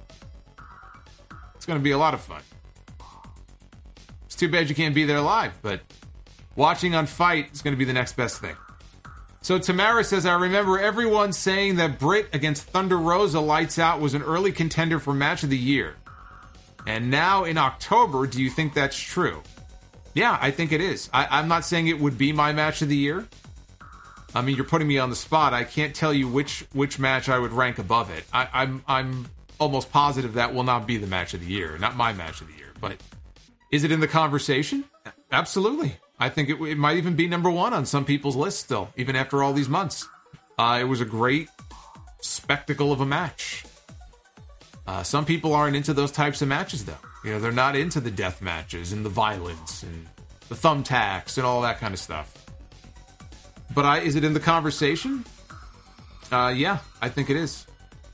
It's going to be a lot of fun. It's too bad you can't be there live, but watching on Fight is going to be the next best thing. So Tamara says, I remember everyone saying that Britt against Thunder Rosa Lights Out was an early contender for Match of the Year. And now in October, do you think that's true? Yeah, I think it is. I, I'm not saying it would be my Match of the Year. I mean, you're putting me on the spot. I can't tell you which which match I would rank above it. I, I'm I'm almost positive that will not be the Match of the Year, not my Match of the Year. But is it in the conversation? Absolutely. I think it, it might even be number one on some people's list still, even after all these months. Uh, it was a great spectacle of a match. Uh, some people aren't into those types of matches, though. You know, they're not into the death matches and the violence and the thumbtacks and all that kind of stuff. But I, is it in the conversation? Uh, yeah, I think it is.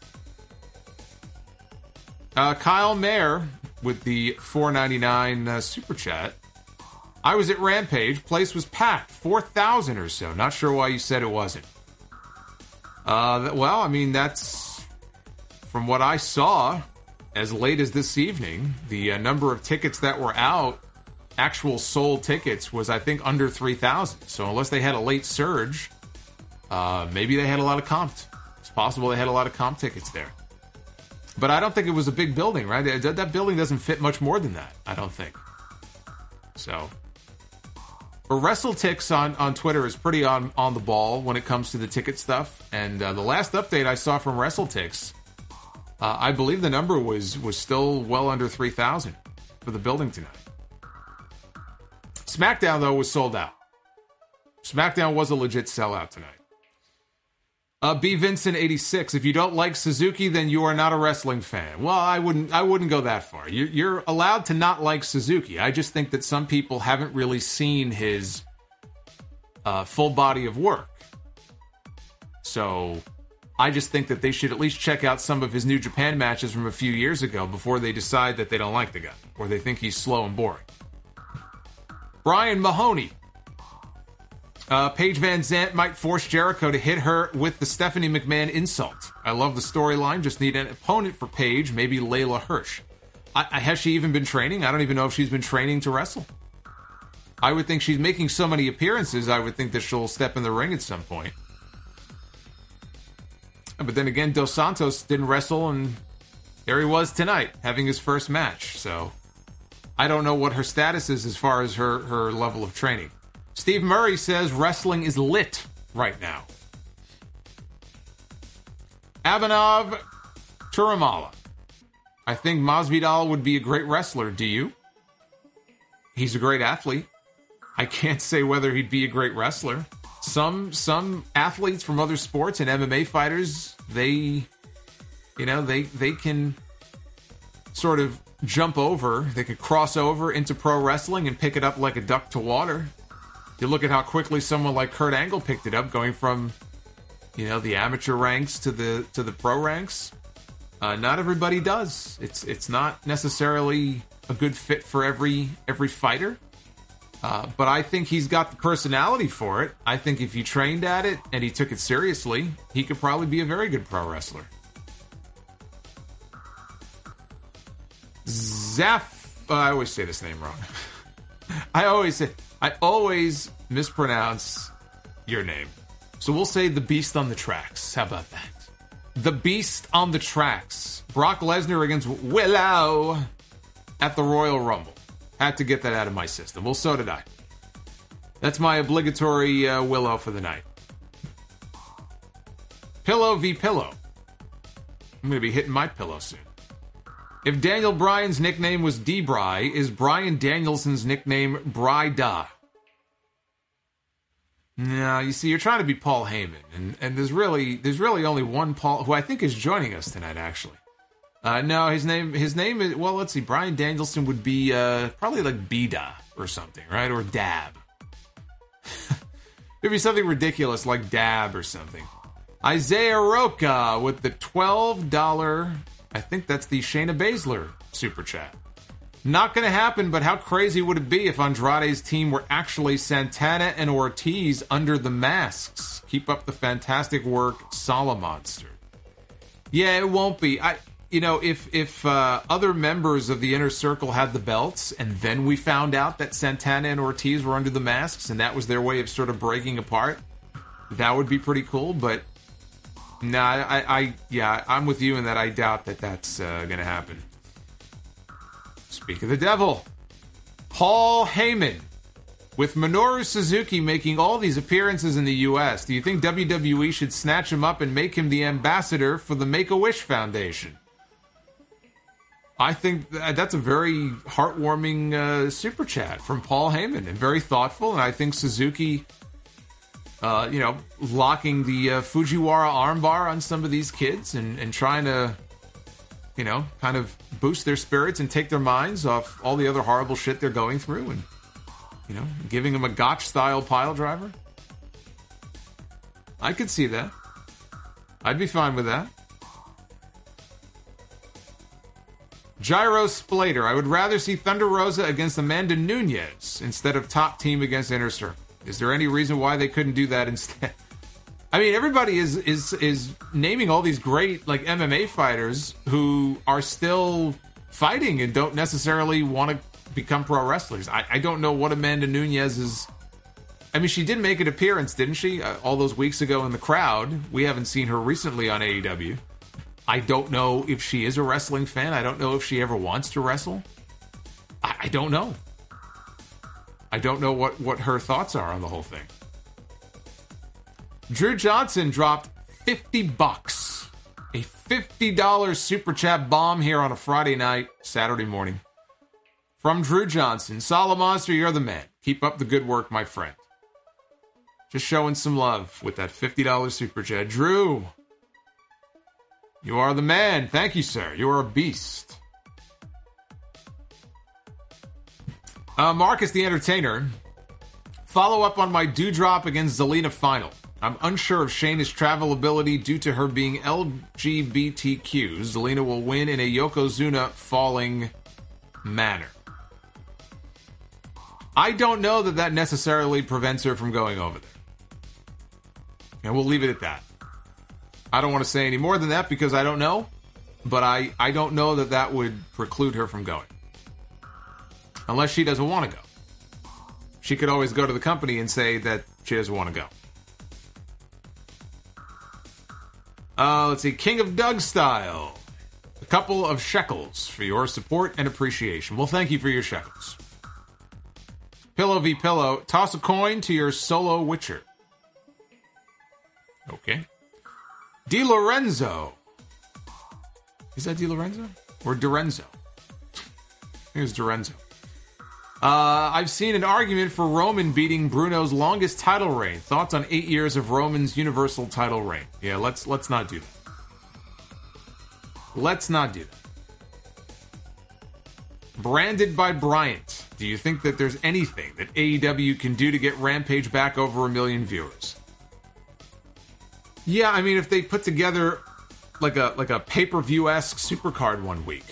Uh, Kyle Mayer with the four ninety-nine uh, super chat. I was at Rampage. Place was packed. four thousand or so. Not sure why you said it wasn't. Uh, well, I mean, that's... From what I saw, as late as this evening, the uh, number of tickets that were out, actual sold tickets, was, I think, under three thousand. So unless they had a late surge, uh, maybe they had a lot of comp. It's possible they had a lot of comp tickets there. But I don't think it was a big building, right? That, that building doesn't fit much more than that, I don't think. So... But WrestleTix on, on Twitter is pretty on, on the ball when it comes to the ticket stuff. And uh, the last update I saw from WrestleTix, uh, I believe the number was, was still well under three thousand for the building tonight. SmackDown, though, was sold out. SmackDown was a legit sellout tonight. Uh, B. Vincent eighty-six, if you don't like Suzuki, then you are not a wrestling fan. Well, I wouldn't I wouldn't go that far. You're, you're allowed to not like Suzuki. I just think that some people haven't really seen his uh, full body of work. So I just think that they should at least check out some of his New Japan matches from a few years ago before they decide that they don't like the guy or they think he's slow and boring. Brian Mahoney. Uh, Paige Van Zant might force Jericho to hit her with the Stephanie McMahon insult. I love the storyline. Just need an opponent for Paige, maybe Layla Hirsch. I, I, has she even been training? I don't even know if she's been training to wrestle. I would think she's making so many appearances, I would think that she'll step in the ring at some point. But then again, Dos Santos didn't wrestle, and there he was tonight, having his first match. So I don't know what her status is as far as her, her level of training. Steve Murray says wrestling is lit right now. Abhinav Turamala. I think Masvidal would be a great wrestler. Do you? He's a great athlete. I can't say whether he'd be a great wrestler. some some athletes from other sports and M M A fighters, they, you know, they they can sort of jump over, they could cross over into pro wrestling and pick it up like a duck to water. You look at how quickly someone like Kurt Angle picked it up, going from, you know, the amateur ranks to the to the pro ranks. Uh, not everybody does. It's it's not necessarily a good fit for every every fighter. Uh, but I think he's got the personality for it. I think if he trained at it and he took it seriously, he could probably be a very good pro wrestler. Zaf, uh, I always say this name wrong. I always say, I always mispronounce your name. So we'll say the Beast on the Tracks. How about that? The Beast on the Tracks. Brock Lesnar against Willow at the Royal Rumble. Had to get that out of my system. Well, so did I. That's my obligatory uh, Willow for the night. Pillow v. Pillow. I'm going to be hitting my pillow soon. If Daniel Bryan's nickname was D-Bry, is Bryan Danielson's nickname Bry-Da? No, you see, you're trying to be Paul Heyman, and, and there's really there's really only one Paul, who I think is joining us tonight, actually. Uh, no, his name his name is, well, let's see, Bryan Danielson would be uh, probably like B-Da or something, right? Or Dab. It'd be something ridiculous like Dab or something. Isaiah Roca with the twelve dollars, I think that's the Shayna Baszler super chat. Not going to happen, but how crazy would it be if Andrade's team were actually Santana and Ortiz under the masks? Keep up the fantastic work, Solomonster. Yeah, it won't be. I, you know, if if uh, other members of the Inner Circle had the belts, and then we found out that Santana and Ortiz were under the masks, and that was their way of sort of breaking apart, that would be pretty cool. But no, nah, I, I, yeah, I'm with you in that I doubt that that's uh, going to happen. Speak of the devil, Paul Heyman, with Minoru Suzuki making all these appearances in the U S, do you think W W E should snatch him up and make him the ambassador for the Make-A-Wish Foundation? I think that's a very heartwarming uh, super chat from Paul Heyman, and very thoughtful, and I think Suzuki, uh, you know, locking the uh, Fujiwara armbar on some of these kids and, and trying to, you know, kind of boost their spirits and take their minds off all the other horrible shit they're going through, and, you know, giving them a Gotch-style pile driver. I could see that. I'd be fine with that. Gyro Splater, I would rather see Thunder Rosa against Amanda Nunes instead of Top Team against Inner Circle. Is there any reason why they couldn't do that instead? I mean, everybody is is is naming all these great, like, M M A fighters who are still fighting and don't necessarily want to become pro wrestlers. I, I don't know what Amanda Nunes is. I mean, she did make an appearance, didn't she? Uh, all those weeks ago in the crowd. We haven't seen her recently on A E W. I don't know if she is a wrestling fan. I don't know if she ever wants to wrestle. I, I don't know. I don't know what, what her thoughts are on the whole thing. Drew Johnson dropped fifty bucks. A fifty dollars super chat bomb here on a Friday night, Saturday morning. From Drew Johnson. Solomonster, you're the man. Keep up the good work, my friend. Just showing some love with that fifty dollars super chat. Drew, you are the man. Thank you, sir. You are a beast. Uh, Marcus the Entertainer. Follow up on my dewdrop against Zelina final. I'm unsure of Shayna's travel ability due to her being L G B T Q. Zelina will win in a Yokozuna falling manner. I don't know that that necessarily prevents her from going over there. And we'll leave it at that. I don't want to say any more than that because I don't know. But I, I don't know that that would preclude her from going. Unless she doesn't want to go. She could always go to the company and say that she doesn't want to go. Uh, let's see. King of Doug style. A couple of shekels for your support and appreciation. Well, thank you for your shekels. Pillow v. Pillow. Toss a coin to your solo Witcher. Okay. Di Lorenzo. Is that Di Lorenzo? Or Dorenzo? I think it's Dorenzo. Uh, I've seen an argument for Roman beating Bruno's longest title reign. Thoughts on eight years of Roman's Universal title reign? Yeah, let's let's not do that. Let's not do that. Branded by Bryant. Do you think that there's anything that A E W can do to get Rampage back over a million viewers? Yeah, I mean, if they put together like a like a pay-per-view-esque supercard one week,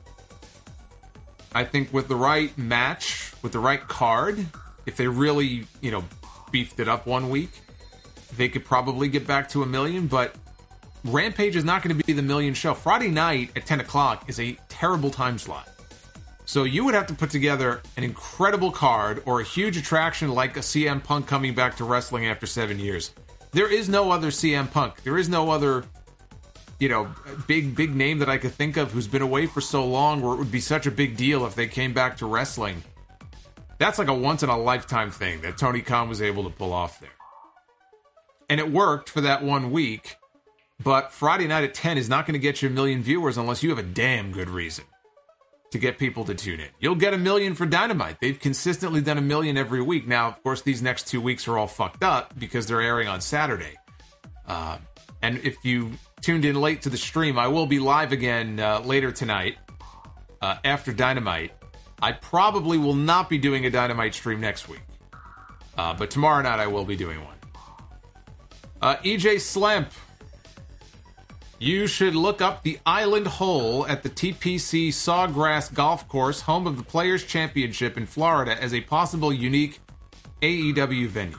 I think with the right match, with the right card, if they really, you know, beefed it up one week, they could probably get back to a million, but Rampage is not going to be the million show. Friday night at ten o'clock is a terrible time slot. So you would have to put together an incredible card or a huge attraction like a C M Punk coming back to wrestling after seven years. There is no other C M Punk. There is no other, you know, big, big name that I could think of who's been away for so long where it would be such a big deal if they came back to wrestling. That's like a once-in-a-lifetime thing that Tony Khan was able to pull off there. And it worked for that one week, but Friday night at ten is not going to get you a million viewers unless you have a damn good reason to get people to tune in. You'll get a million for Dynamite. They've consistently done a million every week. Now, of course, these next two weeks are all fucked up because they're airing on Saturday. Uh, and if you tuned in late to the stream, I will be live again uh, later tonight uh, after Dynamite. I probably will not be doing a Dynamite stream next week. Uh, but tomorrow night I will be doing one. Uh, E J Slamp. You should look up the Island Hole at the T P C Sawgrass Golf Course, home of the Players' Championship in Florida, as a possible unique A E W venue.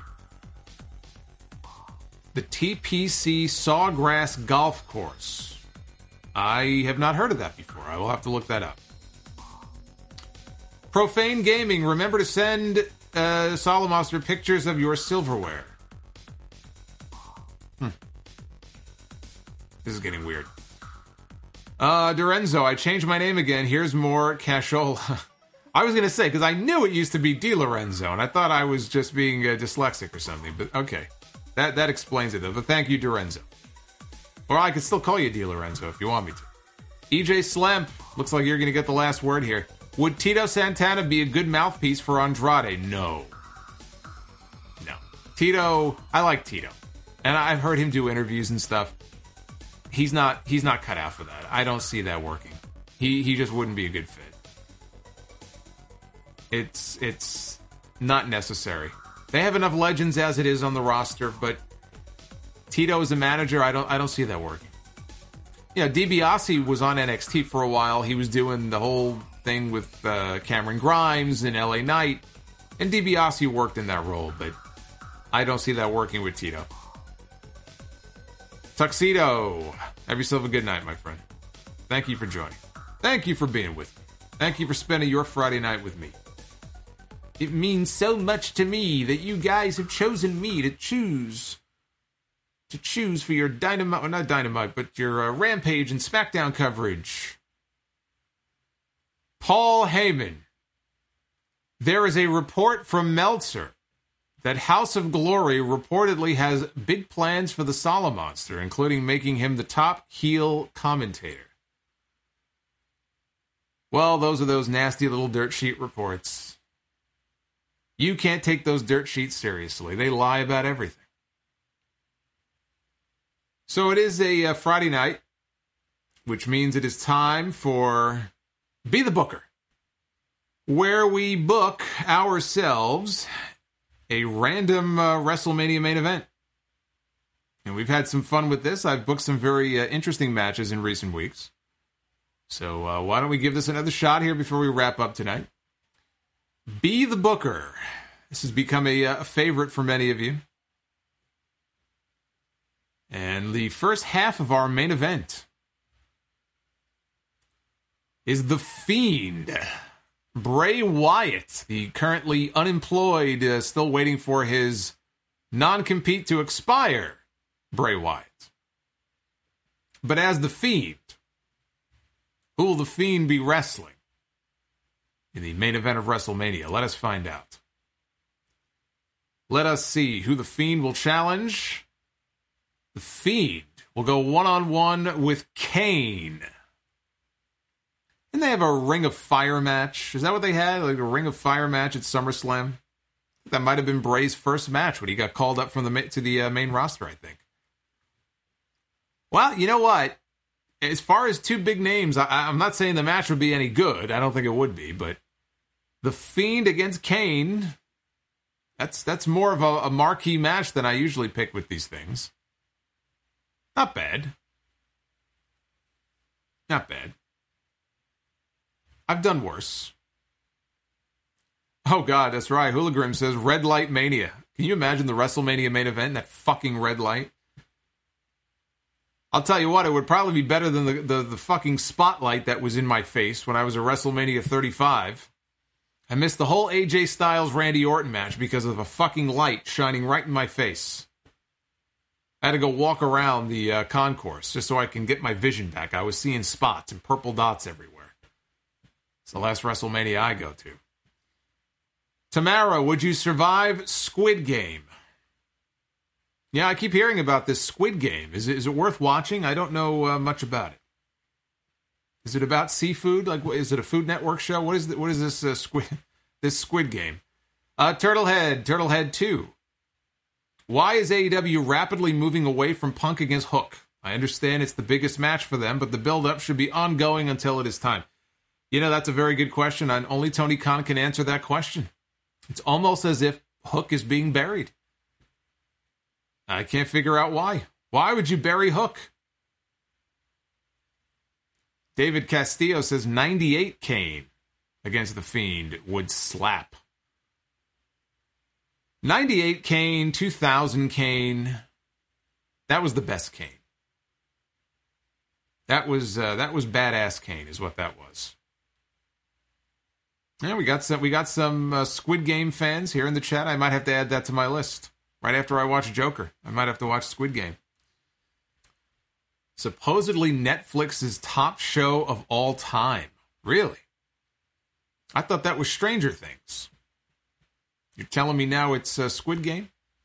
The T P C Sawgrass Golf Course. I have not heard of that before. I will have to look that up. Profane Gaming. Remember to send uh, Solomonster pictures of your silverware. Hmm. This is getting weird. Uh, Dorenzo, I changed my name again. Here's more cashola. I was going to say, because I knew it used to be Di Lorenzo, and I thought I was just being uh, dyslexic or something, but okay. That that explains it, though. But thank you, Dorenzo. Or I could still call you Di Lorenzo if you want me to. E J Slamp, looks like you're going to get the last word here. Would Tito Santana be a good mouthpiece for Andrade? No. No. Tito, I like Tito. And I've heard him do interviews and stuff. He's not he's not cut out for that. I don't see that working. He he just wouldn't be a good fit. It's it's not necessary. They have enough legends as it is on the roster, but Tito as a manager, I don't I don't see that working. Yeah, DiBiase was on N X T for a while. He was doing the whole thing with uh, Cameron Grimes and L A Knight, and DiBiase worked in that role, but I don't see that working with Tito. Tuxedo, have yourself a good night, my friend. Thank you for joining. Thank you for being with me. Thank you for spending your Friday night with me. It means so much to me that you guys have chosen me to choose. To choose for your Dynamite, well, not Dynamite, but your uh, Rampage and SmackDown coverage. Paul Heyman. There is a report from Meltzer that House of Glory reportedly has big plans for the Solomonster, including making him the top heel commentator. Well, those are those nasty little dirt sheet reports. You can't take those dirt sheets seriously. They lie about everything. So it is a uh, Friday night, which means it is time for Be the Booker, where we book ourselves a random uh, WrestleMania main event. And we've had some fun with this. I've booked some very uh, interesting matches in recent weeks. So uh, why don't we give this another shot here before we wrap up tonight? Be the Booker. This has become a, a favorite for many of you. And the first half of our main event is The Fiend, Bray Wyatt, the currently unemployed, uh, still waiting for his non-compete to expire, Bray Wyatt. But as The Fiend, who will The Fiend be wrestling in the main event of WrestleMania? Let us find out. Let us see who The Fiend will challenge. The Fiend will go one-on-one with Kane. Didn't they have a Ring of Fire match? Is that what they had? Like a Ring of Fire match at SummerSlam? That might have been Bray's first match when he got called up from the to the uh, main roster, I think. Well, you know what? As far as two big names, I, I'm not saying the match would be any good. I don't think it would be, but The Fiend against Kane, that's that's more of a, a marquee match than I usually pick with these things. Not bad. Not bad. I've done worse. Oh, God, that's right. Hooligram says Red Light Mania. Can you imagine the WrestleMania main event, that fucking red light? I'll tell you what, it would probably be better than the, the, the fucking spotlight that was in my face when I was at WrestleMania thirty-five. I missed the whole A J Styles Randy Orton match because of a fucking light shining right in my face. I had to go walk around the uh, concourse just so I can get my vision back. I was seeing spots and purple dots everywhere. It's the last WrestleMania I go to. Tamara, would you survive Squid Game? Yeah, I keep hearing about this Squid Game. Is it, is it worth watching? I don't know uh, much about it. Is it about seafood? Like, is it a Food Network show? What is the, what is this uh, squid this Squid Game? Uh, Turtlehead, Turtlehead two. Why is A E W rapidly moving away from Punk against Hook? I understand it's the biggest match for them, but the build-up should be ongoing until it is time. You know, that's a very good question, and only Tony Khan can answer that question. It's almost as if Hook is being buried. I can't figure out why. Why would you bury Hook? David Castillo says ninety-eight Kane against The Fiend would slap. ninety-eight Kane, two thousand Kane. That was the best Kane. That was uh, that was badass Kane, is what that was. Yeah, we got some we got some uh, Squid Game fans here in the chat. I might have to add that to my list. Right after I watch Joker, I might have to watch Squid Game. Supposedly Netflix's top show of all time. Really? I thought that was Stranger Things. You're telling me now it's uh, Squid Game?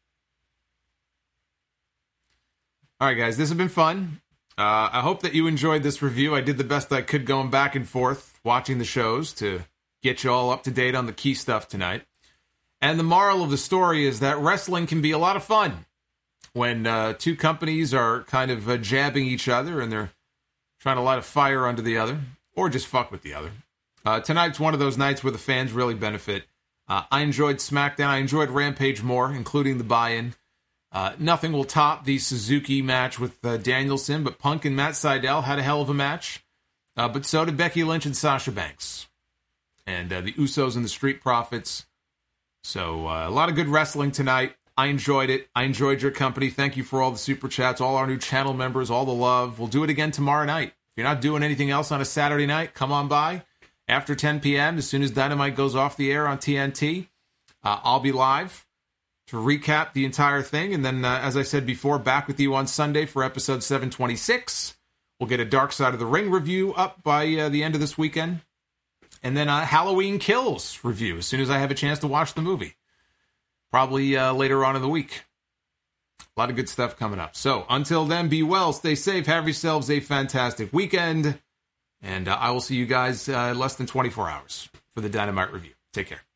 All right, guys, this has been fun. Uh, I hope that you enjoyed this review. I did the best I could going back and forth, watching the shows to get you all up to date on the key stuff tonight. And the moral of the story is that wrestling can be a lot of fun when uh, two companies are kind of uh, jabbing each other and they're trying to light a fire under the other, or just fuck with the other. Uh, tonight's one of those nights where the fans really benefit. Uh, I enjoyed SmackDown. I enjoyed Rampage more, including the buy-in. Uh, nothing will top the Suzuki match with uh, Danielson, but Punk and Matt Sydal had a hell of a match. Uh, but so did Becky Lynch and Sasha Banks. And uh, the Usos and the Street Profits. So uh, a lot of good wrestling tonight. I enjoyed it. I enjoyed your company. Thank you for all the super chats, all our new channel members, all the love. We'll do it again tomorrow night. If you're not doing anything else on a Saturday night, come on by. After ten p.m., as soon as Dynamite goes off the air on T N T, uh, I'll be live to recap the entire thing. And then, uh, as I said before, back with you on Sunday for episode seven twenty-six. We'll get a Dark Side of the Ring review up by uh, the end of this weekend. And then a Halloween Kills review as soon as I have a chance to watch the movie. Probably uh, later on in the week. A lot of good stuff coming up. So, until then, be well, stay safe, have yourselves a fantastic weekend. And uh, I will see you guys uh, less than twenty-four hours for the Dynamite review. Take care.